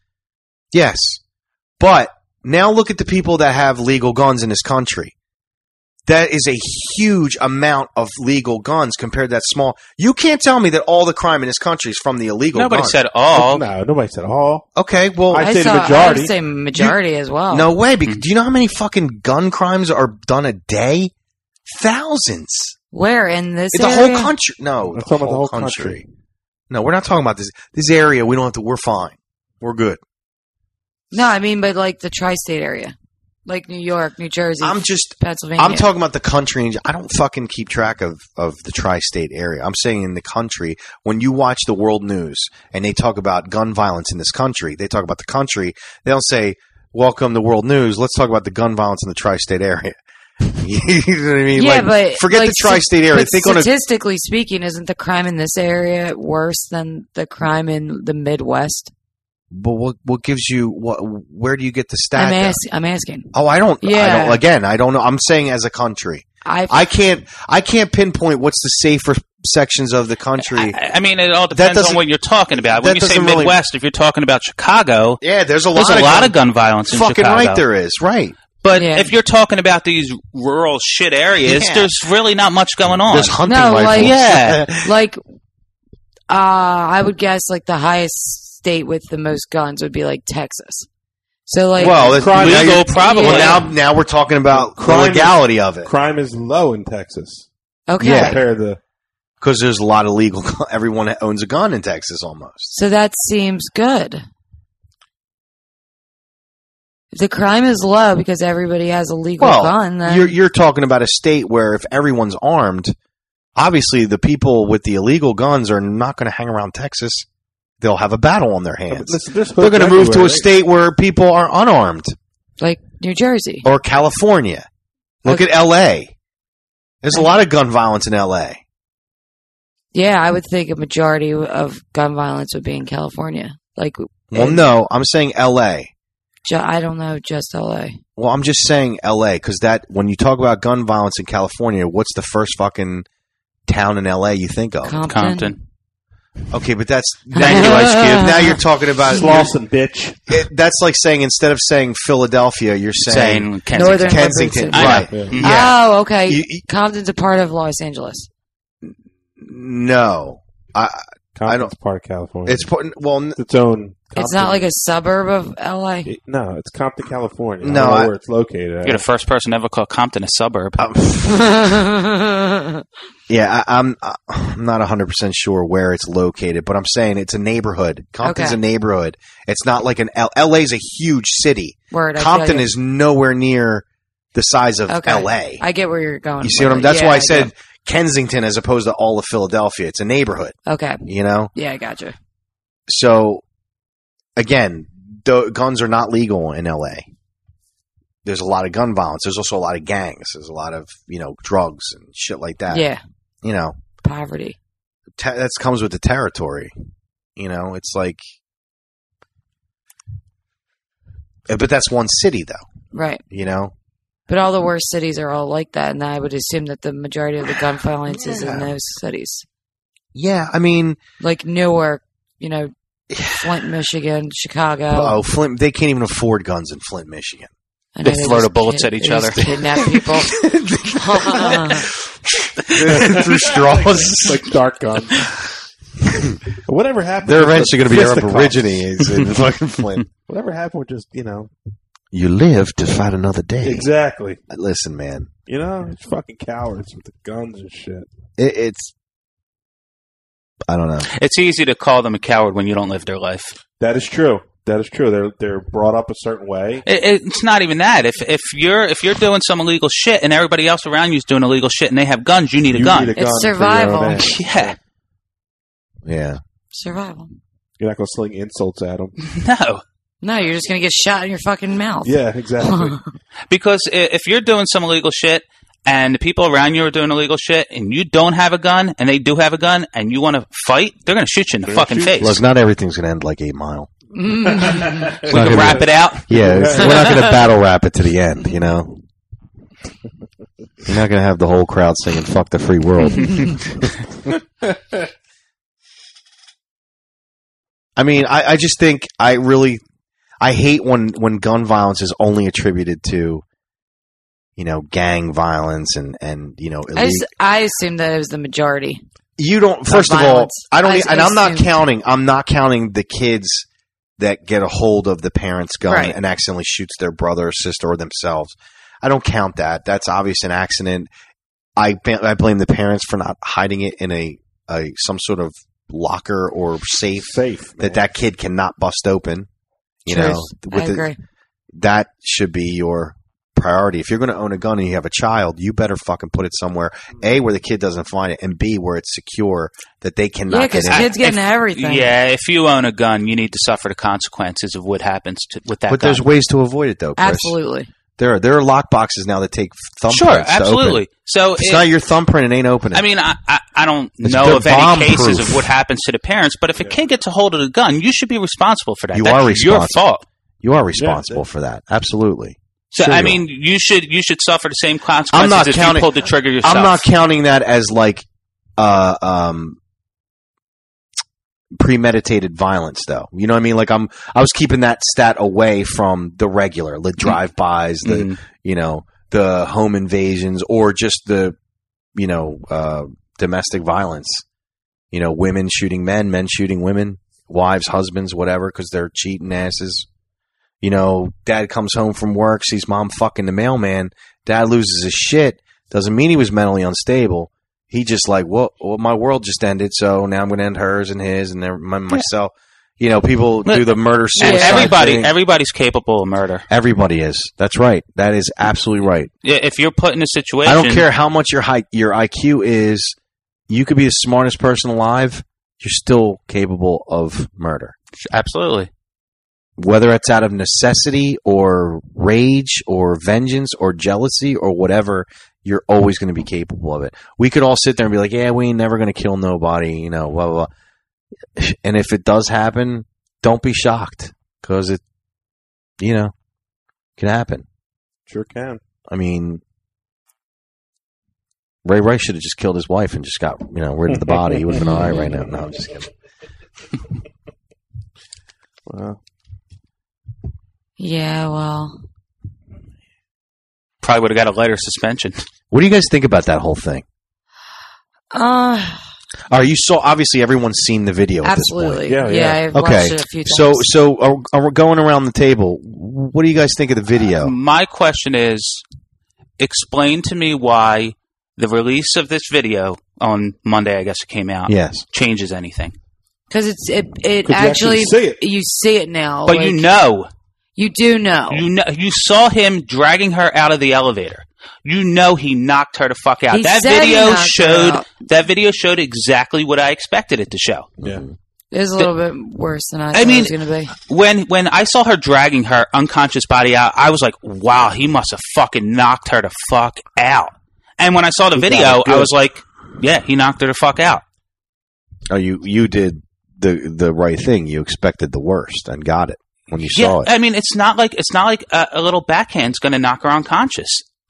Yes. But now look at the people that have legal guns in this country. That is a huge amount of legal guns compared to that small. You can't tell me that all the crime in this country is from the illegal Nobody guns. said all. No, nobody said all. Okay, well, I'd I say the saw, majority. I would say majority as well. no way. Because do you know how many fucking gun crimes are done a day? Thousands. Where in this In the area? whole country. No, I'm the talking about whole, the whole country. country. No, we're not talking about this. This area, we don't have to. We're fine. We're good. No, I mean, but like the tri-state area. Like New York, New Jersey, I'm just Pennsylvania. I'm talking about the country. I don't fucking keep track of, of the tri-state area. I'm saying in the country, when you watch the world news and they talk about gun violence in this country, they talk about the country. They don't say, welcome to world news. Let's talk about the gun violence in the tri-state area. You know what I mean? Yeah, like, but forget like, the tri-state area. But Think on a statistically speaking, isn't the crime in this area worse than the crime in the Midwest? But what what gives you what? Where do you get the stat? I'm, though? ask, I'm asking. Oh, I don't. Yeah. I don't. Again, I don't know. I'm saying as a country, I've, I can't. I can't pinpoint what's the safer sections of the country. I, I mean, it all depends doesn't- on what you're talking about. When that you say doesn't really- Midwest, if you're talking about Chicago, yeah, there's a lot. there's a of lot gun, of gun violence in fucking Chicago. right, there is. Right. But Yeah. if you're talking about these rural shit areas, Yeah. there's really not much going on. There's hunting No, rifles. like- yeah. like, uh, I would guess like the highest state with the most guns would be like Texas. So like, Well, that's Crime- now legal, you're- probably. Well, now, now we're talking about the Crime is- legality of it Crime is low in Texas okay, Yeah. compared to. because there's a lot of legal. Everyone owns a gun in Texas, almost. so that seems good. If the crime is low because everybody has a legal Well, gun, then you're you're talking about a state where if everyone's armed, obviously the people with the illegal guns are not going to hang around Texas. They'll have a battle on their hands. Listen, there's They're hoods going to move to everywhere, a right? state where people are unarmed, like New Jersey. or California. Look Okay. at L A. There's a lot of gun violence in L A. Yeah, I would think a majority of gun violence would be in California. Like, Well, in- no, I'm saying L A. ju- I don't know, just L A. Well, I'm just saying L A because that when you talk about gun violence in California, what's the first fucking town in L A you think of? Compton. Compton. Okay, but that's now you're, Ice Cube. Now you're talking about Slauson, bitch. it, that's like saying instead of saying Philadelphia, you're saying, Saying Kensington. Northern Kensington, Livingston. I right? know. Yeah. Yeah. Oh, okay. You- you- Compton's a part of Los Angeles. No, I. Compton's part of California. It's part- well, n- It's its own. It's not like a suburb of L A. It- no, it's Compton, California. I No, don't know I- where it's located. You're the first person to ever call Compton a suburb. um, yeah, I, I'm. I'm not one hundred percent sure where it's located, but I'm saying it's a neighborhood. Compton's Okay. a neighborhood. It's not like an L. LA's a huge city. Word. I Compton feel you. is nowhere near the size of Okay. L A. I get where you're going. You see with what I'm? it. That's Yeah, why I do. said Kensington as opposed to all of Philadelphia. It's a neighborhood. Okay. You know. Yeah, I got you. So again, the guns are not legal in L A. There's a lot of gun violence. There's also a lot of gangs. There's a lot of, you know, drugs and shit like that. Yeah. You know, Poverty. te- that comes with the territory. You know, it's like, Uh, but that's one city though. Right. You know, But all the worst cities are all like that, and I would assume that the majority of the gun violence is in those cities. yeah. I mean, Like Newark, you know, Flint, Michigan, Chicago. oh, Flint. They can't even afford guns in Flint, Michigan. I know They throw just the bullets kid- at each they just other. Kidnap people. Through straws. It's like dark gun. Whatever happened? They're with the eventually going to be fisticuffs? aborigines in fucking Flint. Whatever happened with just you know You live to fight another day. exactly. Listen, man, You know, it's fucking cowards with the guns and shit. it, it's. I don't know. It's easy to call them a coward when you don't live their life. That is true. That is true. They're they're brought up a certain way. It, it's not even that. If if you're if you're doing some illegal shit and everybody else around you is doing illegal shit and they have guns, you need a You gun. need a It's gun for your survival. own end. Yeah. Yeah. Survival. You're not going to sling insults at them. No. No, you're just going to get shot in your fucking mouth. Yeah, exactly. Because i- if you're doing some illegal shit and the people around you are doing illegal shit and you don't have a gun and they do have a gun and you want to fight, they're going to shoot you in the They're gonna fucking shoot face. Look, not everything's going to end like Eight Mile. we can wrap it out. Yeah, it's, we're not going to battle rap it to the end. You know, you're not going to have the whole crowd singing "Fuck the free world." I mean, I, I just think I really, I hate when when gun violence is only attributed to, you know, gang violence and and you know, I, illegal. just, I assumed that it was the majority. You don't. First of all, violence. I don't. I- e- and I I'm not assume- counting. I'm not counting the kids that get a hold of the parent's gun Right. and accidentally shoots their brother or sister or themselves. I don't count that. That's obvious an accident. I ba- I blame the parents for not hiding it in a, a some sort of locker or safe Safe. that that kid cannot bust open. You Truth. know, I the- agree. that should be your priority. If you're going to own a gun and you have a child, you better fucking put it somewhere, A, where the kid doesn't find it, and B, where it's secure that they cannot Yeah, get because in. kids get If- into everything. Yeah, if you own a gun, you need to suffer the consequences of what happens to, with that But gun. there's ways to avoid it, though, Chris. Absolutely. There are, there are lock boxes now that take thumbprints Sure, to open. absolutely. So If it's it- not your thumbprint, it ain't opening. I mean, I, I, I don't It's know good of any bomb-proof. cases of what happens to the parents, but if a kid gets a hold of the gun, you should be responsible for that. You That's are your responsible. fault. You are responsible for that. Absolutely. So Sure I you mean, you should you should suffer the same I'm consequences not if counting. you pulled the trigger yourself. I'm not counting that as like uh, um, premeditated violence, though. You know what I mean? Like I'm, I was keeping that stat away from the regular, the drive-bys, the Mhm. you know, the home invasions, or just the you know uh, domestic violence. You know, women shooting men, men shooting women, wives, husbands, whatever, because they're cheating asses. You know, dad comes home from work, sees mom fucking the mailman. Dad loses his shit. Doesn't mean he was mentally unstable. He just like, well, well my world just ended, so now I'm going to end hers and his and their, my, myself. You know, people Look, do the murder suicide Everybody, thing. everybody's capable of murder. Everybody is. That's right. That is absolutely right. Yeah, if you're put in a situation, I don't care how much your high, your I Q is. You could be the smartest person alive. You're still capable of murder. Absolutely. Whether it's out of necessity or rage or vengeance or jealousy or whatever, you're always going to be capable of it. We could all sit there and be like, yeah, we ain't never going to kill nobody, you know, blah, blah, blah. And if it does happen, don't be shocked because it, you know, can happen. Sure can. I mean, Ray Rice should have just killed his wife and just got, you know, rid of the body. He would have been all right right now. No, I'm just kidding. Wow. Yeah, well. Probably would have got a lighter suspension. What do you guys think about that whole thing? Uh, All right, you saw, obviously everyone's seen the video at this point. absolutely. Yeah, Yeah, yeah. I've Okay, watched it a few times. so so are, are we going around the table? What do you guys think of the video? My question is, explain to me why the release of this video on Monday, I guess it came out, Yes, changes anything. Because it's it it 'Cause you actually, actually see it. you see it now. But like, you know, you do know. you know, you saw him dragging her out of the elevator. You know he knocked her the fuck out. He that said he video knocked her showed out. that video showed exactly what I expected it to show. Yeah. It was a little bit worse than I, I thought mean- it was going to be. When when I saw her dragging her unconscious body out, I was like, "Wow, he must have fucking knocked her the fuck out." And when I saw the He got video, it good. I was like, "Yeah, he knocked her the fuck out." oh, you you did the the right thing. You expected the worst and got it when you Yeah, saw it. I mean, it's not like it's not like a, a little backhand's going to knock her unconscious.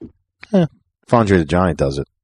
If Andre the Giant does it,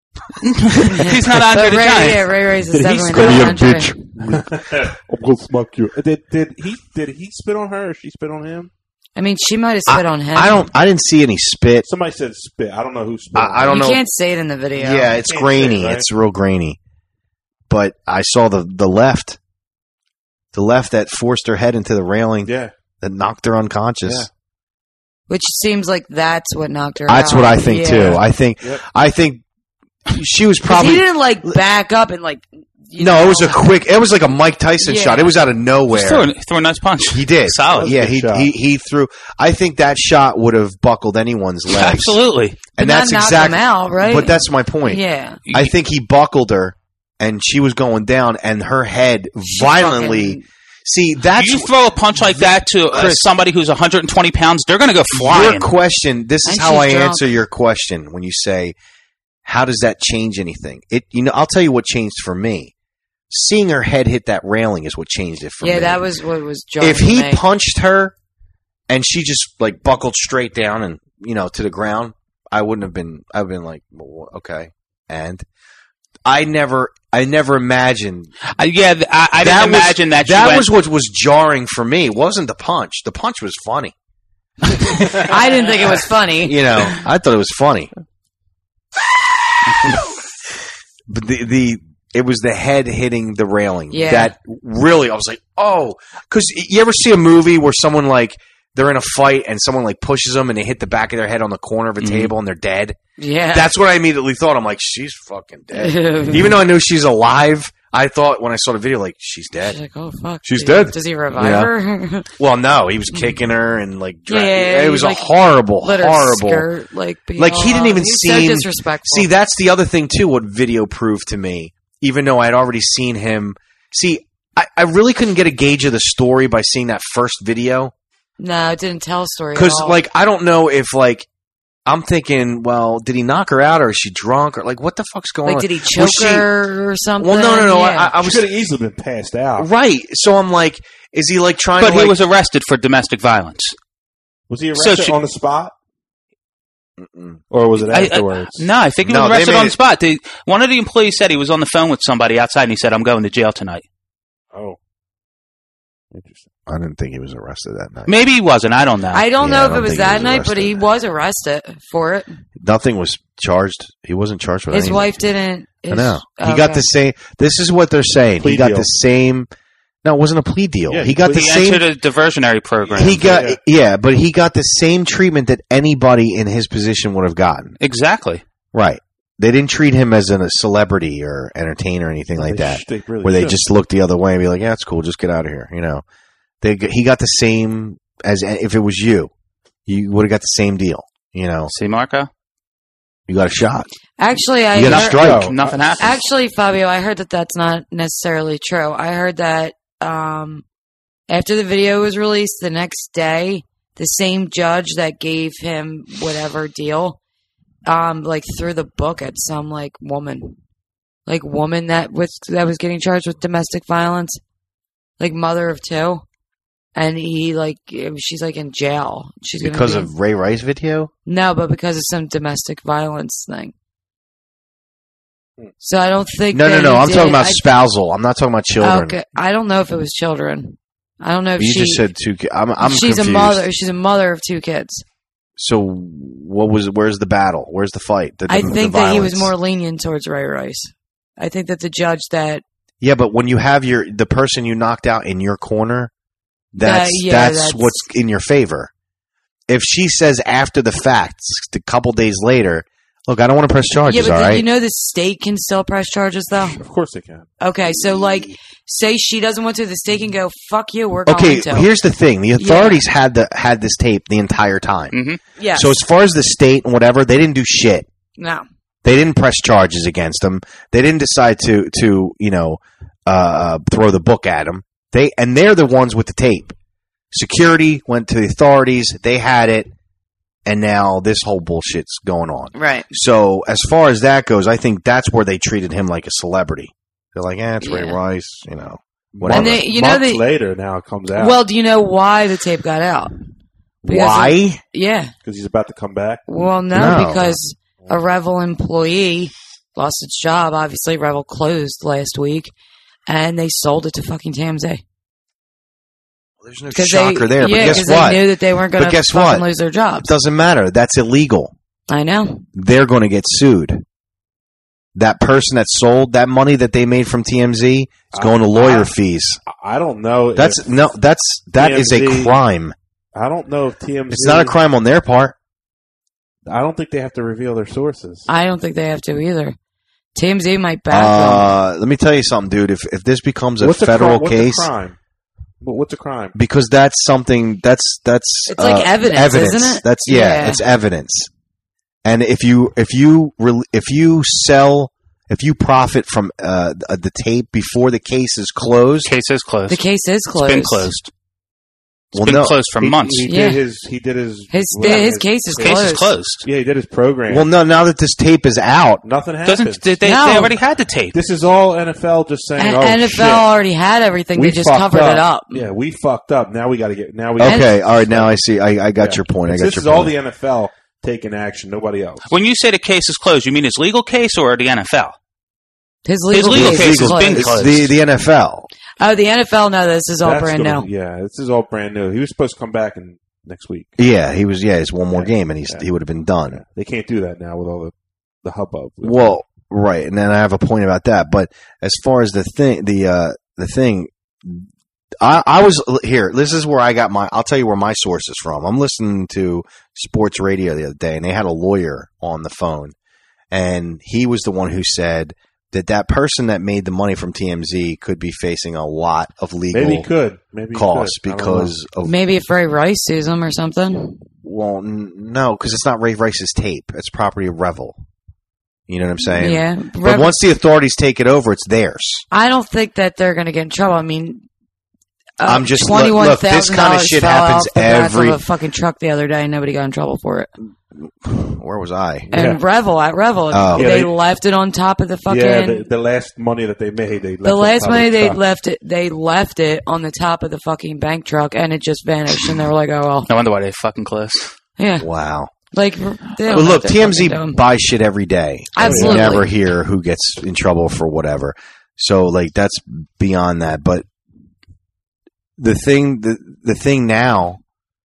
He's not Andre But the Ray, Giant. yeah, Ray Ray's is Did he definitely spit not on Andre. I'm gonna smoke you. Did did he did he spit on her or she spit on him? I mean, she might have spit on him. I don't. I didn't see any spit. Somebody said spit. I don't know who spit. I- on I her. don't you know. can't say it in the video. Yeah, it's Can't grainy. say, right? It's real grainy. But I saw the the left, the left that forced her head into the railing Yeah. that knocked her unconscious. Yeah. Which seems like that's what knocked her That's out. what I think Yeah. too. I think. Yep. I think she was 'Cause probably. he didn't like back up and like. you No, know, it was a quick. It was like a Mike Tyson Yeah. shot. It was out of Just nowhere. threw, a- threw a nice punch. He did. Solid. Yeah, Good he, shot. he he threw. I think that shot would have buckled anyone's legs. Absolutely. but and not that's knock exactly. him out, right? But that's my point. yeah. I think he buckled her, and she was going down, and her head violently. fucking- See, that's you throw a punch like that to uh, Chris- somebody who's one hundred twenty pounds, they're going to go your flying. question. This is And how she's I drunk. answer your question when you say, "How does that change anything?" It, you know, I'll tell you what changed for me. Seeing her head hit that railing is what changed it for Yeah, me. that was what was jarring if he to me. punched her and she just like buckled straight down and you know to the ground, I wouldn't have been. I've been like, well, okay, and I never, I never imagined. Uh, yeah, th- I, I That didn't was- imagine that. She That went, was what was jarring for me. It wasn't the punch. The punch was funny. I didn't think it was funny. You know, I thought it was funny. But the the it was the head hitting the railing Yeah. that really I was like, oh, because you ever see a movie where someone like they're in a fight and someone like pushes them and they hit the back of their head on the corner of a Mhm. table and they're dead. Yeah. That's what I immediately thought. I'm like, she's fucking dead. Even though I knew she's alive, I thought when I saw the video, like, she's dead. She's like, oh fuck, She's Does- dead. Does he revive Yeah. her? Well, no, he was kicking her and like, dra- Yeah, yeah, it he, was like, a horrible, let her horrible. skirt, like, be Like, he didn't all- even he's seem- so disrespectful. See, that's the other thing too. What video proved to me, even though I'd already seen him. See, I, I really couldn't get a gauge of the story by seeing that first video no, it didn't tell a story at because, all. like, I don't know if like. I'm thinking, well, did he knock her out or is she drunk or like what the fuck's going like, on? did he Was choke she- her or something? Well, no, no, no. Yeah. I, I She was could have easily been passed out. right. So I'm like, is he like trying But to? he like, was arrested for domestic violence. Was he So arrested she- on the spot, Mm-mm. or was it I- I- afterwards? no, I think he No, was they arrested made on the it- spot. The, one of the employees said he was on the phone with somebody outside, and he said, "I'm going to jail tonight." Oh, interesting. I didn't think he was arrested that night. Maybe he wasn't. I don't know. I don't Yeah, know I if don't it was think he that was night, but he arrested. was arrested for it. Nothing was charged. He wasn't charged with His anything. wife didn't. I his- know. He okay. got the same. This is what they're saying. Plea he got deal. the same. No, it wasn't a plea deal. Yeah, he got the he same. entered a diversionary program. He got Yeah. yeah, but he got the same treatment that anybody in his position would have gotten. exactly. Right. They didn't treat him as a celebrity or entertainer or anything like They that, sh- they really where they should. just look the other way and be like, "Yeah, it's cool. Just get out of here." You know, they he got the same as if it was you. You would have got the same deal. You know, See, Marco, you got a shot. Actually, I You got a heard- strike. No, nothing happened. Actually, Fabio, I heard that that's not necessarily true. I heard that um, after the video was released, the next day, the same judge that gave him whatever deal, um, like threw the book at some like woman, like woman that was that was getting charged with domestic violence, like mother of two, and he like it was- she's like in jail. She's gonna Because be- of Ray Rice video? no, but because of some domestic violence thing. So I don't think. No, no, that no. he I'm did. talking about I- spousal. I'm not talking about children. Okay, I don't know if it was children. I don't know if You she. just said two. ki- I'm, I'm she's confused. a mother. She's a mother of two kids. So what was? Where's the battle? Where's the fight? The, I the- think the that he was violence? more lenient towards Ray Rice. I think that the judge that Yeah, but when you have your the person you knocked out in your corner, that's yeah, that's, that's- what's in your favor. If she says after the fact, a couple days later, look, I don't want to press yeah, charges. but all then, right. you know the state can still press charges though. Of course they can. Okay, so like, say she doesn't want to, the state can go fuck you. We're going Okay, to. here's the thing: the authorities had the had this tape the entire time. hmm yeah. So as far as the state and whatever, they didn't do shit. no. They didn't press charges against him. They didn't decide to to you know uh, throw the book at him. They and they're the ones with the tape. Security went to the authorities. They had it, and now this whole bullshit's going on. Right. So as far as that goes, I think that's where they treated him like a celebrity. They're like, eh, it's Ray Yeah. Rice, you know, whatever. And they, you know, Months they. later, now it comes out. Well, do you know why the tape got out? Because Why? it- yeah. because he's about to come back. Well, no, No. because a Revel employee lost its job. Obviously, Revel closed last week, and they sold it to fucking T M Z. There's no 'Cause shocker they, there. Yeah, But guess 'cause what? they knew that they weren't going But to guess fucking what? lose their It jobs. doesn't matter. That's illegal. I know. They're going to get sued. That person that sold that money that they made from T M Z is going to lawyer I- fees. I don't know. That's if, no. That's that is a T M Z crime. I don't know if T M Z. It's not a crime on their part. I don't think they have to reveal their sources. I don't think they have to either. T M Z might back them. Uh, let me tell you something, dude. If if this becomes a what's federal a, cri- case, What's a crime? What- What's a crime? because that's something that's that's It's like uh, evidence, isn't it? That's yeah, Yeah. it's evidence. And if you if you re- if you sell if you profit from uh, the the tape before the case is closed, Case is closed. The case is closed. It's been closed. It's Well, been no. closed for He- months. He, Yeah. did his. He did his. His whatever, his case is Case closed. is closed. Yeah, he did his program. well, no. Now that this tape is out, nothing happened. Doesn't they, they, No. they already had the tape? This is all N F L just saying. And oh, N F L shit. already had everything. We They just fucked covered it up. Yeah, we fucked up. Now we got to get. Now we. okay. All right. Now I see. I, I got Yeah. your point. I got This your is point. all the N F L taking action. Nobody else. When you say the case is closed, you mean his legal case or the N F L? His legal, legal case, case is has closed. been It's closed. the the N F L. Oh, the N F L. No, this is all That's brand gonna- new. Yeah, this is all brand new. He was supposed to come back in next week. Yeah, he was. Yeah, it's one more Yeah. game, and he's Yeah. he would have been done. They can't do that now with all the the hubbub. Well, right, and then I have a point about that. But as far as the thing, the uh, the thing, I, I was here. This is where I got my. I'll tell you where my source is from. I'm listening to sports radio the other day, and they had a lawyer on the phone, and he was the one who said that that person that made the money from T M Z could be facing a lot of legal Maybe he could. Maybe he costs could. I don't because of Maybe if Ray Rice sues him or something. well, n- no, because it's not Ray Rice's tape. It's property of Revel. You know what I'm saying? Yeah. But Rev- once the authorities take it over, it's theirs. I don't think that they're going to get in trouble. I mean, uh, I'm just- look, twenty-one look, this thousand kind of dollars shit fell happens off the back every- of a fucking truck the other day and nobody got in trouble for it. Where was I? And Yeah. Revel, at Revel, Oh. they, Yeah, they- left it on top of the fucking... Yeah, the, the last money that they made, they left the on last top of money the they truck. left it, they left it on the top of the fucking bank truck, and it just vanished. And they were like, "Oh well, No wonder why they fucking close. yeah." Wow. Like, they don't Well, have look, to T M Z fucking do 'em. buys shit every day. Absolutely. You never hear who gets in trouble for whatever. So, like, that's beyond that. But the thing, the the thing now,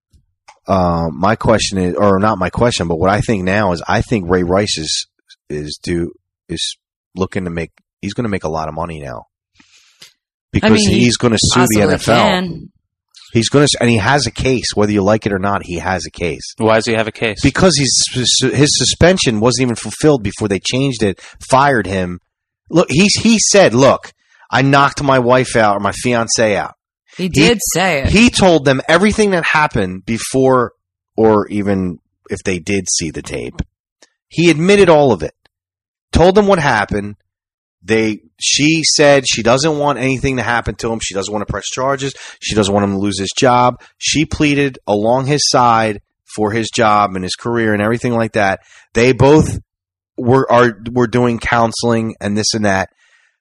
uh, my question is, or not my question, but what I think now is, I think Ray Rice is is do is looking to make. He's going to make a lot of money now because I mean, he he's going to sue the N F L. can. He's going to, and he has a case, whether you like it or not. He has a case. Why does he have a case? Because he's, his suspension wasn't even fulfilled before they changed it, fired him. Look, he he said, "Look, I knocked my wife out or my fiance out." He did say it. He told them everything that happened before, or even if they did see the tape. He admitted all of it. Told them what happened. They, she said she doesn't want anything to happen to him. She doesn't want to press charges. She doesn't want him to lose his job. She pleaded along his side for his job and his career and everything like that. They both were are were doing counseling and this and that.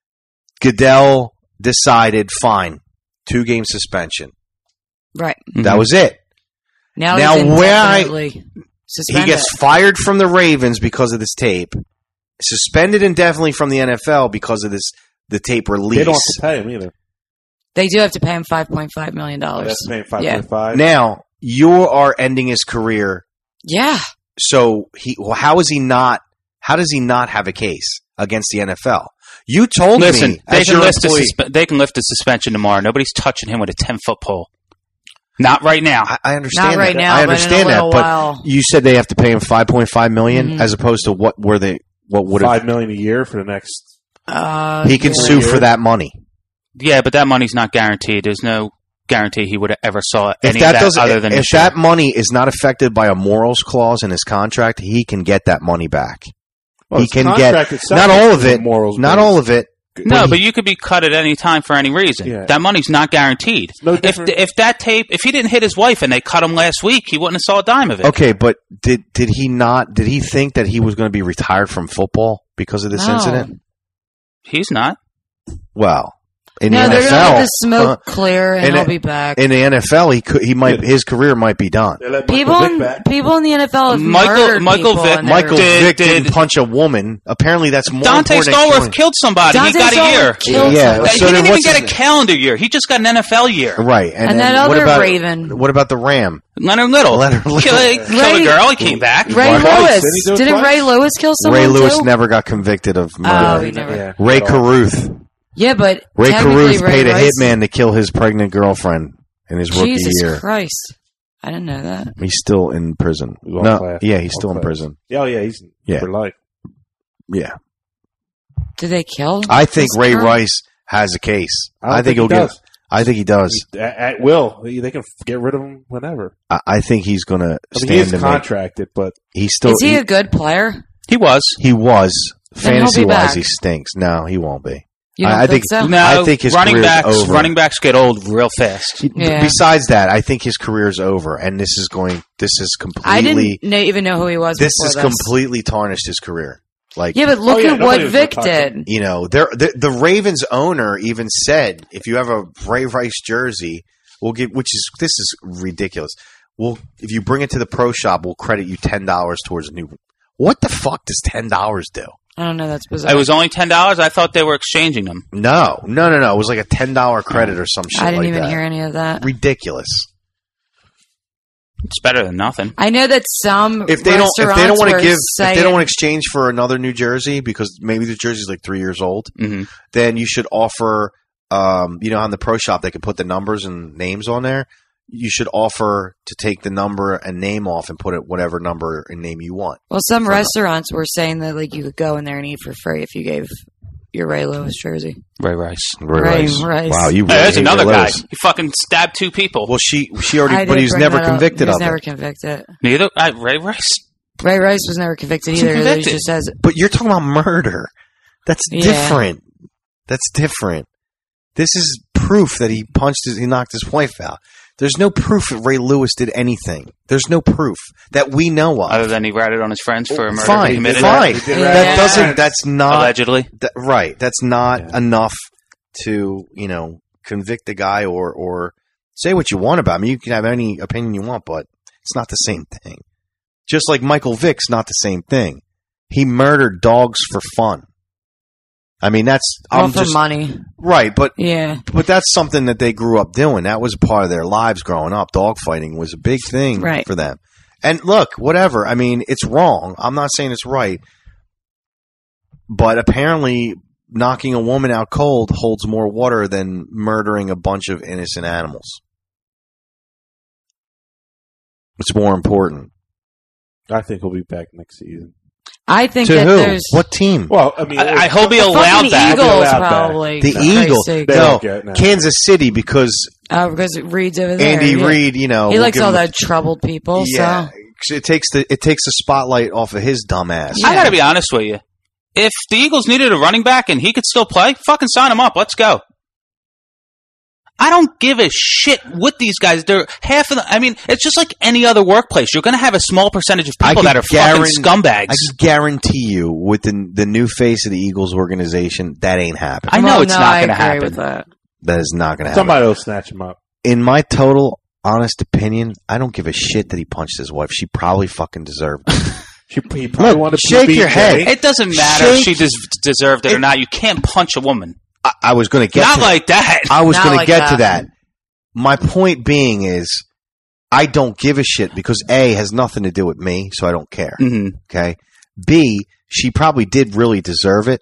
Goodell decided, fine, two game suspension. Right. That was it. Now, Now, he's where I- indefinitely He suspended. gets fired from the Ravens because of this tape. Suspended indefinitely from the N F L because of this the tape release. They don't have to pay him either. They do have to pay him five point five million Oh, dollars. that's paying five Yeah. point five. Now you are ending his career. Yeah. So he, well, how is he not? How does he not have a case against the N F L? You told Listen, me they as can, your lift a employee- suspe- they can lift a suspension tomorrow. Nobody's touching him with a ten-foot pole. Not right now. I, I understand Not right that. now, I but in a understand that. little But while. you said they have to pay him five point five million, Mhm. as opposed to what were they? What would have Five million a year for the next. Uh, he can yeah. sue for that money? Yeah, but that money's not guaranteed. There's no guarantee he would have ever saw any If of that that doesn't, other than if his that share. money is not affected by a morals clause in his contract, he can get that money back. Well, he his can contract get itself not all is of it, morals not based. all of it. No, but you could be cut at any time for any reason. Yeah. That money's not guaranteed. no if different- if that tape, if he didn't hit his wife and they cut him last week, he wouldn't have saw a dime of it. Okay, but did did he not? Did he think that he was going to be retired from football because of this No. incident? He's not. Well, in No, the they're N F going to L, let the smoke uh, clear and in he'll a- be back. in the N F L, he could, he might, his career might be done. They let Michael People Vick in, back. people in the N F L have Michael- murdered Michael people Vick- and never- Michael Did- Vick did- didn't punch a woman. Apparently, that's more Dante important. than Stallworth killing- killed somebody. Dante he got a Stallworth year. killed Yeah, somebody. so he then didn't even what's get a his- calendar year. He just got an N F L year. Right, and, And then that what other about, Raven. What about the Ram? Leonard Little. Leonard Little. Kill, kill a Ray- girl. He came back. Ray What? Lewis. Did he do it Didn't twice? Ray Lewis kill someone Ray Lewis too? never got convicted of Oh, murder. he never. Yeah. Ray At all. Caruth. Yeah, but Ray technically Caruth Ray paid a Rice- hitman to kill his pregnant girlfriend in his rookie Jesus year. Christ. I didn't know that. He's still in prison. He's on No, class. yeah, he's On still in class. prison. Yeah, oh, yeah, he's Yeah. for life. Yeah, Did they kill? I think this Ray girl? Rice has a case. I don't I think think he'll he get. does. I think he does. At, at will, they they can get rid of him whenever. I, I think he's going to I mean, stand he is to make. contracted, but He's still. Is he he, a good player? He was. he was Then he'll be fantasy wise. back. He stinks. No, he won't be. You don't I, I think, think so? No, I think his running career's backs over. running backs get old real fast. Yeah. Besides that, I think his career's over, and this is going. This is I completely. didn't know, even know who he was. This before has completely tarnished his career. Like, Yeah, but look Oh, yeah, at nobody what was Vic gonna touch did. him. you know, there the, the Ravens owner even said, if you have a Ray Rice jersey, we'll give. Which is this is ridiculous. We'll if you bring it to the pro shop, we'll credit you ten dollars towards a new. What the fuck does ten dollars do? I don't know. That's bizarre. It was only ten dollars. I thought they were exchanging them. No, no, no, no. It was like a ten dollar credit or some shit. I didn't like even that. hear any of that. Ridiculous. It's better than nothing. I know that some If they don't, if they don't want to were give, if saying, they don't want to exchange for another New Jersey because maybe the jersey's like three years old, hmm then you should offer. Um, you know, on the pro shop, they can put the numbers and names on there. You should offer to take the number and name off and put it whatever number and name you want. well, some for- restaurants were saying that like you could go in there and eat for free if you gave your Ray Lewis jersey. Ray Rice. Ray Ray Rice. Rice. Wow, you really Hey, there's hate another Ray guy. Lewis. He fucking stabbed two people. Well, she she already, I but did he was bring never that up. convicted He was of never it. convicted. Neither. I, Ray Rice. Ray Rice was never convicted Wasn't either. convicted. He just says But you're talking about murder. That's Yeah. different. That's different. This is proof that he punched his, he knocked his wife out. There's no proof that Ray Lewis did anything. There's no proof that we know of. Other than he ratted on his friends for a murder he Fine, committed. fine. He did Yeah. That rat- doesn't. That's not Allegedly. that, right. That's not Yeah. enough to you know convict the guy or or say what you want about him. You can have any opinion you want, but it's not the same thing. Just like Michael Vick's not the same thing. He murdered dogs for fun. I mean, that's all I'm for just money. right, but Yeah. but that's something that they grew up doing. That was a part of their lives growing up. Dog fighting was a big thing Right. for them. And look, whatever. I mean, it's wrong. I'm not saying it's right. But apparently knocking a woman out cold holds more water than murdering a bunch of innocent animals. It's more important. I think he'll be back next season. I think To that who? there's What team? Well, I mean, I, I hope he the allowed fucking that. Eagles allowed that. probably. The for Christ's Eagles. sake. They No, don't get it now. Kansas City because Oh, because Reed's over there. Andy yeah. Reid, you know, He will likes give all him- the troubled people. Yeah, So 'cause it takes the it takes the spotlight off of his dumb ass. I got to be honest with you. If the Eagles needed a running back and he could still play, fucking sign him up. Let's go. I don't give a shit what these guys do. Half of the, I mean, it's just like any other workplace. You're going to have a small percentage of I people could that are guaran- fucking scumbags. I can guarantee you, with the the new face of the Eagles organization, that ain't happening. I know Well, it's no, not I going to agree happen. with that. That is not going to happen. somebody will snatch him up. In my total honest opinion, I don't give a shit that he punched his wife. She probably fucking deserved it. She, he probably Look, wanted to shake beat your head. Jay. It doesn't matter if Shake- she des- deserved it, or It- not. You can't punch a woman. I, I was going to get Not to like that. I was Not going to like get to that. that. My point being is, I don't give a shit because A, has nothing to do with me, so I don't care. Mhm. Okay. B, she probably did really deserve it.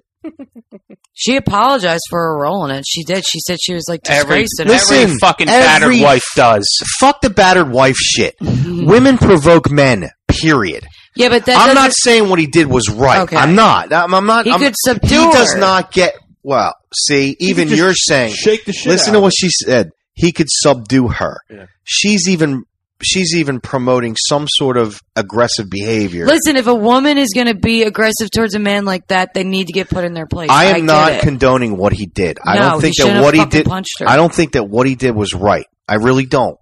She apologized for her role in it. She did. She said she was like Every, disgraced in it. Listen, every fucking every- battered wife does. Fuck the battered wife shit. Women provoke men. Period. Yeah, but that I'm doesn't- not saying what he did was right. Okay. I'm not. I'm, I'm not. He I'm, could subdue He does her. not get. Well, see, even just you're saying. shake the shit Listen out to of what her. she said. He could subdue her. Yeah. She's even. She's even promoting some sort of aggressive behavior. Listen, if a woman is going to be aggressive towards a man like that, they need to get put in their place. I am get not it. condoning what he did. I No, don't he think shouldn't that have what he fucking did. punched her. I don't think that what he did was right. I really don't.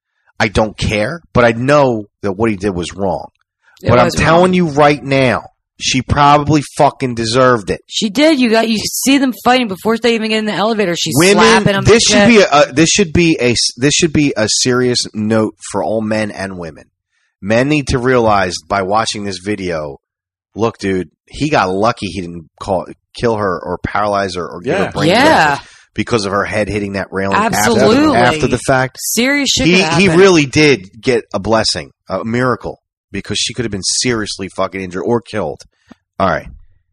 I don't care, but I know that what he did was wrong. It but I'm was telling wrong. you right now, she probably fucking deserved it. She did. You got. You see them fighting before they even get in the elevator. She's Women, slapping them. this and should shit. be a, uh, this should be a this should be a serious note for all men and women. Men need to realize by watching this video, look, dude, he got lucky he didn't call, kill her or paralyze her or give Yeah. her brain Yeah. damage because of her head hitting that railing Absolutely. after, after the fact. serious shit. He could he happen. really did get a blessing, a miracle, because she could have been seriously fucking injured or killed. All right.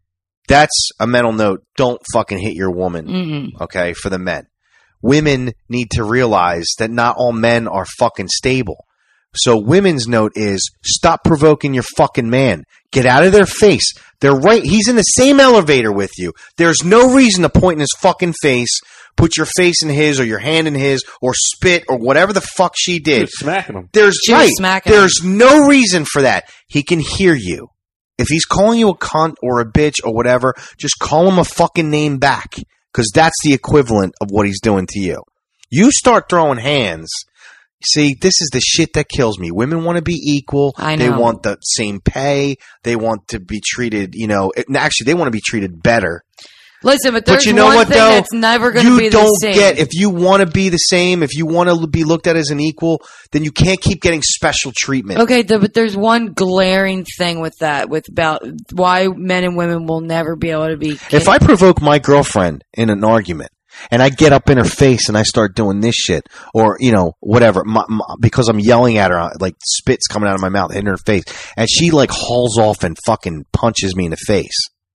That's a mental note. Don't fucking hit your woman. Mm-mm. Okay, for the men. Women need to realize that not all men are fucking stable. So women's note is stop provoking your fucking man. Get out of their face. They're right. He's in the same elevator with you. There's no reason to point in his fucking face, put your face in his or your hand in his or spit or whatever the fuck she She did. was smacking him. There's She was right. smacking There's no reason for that. He can hear you. If he's calling you a cunt or a bitch or whatever, just call him a fucking name back, because that's the equivalent of what he's doing to you. You start throwing hands. See, this is the shit that kills me. Women want to be equal. I They know. want the same pay. They want to be treated, you know, it, actually, they want to be treated better. Listen, but there's But you know one what, thing though? that's never going to You be don't the same. get, if you want to be the same, if you want to be looked at as an equal, then you can't keep getting special treatment. Okay, th- but there's one glaring thing with that, with about why men and women will never be able to be. If I provoke my girlfriend in an argument and I get up in her face and I start doing this shit or, you know, whatever, my, my, because I'm yelling at her, like spit's coming out of my mouth, hitting her face, and she like hauls off and fucking punches me in the face.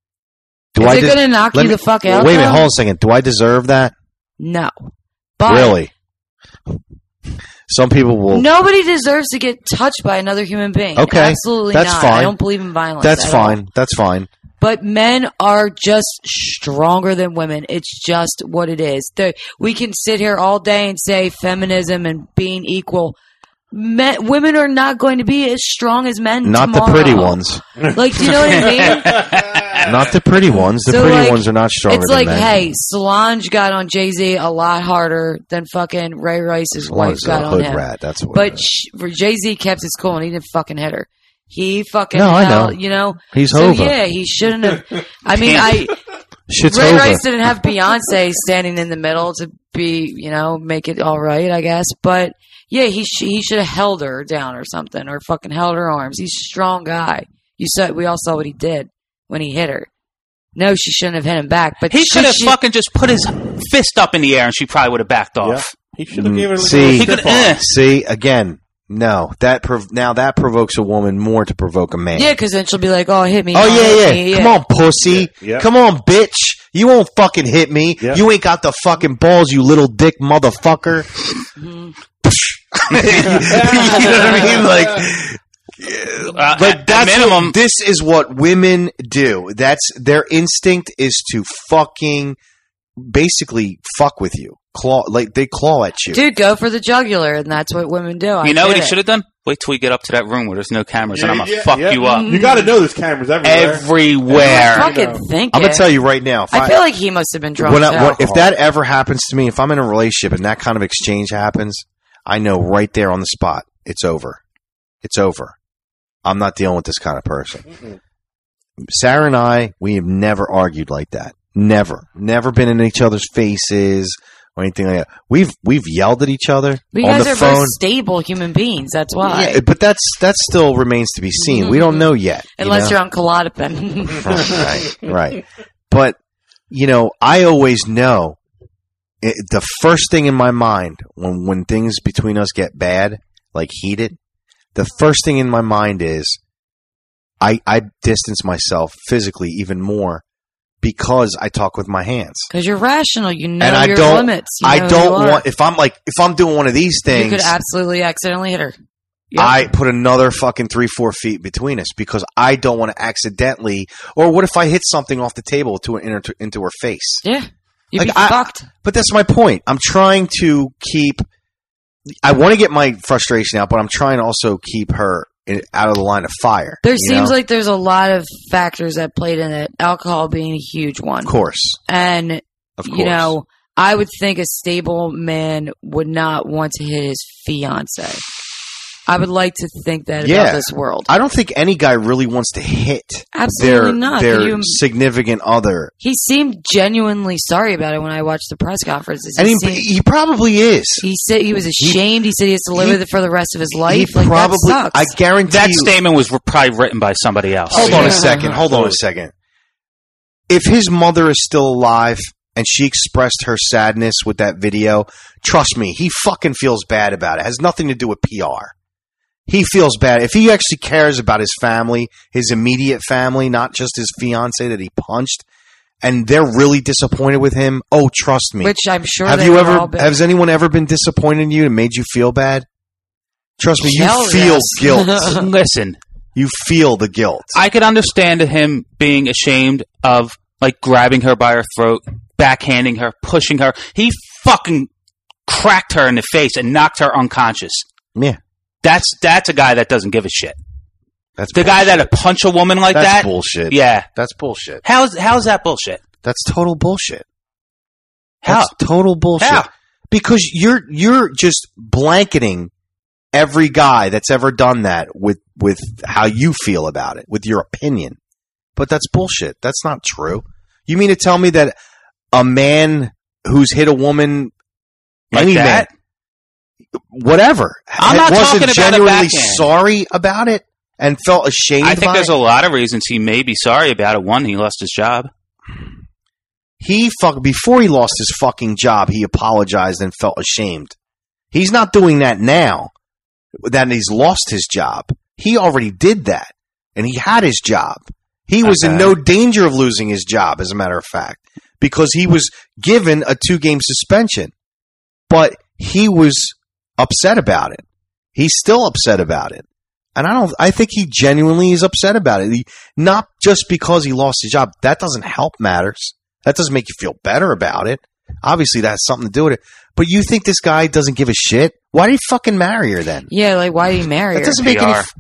Do Is I it des- gonna knock let you me- the fuck out, Wait a minute, though? hold on a second. Do I deserve that? no, but Really? Some people will. nobody deserves to get touched by another human being. Okay, Absolutely that's not. fine. I don't believe in violence. That's at fine. all. That's fine. But men are just stronger than women. It's just what it is. The, we can sit here all day and say feminism and being equal. Men, women are not going to be as strong as men. Not tomorrow. the pretty ones. Like, do you know what I mean? Not the pretty ones. The So, pretty like, ones are not stronger It's than like, men. hey, Solange got on Jay-Z a lot harder than fucking Ray Rice's wife Solange's got a on hood him. rat. That's what. But it is. sh- for Jay-Z kept his cool and he didn't fucking hit her. He fucking No, I hell, know. you know. He's so over. yeah, he shouldn't have. I mean, I Shit's Ray over. Rice didn't have Beyonce standing in the middle to be, you know, make it all right, I guess. But yeah, he sh- he should have held her down or something, or fucking held her arms. He's a strong guy. You saw, we all saw what he did when he hit her. No, she shouldn't have hit him back. But He she should have should- fucking just put his fist up in the air and she probably would have backed Yeah. off. He should have given her a See, little He could, tip off. eh. See again. No, that prov- now that provokes a woman more to provoke a man. Yeah, because then she'll be like, "Oh, hit me." Oh oh, yeah, hit yeah. me, Come on, pussy. Yeah, yeah. Come on, bitch. You won't fucking hit me. Yeah. You ain't got the fucking balls, you little dick motherfucker. Mm-hmm. you know what I mean? Like, Uh, but at, that's at minimum, what, this is what women do. That's their instinct is to fucking basically fuck with you. Claw, like they claw at you. Dude, go for the jugular, and that's what women do. I you know get what he it. should have done? Wait till we get up to that room where there's no cameras and I'm going to Yeah, fuck yeah. you up. You got to know there's cameras everywhere. Everywhere. Fucking think I'm gonna it. tell you right now. If I feel like he must have been drunk. when I, too. when, if that ever happens to me, if I'm in a relationship and that kind of exchange happens, I know right there on the spot, it's over. It's over. I'm not dealing with this kind of person. Mm-mm. Sarah and I, we have never argued like that. Never. Never been in each other's faces or anything like that. We've we've yelled at each other you on guys the are phone. both stable human beings. That's why. Yeah, but that's that still remains to be seen. We don't know yet. you Unless know? you're on Klonopin. right, right. But you know, I always know it, the first thing in my mind when when things between us get bad, like heated, the first thing in my mind is I I distance myself physically even more because I talk with my hands. Because you're rational. You know and I your don't limits. You I know who don't you are. want if I'm like if I'm doing one of these You things could absolutely accidentally hit her. Yep. I put another fucking three, four feet between us because I don't want to accidentally. Or what if I hit something off the table to into, into her face? Yeah. You'd Like, be I- fucked. But that's my point. I'm trying to keep. I want to get my frustration out, but I'm trying to also keep her in, out of the line of fire. There you seems know? like there's a lot of factors that played in it. Alcohol being a huge one. of course, And, of course. you know, I would think a stable man would not want to hit his fiance. I would like to think that Yeah. about this world. I don't think any guy really wants to hit Absolutely their not. their Could you- significant other. He seemed genuinely sorry about it when I watched the press conferences. He, I mean, seemed, he probably is. he said he was ashamed. He, said he has to live he- with it for the rest of his life. He like, probably. that sucks. I guarantee That you. statement was probably written by somebody else. Hold on Yeah. a second. Hold on a second. If his mother is still alive and she expressed her sadness with that video, trust me, he fucking feels bad about it. It has nothing to do with P R. He feels bad. If he actually cares about his family, his immediate family, not just his fiance that he punched, and they're really disappointed with him, oh, trust me. Which I'm sure have they you would ever all been. has anyone ever been disappointed in you and made you feel bad? Trust me, you Hell feel yes. guilt. Listen, You feel the guilt. I could understand him being ashamed of like grabbing her by her throat, backhanding her, pushing her. He fucking cracked her in the face and knocked her unconscious. Yeah. That's that's a guy that doesn't give a shit. That's The guy bullshit. that'd punch a woman like That's that. bullshit. Yeah. That's bullshit. How's how's that bullshit? That's total bullshit. How? That's total bullshit. How? Because you're you're just blanketing every guy that's ever done that with with how you feel about it, with your opinion. But that's bullshit. That's not true. You mean to tell me that a man who's hit a woman, Like any that? man, whatever, I'm not wasn't talking about a genuinely backhand. sorry about it and felt ashamed? I think by there's it? a lot of reasons he may be sorry about it. One, he lost his job. He fuck before he lost his fucking job, he apologized and felt ashamed. He's not doing that now. That he's lost his job. He already did that, and he had his job. He was in Okay. no danger of losing his job, as a matter of fact, because he was given a two-game suspension. But he was upset about it. He's still upset about it. And I don't. I think he genuinely is upset about it. He, not just because he lost his job. That doesn't help matters. That doesn't make you feel better about it. Obviously, that has something to do with it. But you think this guy doesn't give a shit? Why did he fucking marry her then? Yeah, like why did he marry That her? doesn't make P R. any. F-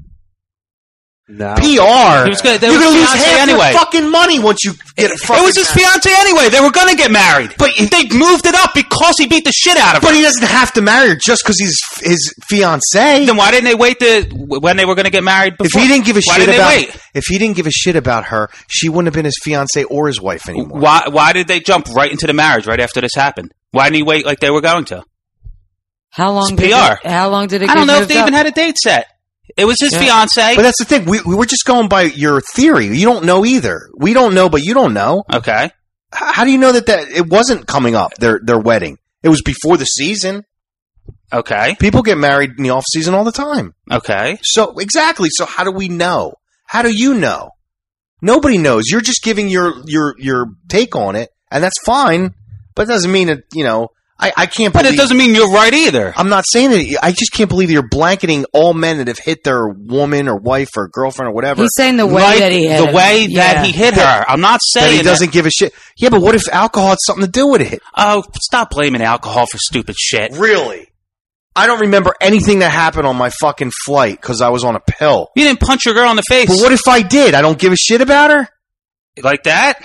No. P R. He was gonna, they You're were gonna lose fiancé half anyway. your fucking money once you get it. It was his fiance anyway. They were going to get married, but they moved it up because he beat the shit out of her. But he doesn't have to marry her just because he's his fiance. Then why didn't they wait to when they were going to get married? Before? If he didn't give a why shit didn't about, they wait? if he didn't give a shit about her, she wouldn't have been his fiance or his wife anymore. Why? Why did they jump right into the marriage right after this happened? Why didn't he wait like they were going to? How long? It's did P R. It, how long did it? I don't get know if moved they even up? had a date set. It was his Yeah. fiance. But that's the thing. We, we we're just going by your theory. You don't know either. We don't know, but you don't know. Okay. H- How do you know that, that it wasn't coming up, their their wedding? It was before the season. Okay. People get married in the off season all the time. Okay. So exactly. So how do we know? How do you know? Nobody knows. You're just giving your your your take on it, and that's fine. But it doesn't mean that, you know, I, I can't But believe... it doesn't mean you're right either. I'm not saying that. I just can't believe you're blanketing all men that have hit their woman or wife or girlfriend or whatever. He's saying the way Like that he hit the him. way Yeah. that he hit her. I'm not that saying he doesn't give a shit. Yeah, but what if alcohol had something to do with it? Oh, stop blaming alcohol for stupid shit. Really? I don't remember anything that happened on my fucking flight because I was on a pill. You didn't punch your girl in the face. But what if I did? I don't give a shit about her? Like that?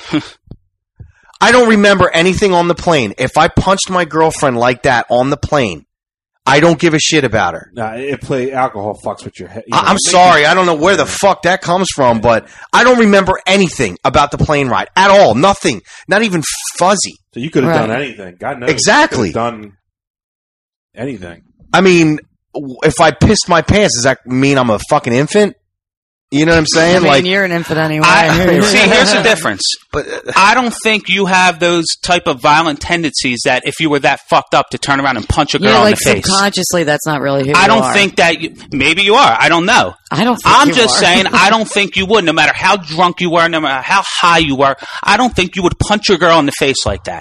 I don't remember anything on the plane. If I punched my girlfriend like that on the plane, I don't give a shit about her. Nah, it play alcohol fucks with your head. You I- know, I'm it makes sorry. you- I don't know where the fuck that comes from, but I don't remember anything about the plane ride at all. Nothing. Not even fuzzy. So you could have done Right. anything. God knows. Exactly. You could have done anything. I mean, w- if I pissed my pants, does that mean I'm a fucking infant? You know what I'm saying? I mean, like, you're an infant anyway. I, see, here's the difference. but uh, I don't think you have those type of violent tendencies that if you were that fucked up to turn around and punch a girl yeah, in like the face. subconsciously, that's not really who I you don't are. think that you, maybe you are. I don't know. I don't. Think I'm you just are. saying I don't think you would, no matter how drunk you were, no matter how high you were. I don't think you would punch your girl in the face like that.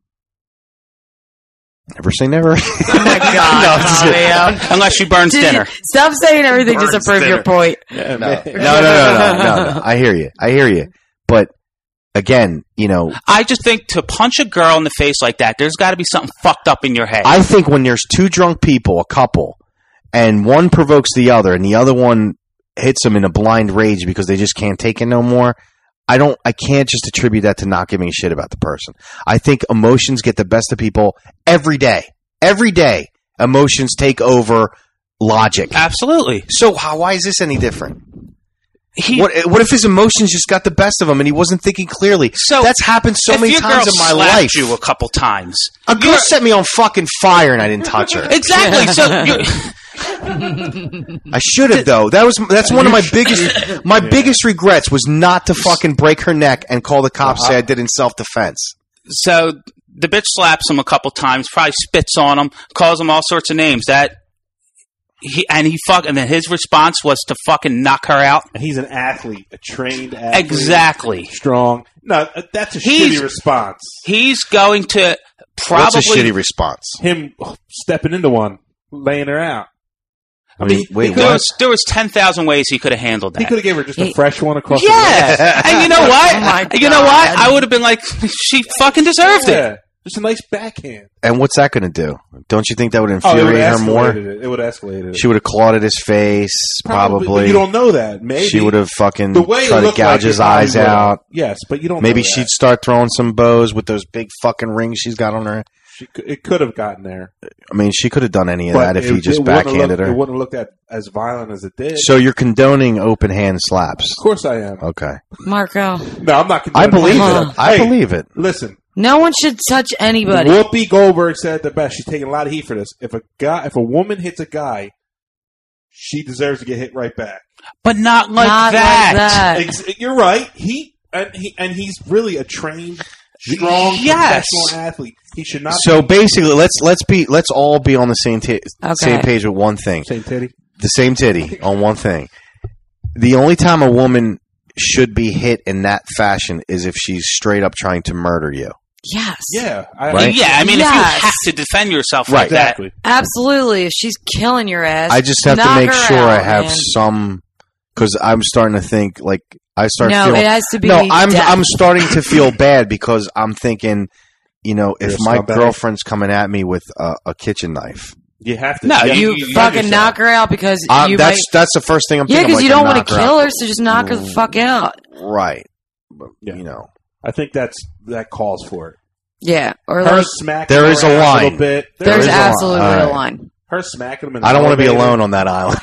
never say never. Oh my god, No, it's just- Fabio. Unless she burns Did dinner. you- Stop saying everything just to Burns prove your dinner. point. Yeah, No, man. no, no, no, no, no, no. I hear you. I hear you. But again, you know, I just think to punch a girl in the face like that, there's got to be something fucked up in your head. I think when there's two drunk people, a couple, and one provokes the other, and the other one hits them in a blind rage because they just can't take it no more. I don't. I can't just attribute that to not giving a shit about the person. I think emotions get the best of people every day. Every day, emotions take over logic. Absolutely. So how? Why is this any different? He, What, what if his emotions just got the best of him and he wasn't thinking clearly? So, that's happened so if many your times girl in my slapped life. you a couple times. A girl set me on fucking fire and I didn't touch her. Exactly. So you I should have though. That was that's one of my biggest my biggest regrets was not to fucking break her neck and call the cops and say I did in self defense. so the bitch slaps him a couple times, probably spits on him, calls him all sorts of names. That he and he fuck and then his response was to fucking knock her out. And he's an athlete, a trained athlete. Exactly. Strong. No, uh, that's a He's- shitty response. He's going to What's a probably shitty response? Him stepping into one, laying her out. I mean, wait, there what? was there was ten thousand ways he could have handled He that. could have gave her just a He- fresh one across Yeah, and you know what? Oh my you know what? God. I would have been like, she fucking the deserved yeah. it. Just a nice backhand. And what's that going to do? Don't you think that would Oh, it would infuriate have her more? escalated it. It would escalate it. She would have clawed at his face, probably. But you don't know that. Maybe She would have fucking the way it tried to looked gouge like his it probably eyes would've. out. Yes, but you don't. Maybe know she'd that. start throwing some bows with those big fucking rings she's got on her. She could, it could have gotten there. I mean, she could have done any of But that if it- he just it wouldn't have backhanded looked- It her. wouldn't have looked at as violent as it did. So you're condoning open hand slaps. Of course I am. Okay. Marco, No, I'm not. I condoning believe it. it. I Hey, believe it. Listen, no one should touch anybody. Whoopi Goldberg said it the best. She's taking a lot of heat for this. If a guy, if a woman hits a guy, she deserves to get hit right back. But not like Not that. like that. Ex- You're right. He and he and he's really a trained, strong, Yes. professional athlete. He should not. So basically, let's let's be let's all be on the same t- Okay. same page with one thing. Same titty. The same titty on one thing. The only time a woman should be hit in that fashion is if she's straight up trying to murder you. Yes. Yeah. I, Right? Yeah, I mean, Yes. if you have to defend yourself Right. like that, Exactly. Absolutely. If she's killing your ass, I just have to knock make her sure I out, have man. some, because I'm starting to think like I start. No, feeling, it has to be. No, I'm death. I'm starting to feel bad because I'm thinking, you know, if You're a my scumbag. girlfriend's coming at me with a, a kitchen knife, You have to. No, you, You, you- you fucking yourself. knock her out because um, you that's might. that's the first thing I'm Yeah, thinking. because I'm you like, don't want knock to her kill out. her, so just knock her the fuck out. Right. But, Yeah. You know, I think that's that calls for it. Yeah, or Her like smacking There him is a around line. little bit. There there's is a line. absolutely All a right. line. Her smacking him in I don't want want to be alone on that island.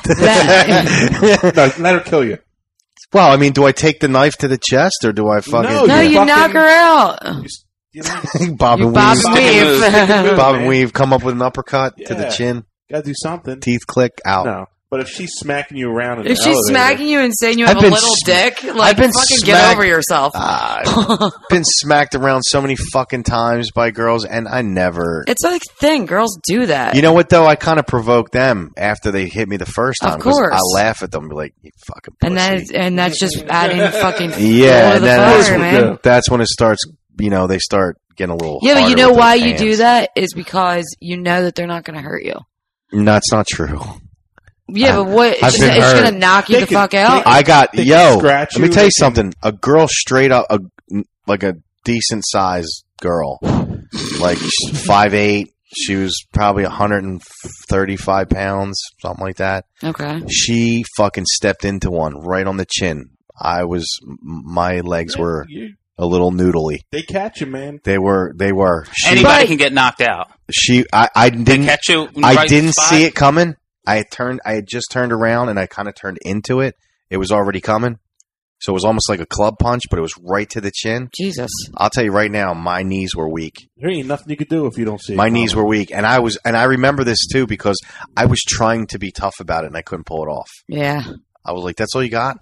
No, let her kill you. Well, I mean, do I take the knife to the chest or do I fucking No, No, you you fucking- knock her out. You, s- you know, bob You and bob weave, and Bob weave. bob and weave, come up with an uppercut to the Yeah. chin, gotta do something. teeth click out. No, but if she's smacking you around in If the she's elevator, smacking you and saying you I've have a been little sm- dick, like been fucking smacked- get over yourself. I've been smacked around so many fucking times by girls, and I never. It's a thing. Girls do that. You know what though? I kind of provoke them after they hit me the first Of time. 'cause course. I laugh at them, and be like, "You fucking pussy." and that is, and that's just adding fucking fuel yeah, to and the then fire, that's, man. when, that's when it starts. You know, they start getting a little. Yeah, but you harder know with their why you do hands. that is because you know that they're not going to hurt you. No, that's not true. Yeah, I've- but what? It's I've just, been it's hurt. going to knock you They the can- fuck out. I got They can yo. scratch Let me you, tell you they can- something. A girl straight up, a like a decent sized girl, like five eight. She was probably one hundred thirty-five pounds, something like that. Okay. She fucking stepped into one right on the chin. I was, my legs were You- a little noodly. they catch you, man. They were, they were. She, anybody But- can get knocked out. she, I, I They didn't, catch you. in the I right didn't spot. see it coming. I had turned, I had just turned around and I kind of turned into it. It was already coming. So it was almost like a club punch, but it was right to the chin. Jesus. I'll tell you right now, my knees were weak. There ain't nothing you could do if you don't see it My coming. knees were weak, and I was, and I remember this too because I was trying to be tough about it, and I couldn't pull it off. Yeah. I was like, "That's all you got?"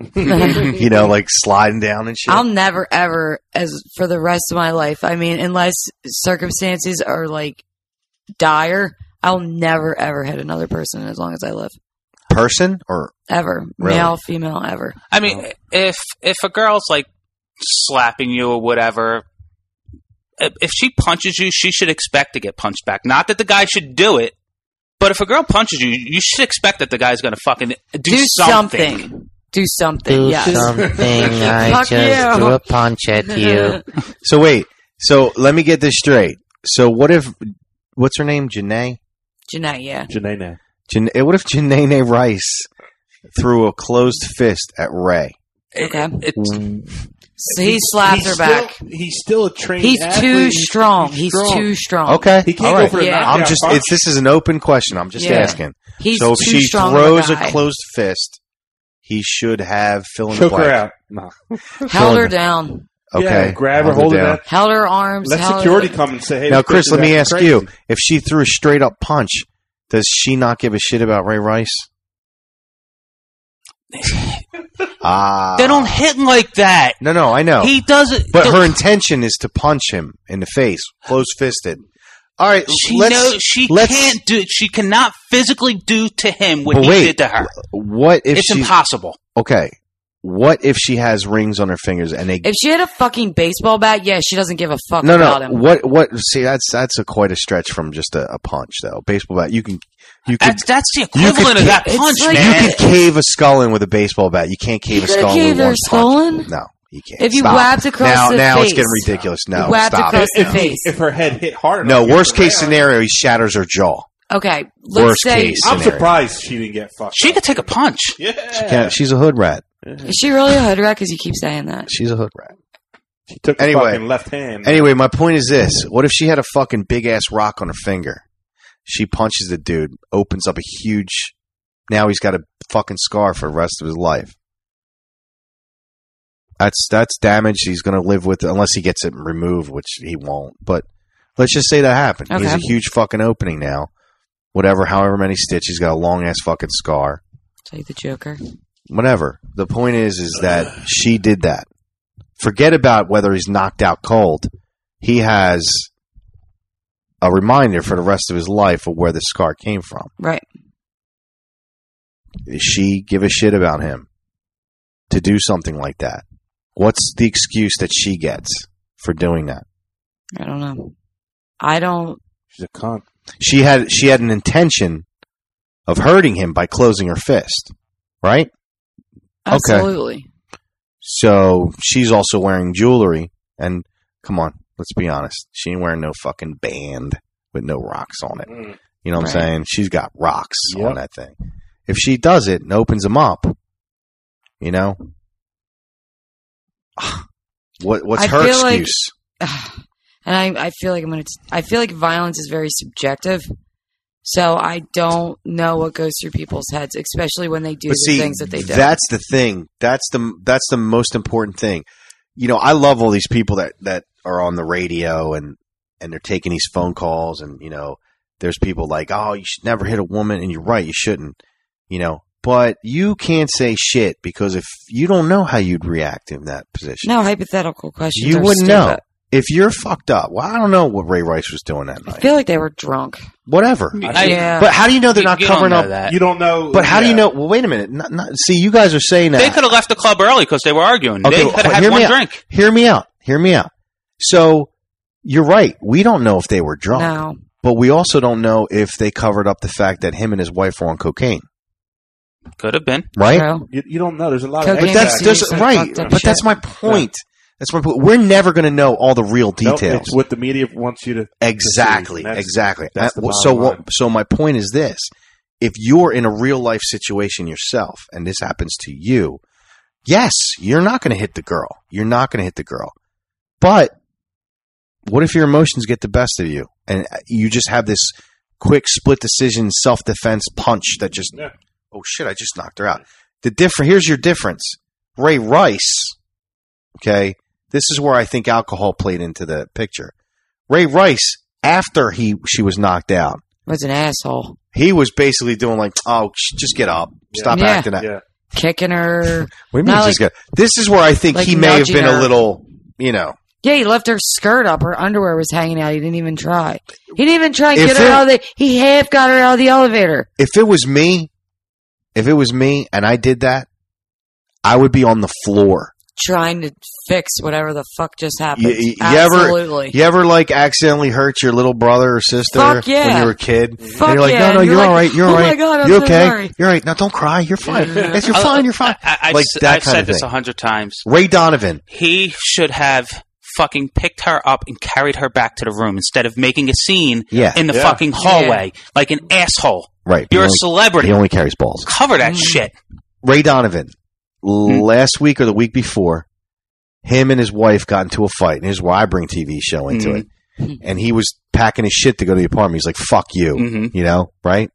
You know, like sliding down and shit. I'll never ever, as for the rest of my life, I mean, unless circumstances are like dire, I'll never ever hit another person as long as I live. Person or Ever. Really? Male, female, ever. I mean, if if a girl's like slapping you or whatever, if if she punches you, she should expect to get punched back. Not that the guy should do it, but if a girl punches you, you should expect that the guy's going to fucking do, Do something. something. Do something, Do yes. something. I Fuck just you. threw a punch at you. so. Wait, so let me get this straight. So what if, what's her name? Janae. Janae, yeah. Janae. Jan- what if Janae Rice threw a closed fist at Ray? Okay. It's, So he slaps He's her still- back. He's still a trained He's athlete. too strong. He's strong. too strong. Okay, He can't all go right. for a Yeah. knockout I'm just. punch. It's this is an open question. I'm just Yeah. asking. He's so if too she strong of throws a, a guy. closed fist, he should have fill in the Choke her blank. out. No. Held her down. Okay, Yeah, grab her, hold her down. Held her arms. Let held security her, come and say, hey, Now, this Chris, bitch let is me acting ask crazy. you: if she threw a straight up punch, does she not give a shit about Ray Rice? Ah, they don't hit him like that. No, no, I know. He doesn't. but the- her intention is to punch him in the face, closed fisted. All right, she let's, knows she let's- can't do. She cannot physically do to him what But he wait, did to her. What if It's she's impossible. okay? What if she has rings on her fingers and they? If she had a fucking baseball bat, yeah, she doesn't give a fuck No, about no. him. What? What? See, that's that's a quite a stretch from just a, a punch, though. Baseball bat, you can, you could, That's that's the you could equivalent of that it's punch, like- you man. could cave a skull in with a baseball bat. You can't cave a You could skull in cave with her one skull punch. in? No, you can't. If you Stop. whapped across now, the now it's face. getting ridiculous. No, You whapped stop. across it. the face. If her head hit hard No, enough, worst get her case out. scenario, he shatters her jaw. Okay, let's Worst say case. I'm scenario. surprised she didn't get fucked She up. could take a punch. Yeah. Can't- she's a hood rat. is she really a hood rat? Because you keep saying that. She's a hood rat. She took the Anyway. fucking left hand. Anyway, my point is this: what if she had a fucking big ass rock on her finger? She punches the dude, opens up a huge. Now he's got a fucking scar for the rest of his life. That's that's damage he's going to live with unless he gets it removed, which he won't. But let's just say that happened. He has a Okay. huge fucking opening now. Whatever, however many stitches, he's got a long ass fucking scar. Say the Joker. Whatever. The point is, is that she did that. Forget about whether he's knocked out cold. He has a reminder for the rest of his life of where the scar came from. Right. Does she give a shit about him to do something like that? What's the excuse that she gets for doing that? I don't know. I don't. She's a cunt. She had she had an intention of hurting him by closing her fist, right? Absolutely. Okay. So she's also wearing jewelry, and come on, let's be honest. She ain't wearing no fucking band with no rocks on it. Mm. You know what Right. I'm saying? She's got rocks Yep. on that thing. If she does it and opens them up, you know, what what's I her feel like- excuse? And I, I feel like I'm gonna. I feel like violence is very subjective, so I don't know what goes through people's heads, especially when they do But the see, things that they do. that's the thing. That's the that's the most important thing. You know, I love all these people that, that are on the radio and, and they're taking these phone calls, and you know, there's people like, oh, you should never hit a woman, and you're right, you shouldn't. You know, but you can't say shit because if you don't know how you'd react in that position, No hypothetical questions. you are wouldn't stupid. know. If you're fucked up, well, I don't know what Ray Rice was doing that I night. feel like they were drunk. Whatever. I- Yeah. But how do you know they're You- not you don't covering know up? that. You don't know. But how do you yeah. know? Well, wait a minute. Not, not, see, you guys are saying that They could have left the club early because they were arguing. Okay, they well, could have had hear me one out. drink. Hear me out. Hear me out. So you're right. We don't know if they were drunk, No. but we also don't know if they covered up the fact that him and his wife were on cocaine, Could have been. right? Bro. You, you don't know. There's a lot Cocaine of. But that's Exactly. there's, Some right. fucked up But that's shit. my point. That's my point. We're never going to know all the real Nope, details. it's what the media wants you to. Exactly. That's- Exactly. that's the I- bottom so line. what? So my point is this: if you're in a real life situation yourself, and this happens to you, yes, you're not going to hit the girl. You're not going to hit the girl. But what if your emotions get the best of you, and you just have this quick split decision, self defense punch that just, Yeah. oh shit, I just knocked her out. The different here's your difference. Ray Rice, okay, this is where I think alcohol played into the picture. Ray Rice, after he she was knocked out, Was an asshole. he was basically doing like, oh, sh- just get up, stop Yeah. acting. That. Yeah. Kicking her. What do you mean, Not just like- get? This is where I think like he may have nudging been a her. little, you know. Yeah, he left her skirt up. Her underwear was hanging out. He didn't even try. He didn't even try and If get her it- out of the. He half got her out of the elevator. If it was me, if it was me, and I did that, I would be on the floor. Trying to fix whatever the fuck just happened. You, you, you ever, Absolutely. you ever like accidentally hurt your little brother or sister Fuck yeah. when you were a kid? Fuck and you're like, yeah. no, no, And you're, you're all like, right. You're "Oh all my right. God, I'm you're so okay. sorry." You're all right. Now don't cry. You're fine. Yes, you're fine. You're fine. I, I, like I've, that I've kind said of this thing. a hundred times. Ray Donovan. He should have fucking picked her up and carried her back to the room instead of making a scene Yeah. in the Yeah. fucking hallway like an asshole. Right. You're he a only, celebrity. He only carries balls. Cover that shit. Ray Donovan. Hmm. Last week or the week before, him and his wife got into a fight. And here's why I bring T V show into Hmm. it. And he was packing his shit to go to the apartment. He's like, fuck you. Mhm. You know, right?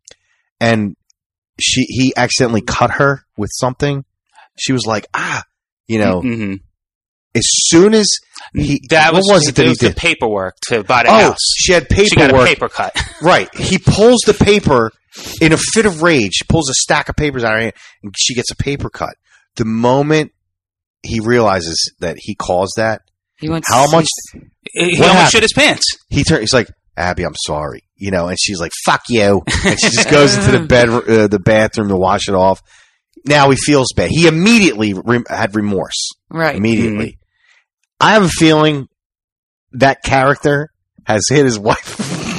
And she he accidentally cut her with something. She was like, ah, you know, hmm as soon as he That what was, was it that he was the did? paperwork to buy the Oh, house. she had She got a paperwork. paper cut. Right. He pulls the paper in a fit of rage, pulls a stack of papers out of her hand, and she gets a paper cut. The moment he realizes that he caused that, He went to how see- much He What almost happened? shit his pants. he turned, he's like, Abby, I'm sorry, you know, and she's like, fuck you, and she just goes into the bed, uh, the bathroom to wash it off. Now he feels bad. He immediately re- had remorse. Right. Immediately. I have a feeling that character has hit his wife.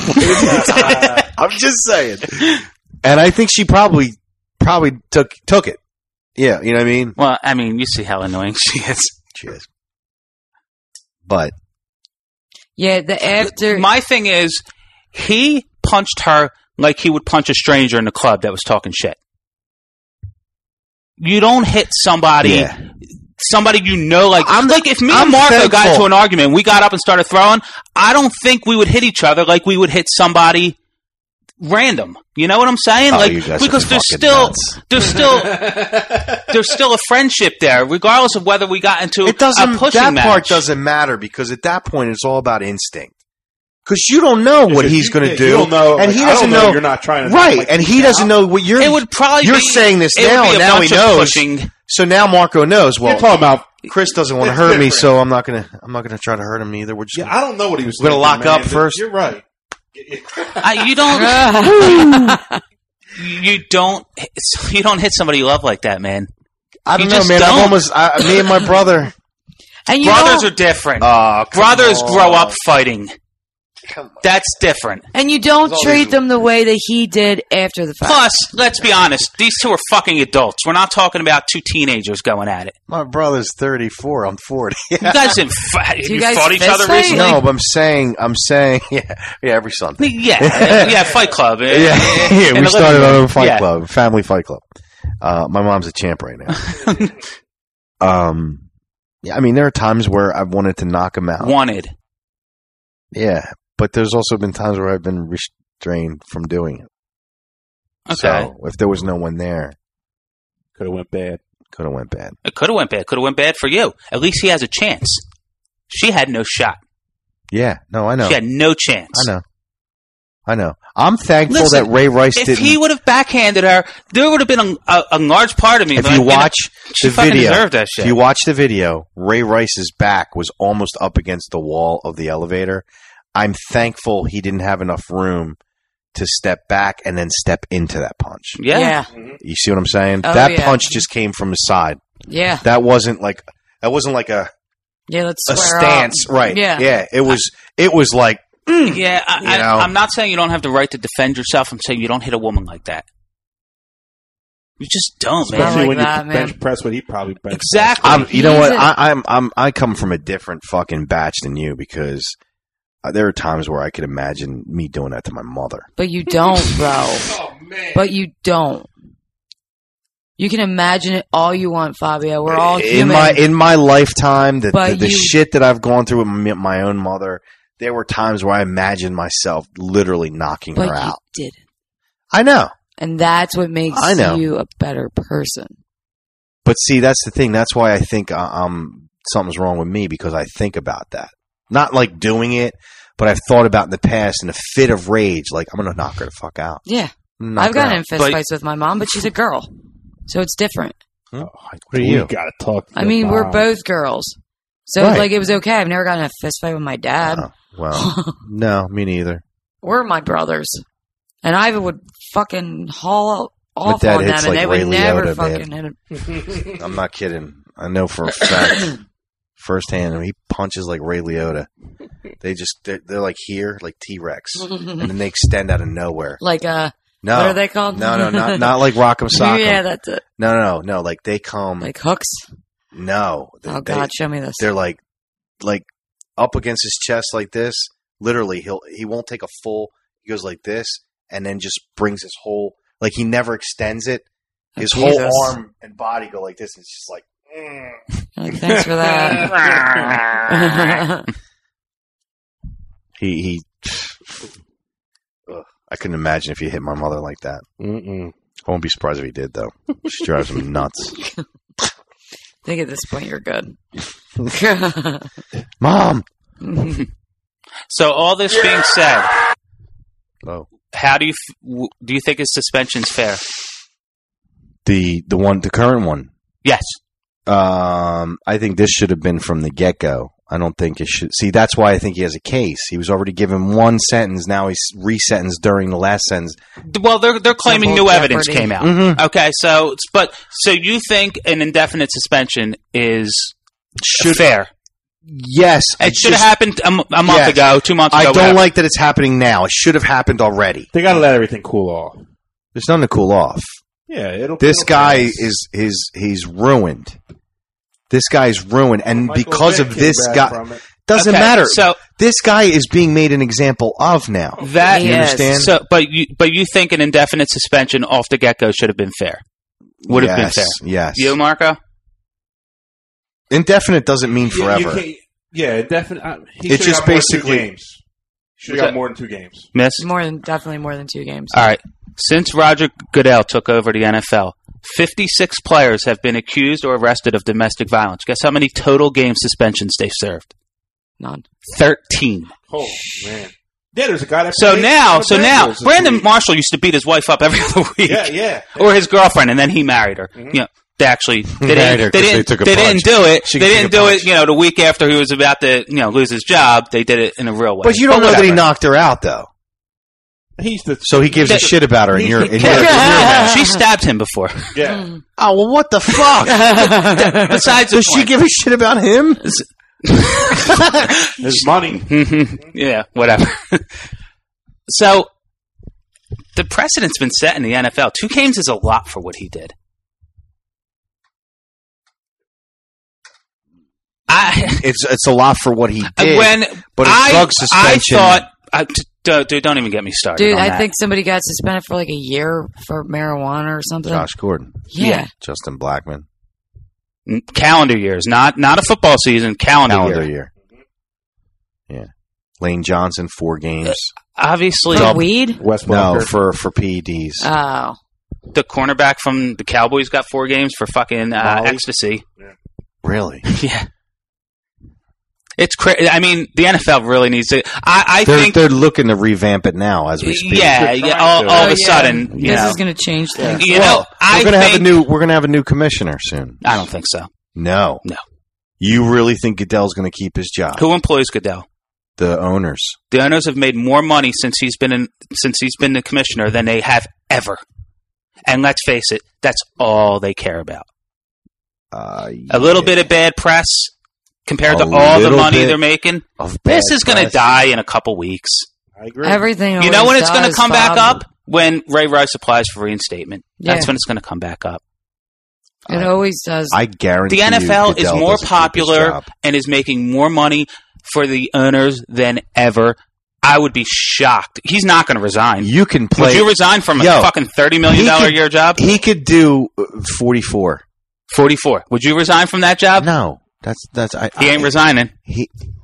I'm just saying. And I think she probably probably took took it. Yeah, you know what I mean? Well, I mean, you see how annoying she is. She is. But Yeah, the after. My thing is, he punched her like he would punch a stranger in the club that was talking shit. You don't hit somebody, yeah. somebody you know, like I'm- like if me I'm and Martha got thankful. into an argument, we got up and started throwing. I don't think we would hit each other like we would hit somebody random. You know what I'm saying? Oh, like you guys are because there's fucking still nuts. there's still there's still a friendship there, regardless of whether we got into It doesn't a pushing that match. part doesn't matter because at that point it's all about instinct. Because you don't know what Because he's you- going to yeah, do, you don't know, and like, he I don't doesn't know know. you're not trying to, right, like, and he freak doesn't out. know what you're. It would probably you're be- saying this it would now, be a and now he bunch of knows. pushing. So now Marco knows. Well, You're talking about. Chris doesn't want to It's hurt me, different. so I'm not gonna. I'm not gonna try to hurt him either. We're just. Yeah, I don't know what he was. We're gonna thinking, lock up man. first? You're right. I, you don't. you don't. You don't hit somebody you love like that, man. I don't you know, just man. I'm don't. almost. I, me and my brother. And you Brothers don't- are different. Oh, come Brothers on. grow up fighting. That's different. And you don't There's treat always- them the way that he did after the fact. Plus, let's be honest, these two are fucking adults. We're not talking about two teenagers going at it. My brother's thirty-four. I'm forty. You guys didn't fight. you You guys fought each fist other fight? recently? No, but I'm saying, I'm saying, yeah, yeah, every Sunday. Yeah, yeah, Fight Club. Yeah, yeah. In We the started living our room. own fight Yeah. club, family fight club. Uh, my mom's a champ right now. um, yeah, I mean, there are times where I've wanted to knock him out. Wanted. Yeah, but there's also been times where I've been restrained from doing it. Okay. So if there was no one there, Could have went bad. could have went bad. It could have went bad. Could have went bad for you. At least he has a chance. She had no shot. Yeah, no, I know. She had no chance. I know. I know. I'm thankful Listen, that Ray Rice If didn't. he would have backhanded her, there would have been a, a, a large part of me. if like, you know, watch she the fucking video, deserved that shit. if you watch the video, Ray Rice's back was almost up against the wall of the elevator. I'm thankful he didn't have enough room to step back and then step into that punch. yeah. Yeah. You see what I'm saying? Oh, that yeah. punch just came from the side. Yeah. That wasn't like that wasn't like a Yeah, let's a square stance, up. right? Yeah. yeah. It was it was like Yeah, I, You I, know. I'm not saying you don't have the right to defend yourself. I'm saying you don't hit a woman like that. You just don't, It's man. not Especially like when that, you man. bench press what he probably bench Exactly. I'm, you know He's what? a- I, I'm I'm I come from a different fucking batch than you because uh, there are times where I could imagine me doing that to my mother. But you don't, bro. Oh, man. But you don't. You can imagine it all you want, Fabio. We're all in human. my in my lifetime, the But the, the you- shit that I've gone through with my, my own mother, there were times where I imagined myself literally knocking but her you out. didn't. I know, And that's what makes I know. you a better person. but see, that's the thing. That's why I think uh, um something's wrong with me because I think about that. Not like doing it, but I've thought about in the past in a fit of rage, like I'm gonna knock her the fuck out. Yeah. Knock I've her gotten out. in fist But- fights with my mom, but she's a girl. So it's different. Oh, What are you? We gotta talk. To I mean, the we're mom. both girls. So, Right. like, it was okay. I've never gotten in a fist fight with my dad Oh, well, no, me neither. or my brothers. And I would fucking haul off dad on them, hits and like they would Ray never Liotta, fucking man. hit him. I'm not kidding. I know for a fact, firsthand, he punches like Ray Liotta. They just they're, they're like here, like T Rex, and then they extend out of nowhere. Like, uh, No, what are they called? No, no, not not like Rock'em Sock'em. yeah, that's it. No, no, no, no. Like they come. Like hooks. no, they, Oh, they- God, show me this. they're like like up against his chest like this. Literally, he'll he won't take a full. He goes like this, and then just brings his whole like he never extends it. Oh, His Jesus. whole arm and body go like this. And it's just like. mm. Like, thanks for that. He he. Ugh, I couldn't imagine if he hit my mother like that. Mm-mm. I won't be surprised if he did, though. She drives me nuts. I think at this point you're good. Mom. So all this being said, Oh, how do you f- w- do you think his suspension's fair? the the one, the current one. Yes. Um, I think this should have been from the get go. I don't think it should. See, that's why I think he has a case. He was already given one sentence. Now he's resentenced during the last sentence. Well, they're they're claiming Double new evidence jeopardy. came out. Mhm. Okay, so but so you think an indefinite suspension is Should fair? Yes, It it's should have just- happened a, m- a month Yes. ago, two months ago. I don't whatever. like that it's happening now. It should have happened already. They gotta let everything cool off. There's nothing to cool off. Yeah, it'll. This it'll guy pass. is is he's ruined. This guy's ruined, and Michael because Vick of came this back guy, from it. doesn't Okay, matter. So This guy is being made an example of now. that He You is. understand? So, but you but you think an indefinite suspension off the get go should have been fair? Would have been Yes, fair. Yes. You, Marco? Indefinite doesn't mean Yeah, you forever. can't- Yeah, definitely. Uh, he It's should've just got more than two basically- games. Should have got more than two games. Miss? more than definitely more than two games. All right. Since Roger Goodell took over the N F L, fifty-six players have been accused or arrested of domestic violence. Guess how many total game suspensions they've served? None. thirteen. Oh man. Yeah, there's a guy that. So played now, on the so now, Bengals this Brandon week. Marshall used to beat his wife up every other week. Yeah, yeah. Or his girlfriend, and then he married her. You know, they actually they Married her didn't they 'cause they didn't took a they punch. didn't do it. She They could didn't take a do punch. it. You know, the week after he was about to you know lose his job, they did it in a real way. But you don't know that he whatever. knocked her out, though. He's the So he gives a shit about her, and you're, and you're, She stabbed him before. yeah. oh well, what the fuck? Besides, the Does she point. give a shit about him? His money. Yeah, whatever. So the precedent's been set in the N F L. Two games is a lot for what he did. I It's it's a lot for what he did. when but a I, drug suspension. I thought, I, d- d- dude, don't even get me started. Dude, on I that. think somebody got suspended for like a year for marijuana or something. Josh Gordon, Yeah. Justin Blackman, N- calendar years, not not a football season, calendar, calendar year. year. Yeah, Lane Johnson, four games. Obviously, For weed? West No, Walker. for for P E Ds. Oh. the cornerback from the Cowboys got four games for fucking uh, Molly? ecstasy. Really? Yeah. It's crazy. I mean, the N F L really needs to. I, I They're think. they're looking to revamp it now as we speak. Yeah, They're yeah. trying All, to. all of Oh, a yeah. sudden, you This know, is going to change things. you Well, know, I we're gonna think, have a new we're gonna have a new commissioner soon. I don't think so. No, No. You really think Goodell's going to keep his job? Who employs Goodell? The owners. The owners have made more money since he's been in, since he's been the commissioner than they have ever. And let's face it, that's all they care about. Uh, A little yeah. bit of bad press compared A to all the little money bit they're making. of bad This is going to press. die in a couple weeks. I agree. Everything. You know when always it's going to does, come back Bob. up? When Ray Rice applies for reinstatement. That's Yeah. when it's going to come back up. It always does. I guarantee The N F L you is Goodell more doesn't keep his popular job. and is making more money for the owners than ever. I would be shocked. He's not going to resign. You can play. Would you resign from a Yo, fucking thirty million dollars he a year could- job? He could do uh, forty-four. forty-four. Would you resign from that job? No, that's that's. I, He ain't I, resigning. He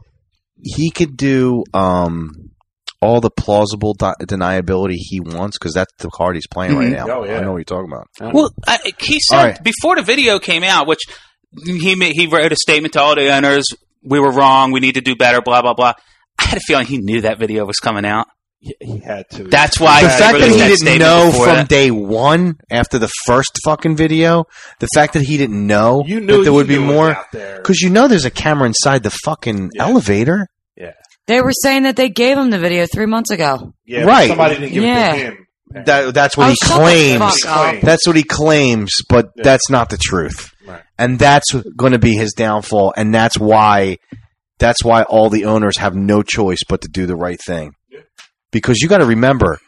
he could do um all the plausible de- deniability he wants because that's the card he's playing right now. Oh, yeah. I know what you're talking about. Well, I, he said All right. before the video came out, which he ma- he wrote a statement to all the owners, we were wrong, we need to do better, blah, blah, blah. I had a feeling he knew that video was coming out. He, he had to. That's why The he fact that released he that didn't statement know before from that. day one after the first fucking video, the fact that he didn't know You knew that there he would be knew it was more, out there. because you know there's a camera inside the fucking Yeah. elevator. Yeah. They were saying that they gave him the video three months ago. Yeah, but Right. somebody didn't give Yeah. it to him. That that's what Oh, he shut the claims. fuck up. That's what he claims, but Yeah. that's not the truth. Right. And that's going to be his downfall, and that's why that's why all the owners have no choice but to do the right thing. Yeah. Because you got to remember,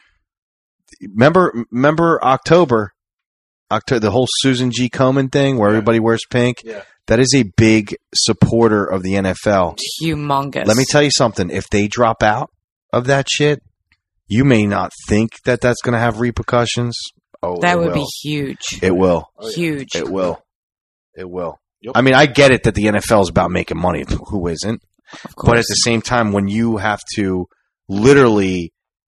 remember, remember October, October, the whole Susan G. Komen thing where Yeah. everybody wears pink. Yeah. That is a big supporter of the N F L. Humongous. Let me tell you something. If they drop out of that shit, you may not think that that's going to have repercussions. Oh, That it would will. be huge. It will. Oh, yeah. Huge. It will. It will. Yep. I mean, I get it that the N F L is about making money. Who isn't? Of course. But at the same time, when you have to literally,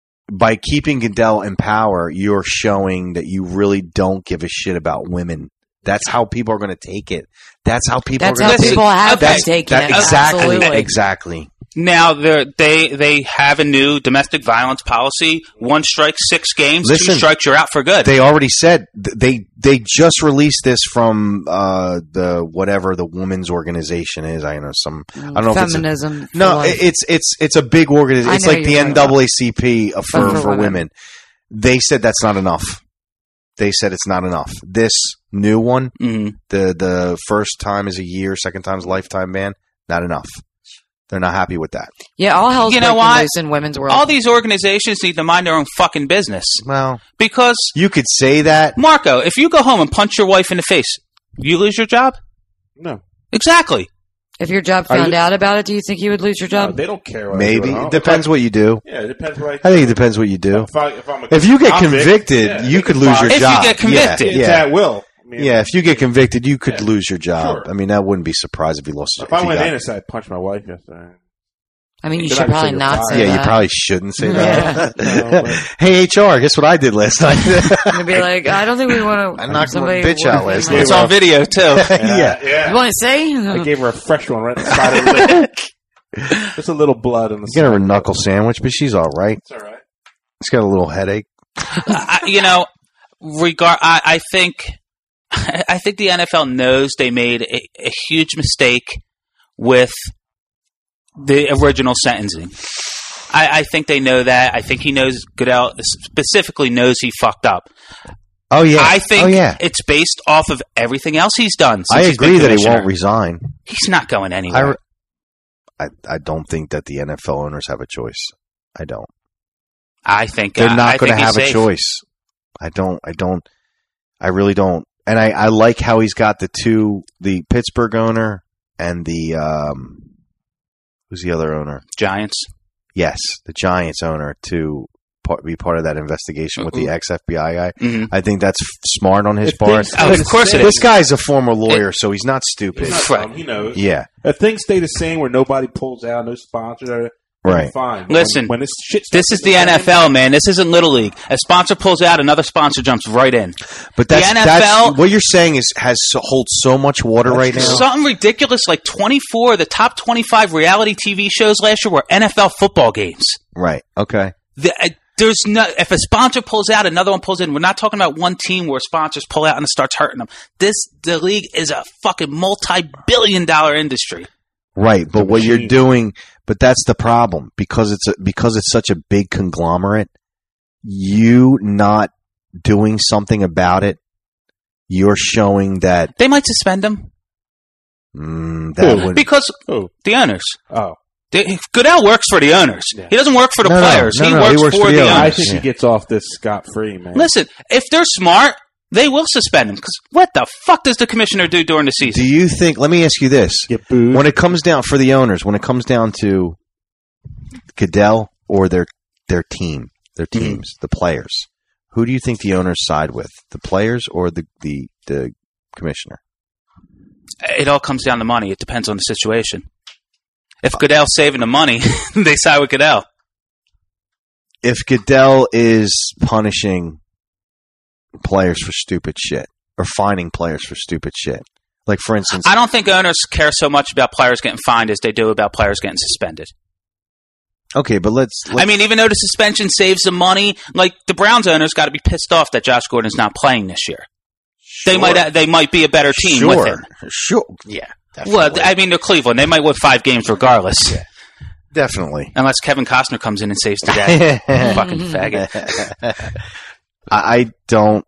by keeping Goodell in power, you're showing that you really don't give a shit about women. That's how people are going to take it. That's how people That's are how going to take people have been That's- taking that- it. Exactly. Absolutely. Exactly. Now they're- they they have a new domestic violence policy. One strike, six games. Listen, two strikes, you're out for good. They already said th- they they just released this from uh, the whatever the women's organization is. I don't know some. I don't know if it's a, Feminism. for no. life. it- It's it's it's a big organization. I It's know like the you're N talking double A C P for But for for women. women. They said that's not enough. They said it's not enough. This new one, Mhm. the the first time is a year, second time is a lifetime ban. Not enough. They're not happy with that. Yeah, all hell's You know breaking what? loose in women's world. All these organizations need to mind their own fucking business. Well, Because, you could say that. Marco, if you go home and punch your wife in the face, you lose your job? No. Exactly. if your job Are found you- out about it, do you think you would lose your No, job? they don't care. What Maybe I do at home. depends If what you do. I, yeah, it depends what I. I think it depends what you do. If, I, if, I'm a If you get convict, convicted, yeah, you they could can lose fire your me. If you job. get convicted. It's yeah, at will. I mean, yeah. If you get convicted, you could Yeah. lose your job. Sure. I mean, I wouldn't be surprised if you lost. If I you went got- in and said I punched my wife yesterday, I mean, you Then should I can say probably you're not fired. say yeah, that. you probably shouldn't say Yeah. that. No, but- Hey, H R, guess what I did last night? You'd be like, I don't think we want to. I knocked my somebody bitch out working last on- night. It's on video, too. yeah. yeah. You want to say? I gave her a fresh one right in the side of the lip. Just a little blood in the Get her a side. knuckle sandwich, but she's all right. It's all right. She's got a little headache. I, you know, regard. I, I think, I think the N F L knows they made a, a huge mistake with the original sentencing. I, I think they know that. I think he knows Goodell specifically knows he fucked up. Oh yeah, I think oh, yeah. it's based off of everything else he's done. Since I he's agree been that he commissioner. won't resign. He's not going anywhere. I, I I don't think that the N F L owners have a choice. I don't. I think They're uh, not going to have a choice. I don't. I don't. I really don't. And I, I like how he's got the two, the Pittsburgh owner and the um, who's the other owner? Giants. Yes, the Giants owner to part, be part of that investigation with the ex-F B I guy. Mm-hmm. I think that's f- smart on his If part. things- Oh, of course it This is. guy's a former lawyer, so he's not stupid. He's not Right. dumb, he knows. Yeah, If things stay the same where nobody pulls out, no sponsors, are Right. fine. Listen, when, when this shit This starts is the to N F L, man. This isn't Little League. A sponsor pulls out, another sponsor jumps right in. but that's, N F that's L what you're saying is has so, holds so much water That's right now. true. Something ridiculous like twenty-four of the top twenty-five reality T V shows last year were N F L football games. Right. Okay. The, uh, there's no if a sponsor pulls out, another one pulls in. We're not talking about one team where sponsors pull out and it starts hurting them. This the league is a fucking multi-billion dollar industry. Right, but what you're machine. doing, but that's the problem because it's a, because it's such a big conglomerate. You not doing something about it, you're showing that They might suspend him mm, that Who? would because Oh, the owners. oh. They, Goodell works for the owners. Yeah. He doesn't work for the No, no, players. no, he, no, works he works for, for the the owners. I owners. think Yeah. he gets off this scot free, man. Listen, if they're smart, they will suspend him. Because what the fuck does the commissioner do during the season? Do you think? Let me ask you this: Get booed. when it comes down for the owners, when it comes down to Goodell or their their team, their teams, the players, who do you think the owners side with? The players or the the, the commissioner? It all comes down to money. It depends on the situation. If Goodell's saving the money, they side with Goodell. If Goodell is punishing players for stupid shit or fining players for stupid shit, like for instance, I don't think owners care so much about players getting fined as they do about players getting suspended. okay, but let's, let's I mean, even though the suspension saves them money, like the Browns owners got to be pissed off that Josh Gordon's not playing this year. They sure, might they might be a better team sure, with him. sure, yeah, Well, definitely. I mean, they're Cleveland. They might win five games regardless. definitely. Unless Kevin Costner comes in and saves the day. Fucking faggot. I, I don't.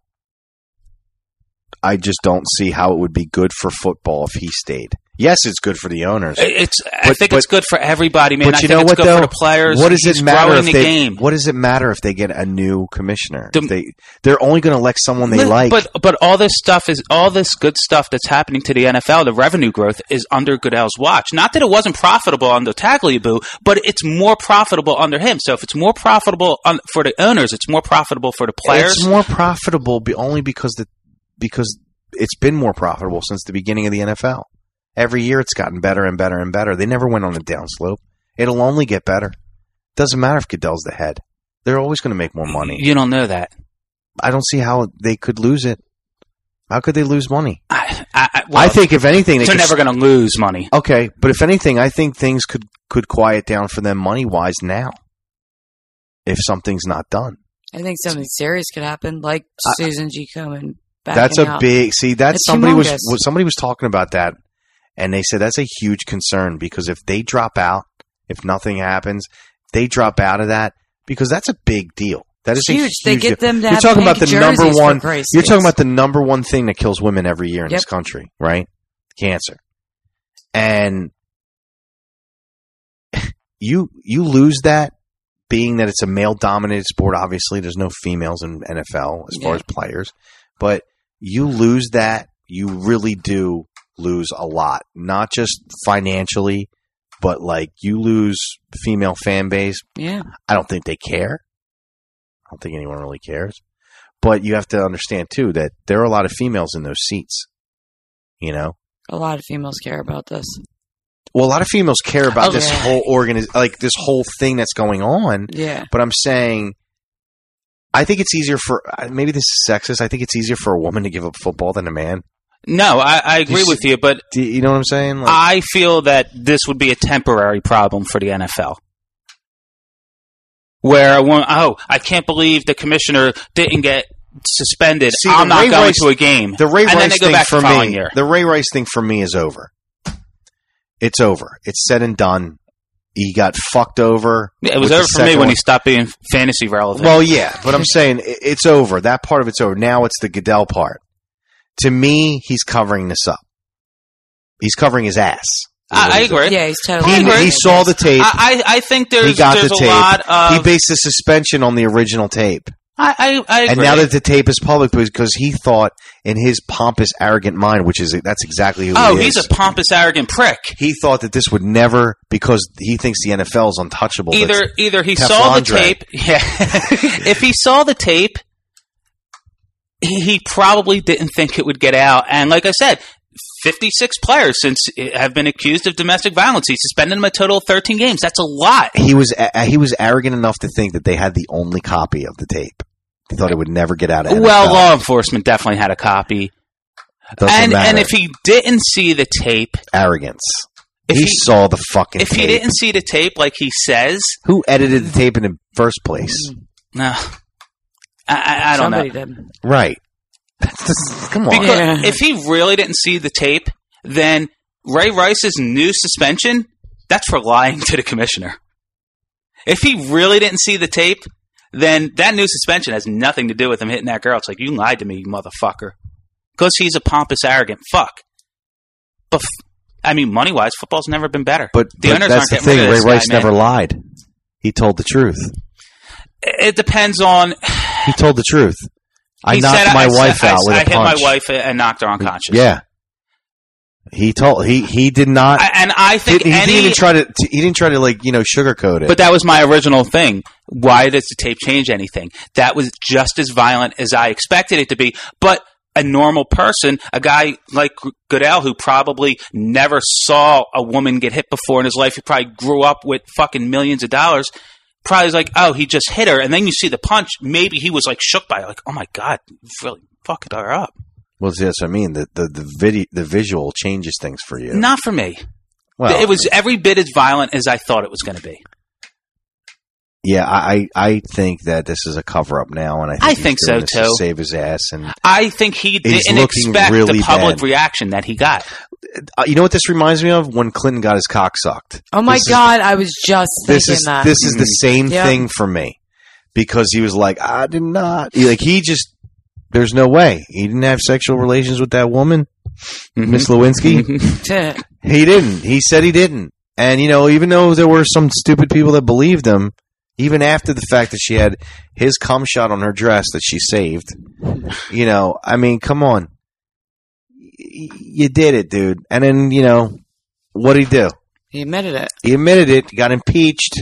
I just don't see how it would be good for football if he stayed. Yes, it's good for the owners. It's. I But- think but- it's good for everybody, man. But I you think know it's what, good though? for the players. What does He's it matter growing if the they? game. What does it matter if they get a new commissioner? The- If they they're only going to elect someone they Li- like. But but all this stuff is all this good stuff that's happening to the N F L. The revenue growth is under Goodell's watch. Not that it wasn't profitable under Tagliabue, but it's more profitable under him. So if it's more profitable on, for the owners, it's more profitable for the players. It's more profitable be, only because the because it's been more profitable since the beginning of the N F L. Every year it's gotten better and better and better. They never went on a downslope. It'll only get better. Doesn't matter if Goodell's the head. They're always going to make more money. You don't know that. I don't see how they could lose it. How could they lose money? I, I, I, well, I think if anything, they they're could never going to lose money. Okay, but if anything, I think things could, could quiet down for them money wise now. If something's not done, I think something serious could happen, like Susan G. Komen. that's backing a out. big. See, that's It's somebody was humongous. was- somebody was talking about that, and they said that's a huge concern because if they drop out, if nothing happens, they drop out of that because that's a big deal. That is It's a huge. huge. They get deal. them to You're have talking about pink the number jerseys, for one. Christ's You're talking sakes. about the number one thing that kills women every year in Yep. this country, right? Cancer, and you you lose that. Being that it's a male-dominated sport, obviously there's no females in N F L as far Yeah. as players, but you lose that, you really do lose a lot. Not just financially, but like you lose female fan base. Yeah. I don't think they care. I don't think anyone really cares. But you have to understand too that there are a lot of females in those seats. You know, A lot of females care about this. well, a lot of females care about Okay. this whole organiz- like this whole thing that's going on. Yeah. But I'm saying, I think it's easier for maybe this is sexist. I think it's easier for a woman to give up football than a man. No, I, I agree You with see- you, but Do you know what I'm saying? Like, I feel that this would be a temporary problem for the N F L. Where, one, oh, I can't believe the commissioner didn't get suspended. See, I'm the not Ray going Rice- to a game. the Ray and then Rice they go thing back for the following me, year. the Ray Rice thing for me is over. It's over. It's said and done. he got fucked over. Yeah, it was with the over for me second when one. he stopped being fantasy relevant. Well, yeah, but I'm saying it- it's over. That part of it's over. Now it's the Goodell part. To me, he's covering this up. He's covering his ass. I, I agree. Yeah, he's totally. He, agree. he saw the tape. I, I I think there's he got there's the a tape. lot of. he based the suspension on the original tape. I, I, I agree. And now that the tape is public, because he thought in his pompous, arrogant mind, which is that's exactly who oh, he he's is. a pompous, arrogant prick. He thought that this would never, because he thinks the N F L is untouchable. Either That's- either he Teflon saw the drag. tape. Yeah. If he saw the tape, he, he probably didn't think it would get out. And like I said, fifty-six players since have been accused of domestic violence. He suspended them a total of thirteen games. That's a lot. he was a- he was arrogant enough to think that they had the only copy of the tape. He thought it would never get out of N F L. Well, law enforcement definitely had a copy. Doesn't And matter. and if he didn't see the tape, arrogance. if he, he, saw the fucking if tape. he didn't see the tape, like he says, Who edited the tape in the first place? no, I, I, I don't Somebody know. did. Right. That's just, come on. Because Yeah. if he really didn't see the tape, then Ray Rice's new suspension, that's for lying to the commissioner. If he really didn't see the tape, then that new suspension has nothing to do with him hitting that girl. It's like, you lied to me, you motherfucker. Because he's a pompous, arrogant fuck. But, f- I mean, money-wise, football's never been better. But, the but owners that's aren't the getting thing. rid of Ray this guy, Rice man. never lied. He told the truth. It depends on... He told the truth. I he knocked said, my I, wife I, out with I a hit punch. my wife and knocked her unconscious. Yeah. He told he he did not. I, and I think Did, he any... didn't even try to. He didn't try to like you know sugarcoat it. But that was my original thing. Why does the tape change anything? That was just as violent as I expected it to be. But a normal person, a guy like Goodell, who probably never saw a woman get hit before in his life, he probably grew up with fucking millions of dollars, probably is like, oh, he just hit her. And then you see the punch. Maybe he was like shook by it. Like, oh my God, you really fucked her up. well, see, that's what I mean. The the the video, the visual changes things for you. Not for me. Well, It was every bit as violent as I thought it was going to be. Yeah, I I think that this is a cover up now, and I think, I he's think doing so, this to too. save his ass. And I think he He's didn't looking expect really the public bad. reaction that he got. uh, you know what this reminds me of? When Clinton got his cock sucked. Oh my This is- God, I was just thinking This is that. this is the same Yep. thing for me, because he was like, I did not. He, like he just, there's no way he didn't have sexual relations with that woman, Mm-hmm. Miss Lewinsky. He didn't. He said he didn't. And, you know, even though there were some stupid people that believed him, even after the fact that she had his cum shot on her dress that she saved, you know, I mean, come on. Y- You did it, dude. And then, you know, what did he do? He admitted it. He admitted it, got impeached.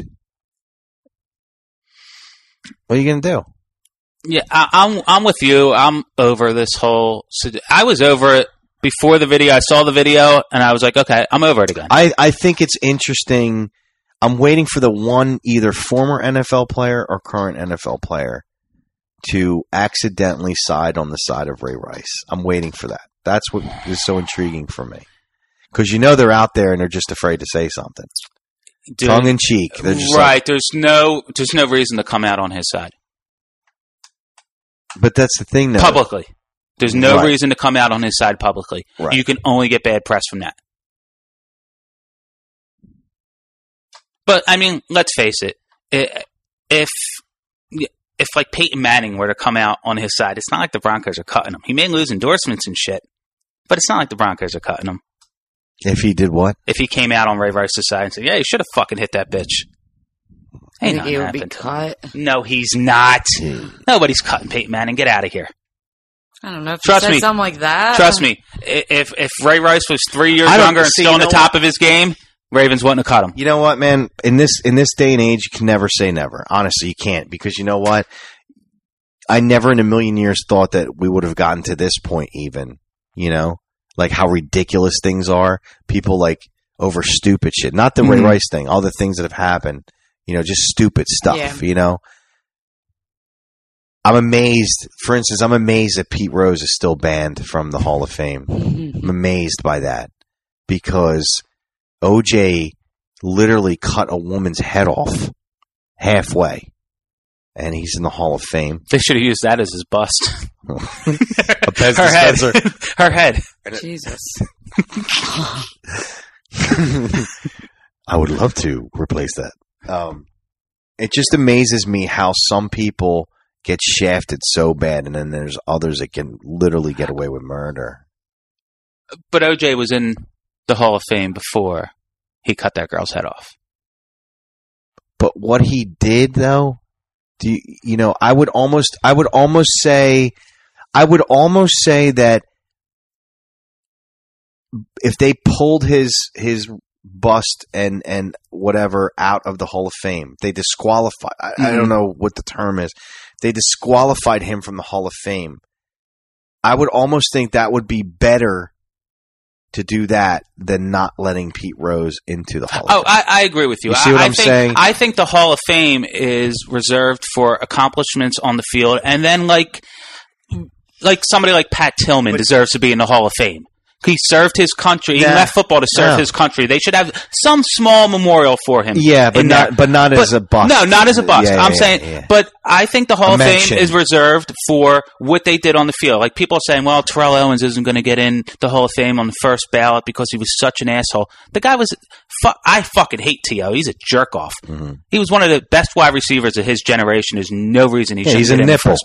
What are you going to do? Yeah, I, I'm I'm with you. I'm over this whole. I was over it before the video. I saw the video and I was like, okay, I'm over it again. I, I think it's interesting. I'm waiting for the one either former N F L player or current N F L player to accidentally side on the side of Ray Rice. I'm waiting for that. That's what is so intriguing for me. Because you know they're out there and they're just afraid to say something. Dude, Tongue in cheek. They're just right? like- there's no there's no reason to come out on his side but that's the thing, though. publicly. There's no Right. reason to come out on his side publicly. Right. You can only get bad press from that. But I mean, let's face it. I- If if like Peyton Manning were to come out on his side, it's not like the Broncos are cutting him. He may lose endorsements and shit, but it's not like the Broncos are cutting him. If he did what? If he came out on Ray Rice's side and said, "Yeah, you should have fucking hit that bitch," I ain't think he nothing would be happened to him. cut. No, he's not. Nobody's cutting Peyton Manning. Get out of here. I don't know if Trust he said me. something like that. Trust me. I- If if Ray Rice was three years I don't- younger and see, still you on the know top of his game, Ravens wouldn't have cut him. You know what, man? In this in this day and age, you can never say never. Honestly, you can't, because you know what? I never in a million years thought that we would have gotten to this point, even. You know, like how ridiculous things are. People like over stupid shit. Not the Ray Mhm. Rice thing. All the things that have happened. You know, just stupid stuff. Yeah. You know. I'm amazed. For instance, I'm amazed that Pete Rose is still banned from the Hall of Fame. I'm amazed by that, because O J literally cut a woman's head off halfway, and he's in the Hall of Fame. They should have used that as his bust. A Pez her head. dispenser. Her head. Jesus. I would love to replace that. Um, it just amazes me how some people get shafted so bad, and then there's others that can literally get away with murder. But O J was in the Hall of Fame before he cut that girl's head off. But what he did, though, do you, you know, I would almost, I would almost say, I would almost say that if they pulled his his bust and and whatever out of the Hall of Fame, they disqualified. I, mm-hmm. I don't know what the term is. They disqualified him from the Hall of Fame. I would almost think that would be better to do that than not letting Pete Rose into the Hall of oh, Fame. I, I agree with you. You see I, what I I'm think, saying? I think the Hall of Fame is reserved for accomplishments on the field, and then like like somebody like Pat Tillman but, deserves to be in the Hall of Fame. He served his country. He yeah, left football to serve yeah. his country. They should have some small memorial for him. Yeah, but not, there. but not but, as a bust. No, not as a bust. Yeah, I'm yeah, saying, yeah. but I think the Hall a of mention. Fame is reserved for what they did on the field. Like people are saying, well, Terrell Owens isn't going to get in the Hall of Fame on the first ballot because he was such an asshole. The guy was, fu- I fucking hate T O. He's a jerk off. Mm-hmm. He was one of the best wide receivers of his generation. There's no reason he yeah, shouldn't he's get a in nipple.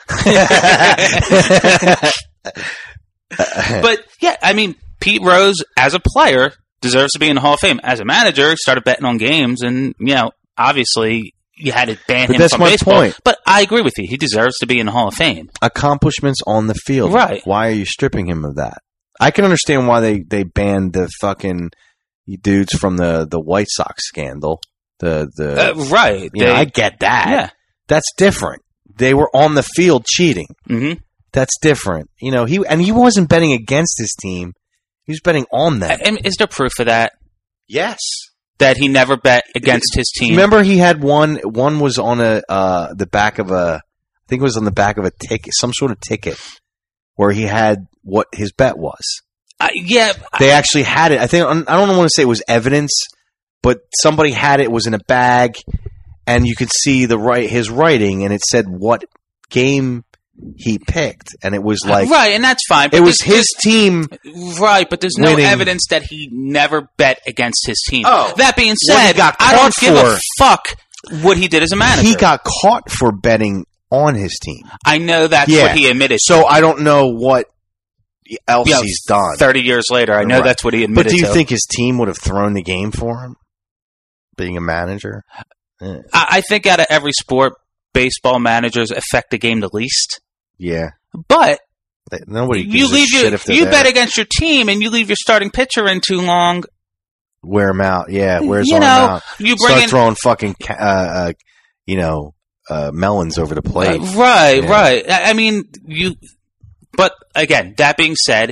the first time. But yeah, I mean, Pete Rose, as a player, deserves to be in the Hall of Fame. As a manager, he started betting on games, and, you know, obviously you had to ban but him that's from my baseball. Point. But I agree with you. He deserves to be in the Hall of Fame. Accomplishments on the field. Right. Why are you stripping him of that? I can understand why they, they banned the fucking dudes from the, the White Sox scandal. The the uh, Right. You they, know, I get that. Yeah. That's different. They were on the field cheating. Mm-hmm. That's different. You know, he and he wasn't betting against his team. He was betting on them. And is there proof of that? Yes. That he never bet against his team? Remember he had one, one was on a uh, the back of a, I think it was on the back of a ticket, some sort of ticket, where he had what his bet was. Uh, yeah. They I, actually had it. I think, I don't want to say it was evidence, but somebody had it, it was in a bag, and you could see the right his writing, and it said what game he picked, and it was like right, and that's fine. But it was his team, right? But there's no winning. evidence that he never bet against his team. Oh, that being said, got I don't for, give a fuck what he did as a manager. He got caught for betting on his team. I know that's yeah. what he admitted. So I don't know what else you know, he's done. Thirty years later, I know right. that's what he admitted. But do you to. think his team would have thrown the game for him, being a manager? Eh. I, I think out of every sport, baseball managers affect the game the least. Yeah. But nobody gives you a leave shit your, if they're you there. bet against your team and you leave your starting pitcher in too long. Wear him out, yeah. Wears you on know, him out. You bring Start in, throwing fucking, uh, uh, you know, uh, melons over the plate. Uh, right, yeah. right. I, I mean, you. But again, that being said,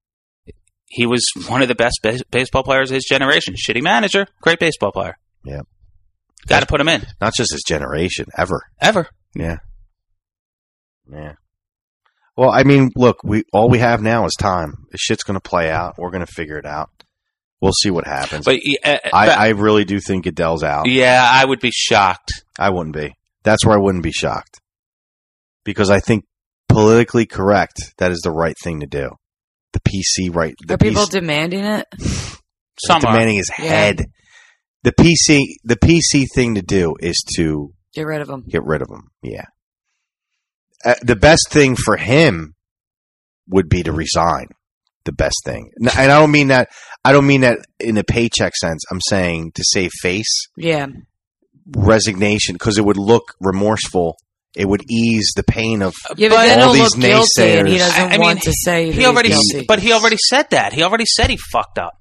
he was one of the best base- baseball players of his generation. Shitty manager, great baseball player. Yeah, got to put him in. Not just his generation, ever, ever. Yeah, yeah. Well, I mean, look, we all we have now is time. This shit's going to play out. We're going to figure it out. We'll see what happens. But, uh, I, but, I really do think Goodell's out. Yeah, I would be shocked. I wouldn't be. That's where I wouldn't be shocked. Because I think politically correct, that is the right thing to do. The P C right. The Are people P C, demanding it? Some demanding are. his Yeah. head. The P C, the P C thing to do is to Get rid of him. get rid of him. Yeah. Uh, the best thing for him would be to resign. The best thing, and I don't mean that. I don't mean that in a paycheck sense. I'm saying to save face. Yeah. Resignation, because it would look remorseful. It would ease the pain of Yeah, but then all he'll these look guilty, and he naysayers. doesn't I mean, want to say that he already, he's guilty. but he already said that. He already said he fucked up.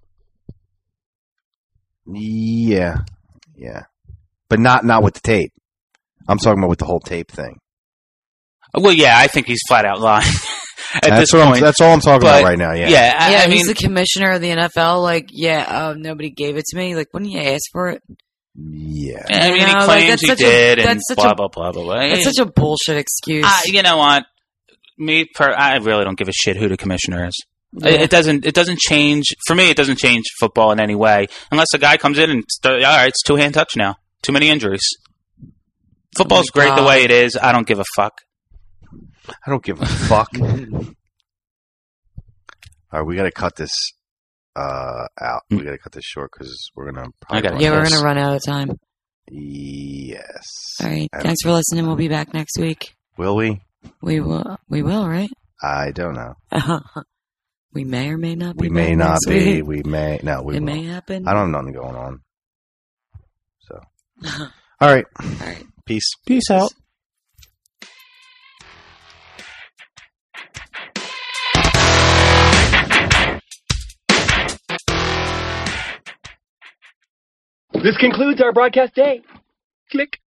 Yeah, yeah, but not not with the tape. I'm talking about with the whole tape thing. Well, yeah, I think he's flat out lying. At that's this what point, I'm, that's all I'm talking but, about right now. Yeah, yeah. I, yeah, I he's mean, the commissioner of the N F L. Like, yeah, uh, nobody gave it to me. Like, wouldn't you ask for it? Yeah. I mean, You he know, like, claims that's he such a- did, and that's such blah a- blah blah blah blah. That's such a bullshit excuse. I, you know what? Me, per, I really don't give a shit who the commissioner is. Yeah. It, it doesn't. It doesn't change for me. It doesn't change football in any way, unless a guy comes in and start, all right, it's two hand touch now. Too many injuries. Football's Oh my great the God. way it is. I don't give a fuck. I don't give a fuck. All right, we got to cut this uh, out. We got to cut this short because we're gonna. I got it. Yeah, we're Yes. going to run out of time. Yes. All right. And Thanks for listening. We'll be back next week. Will we? We will. We will, right? I don't know. We may or may not be. We may back not next be. week. We may. No, we It will. may happen. I don't have nothing going on. So. All right. All right. Peace. Peace out. This concludes our broadcast day. Click.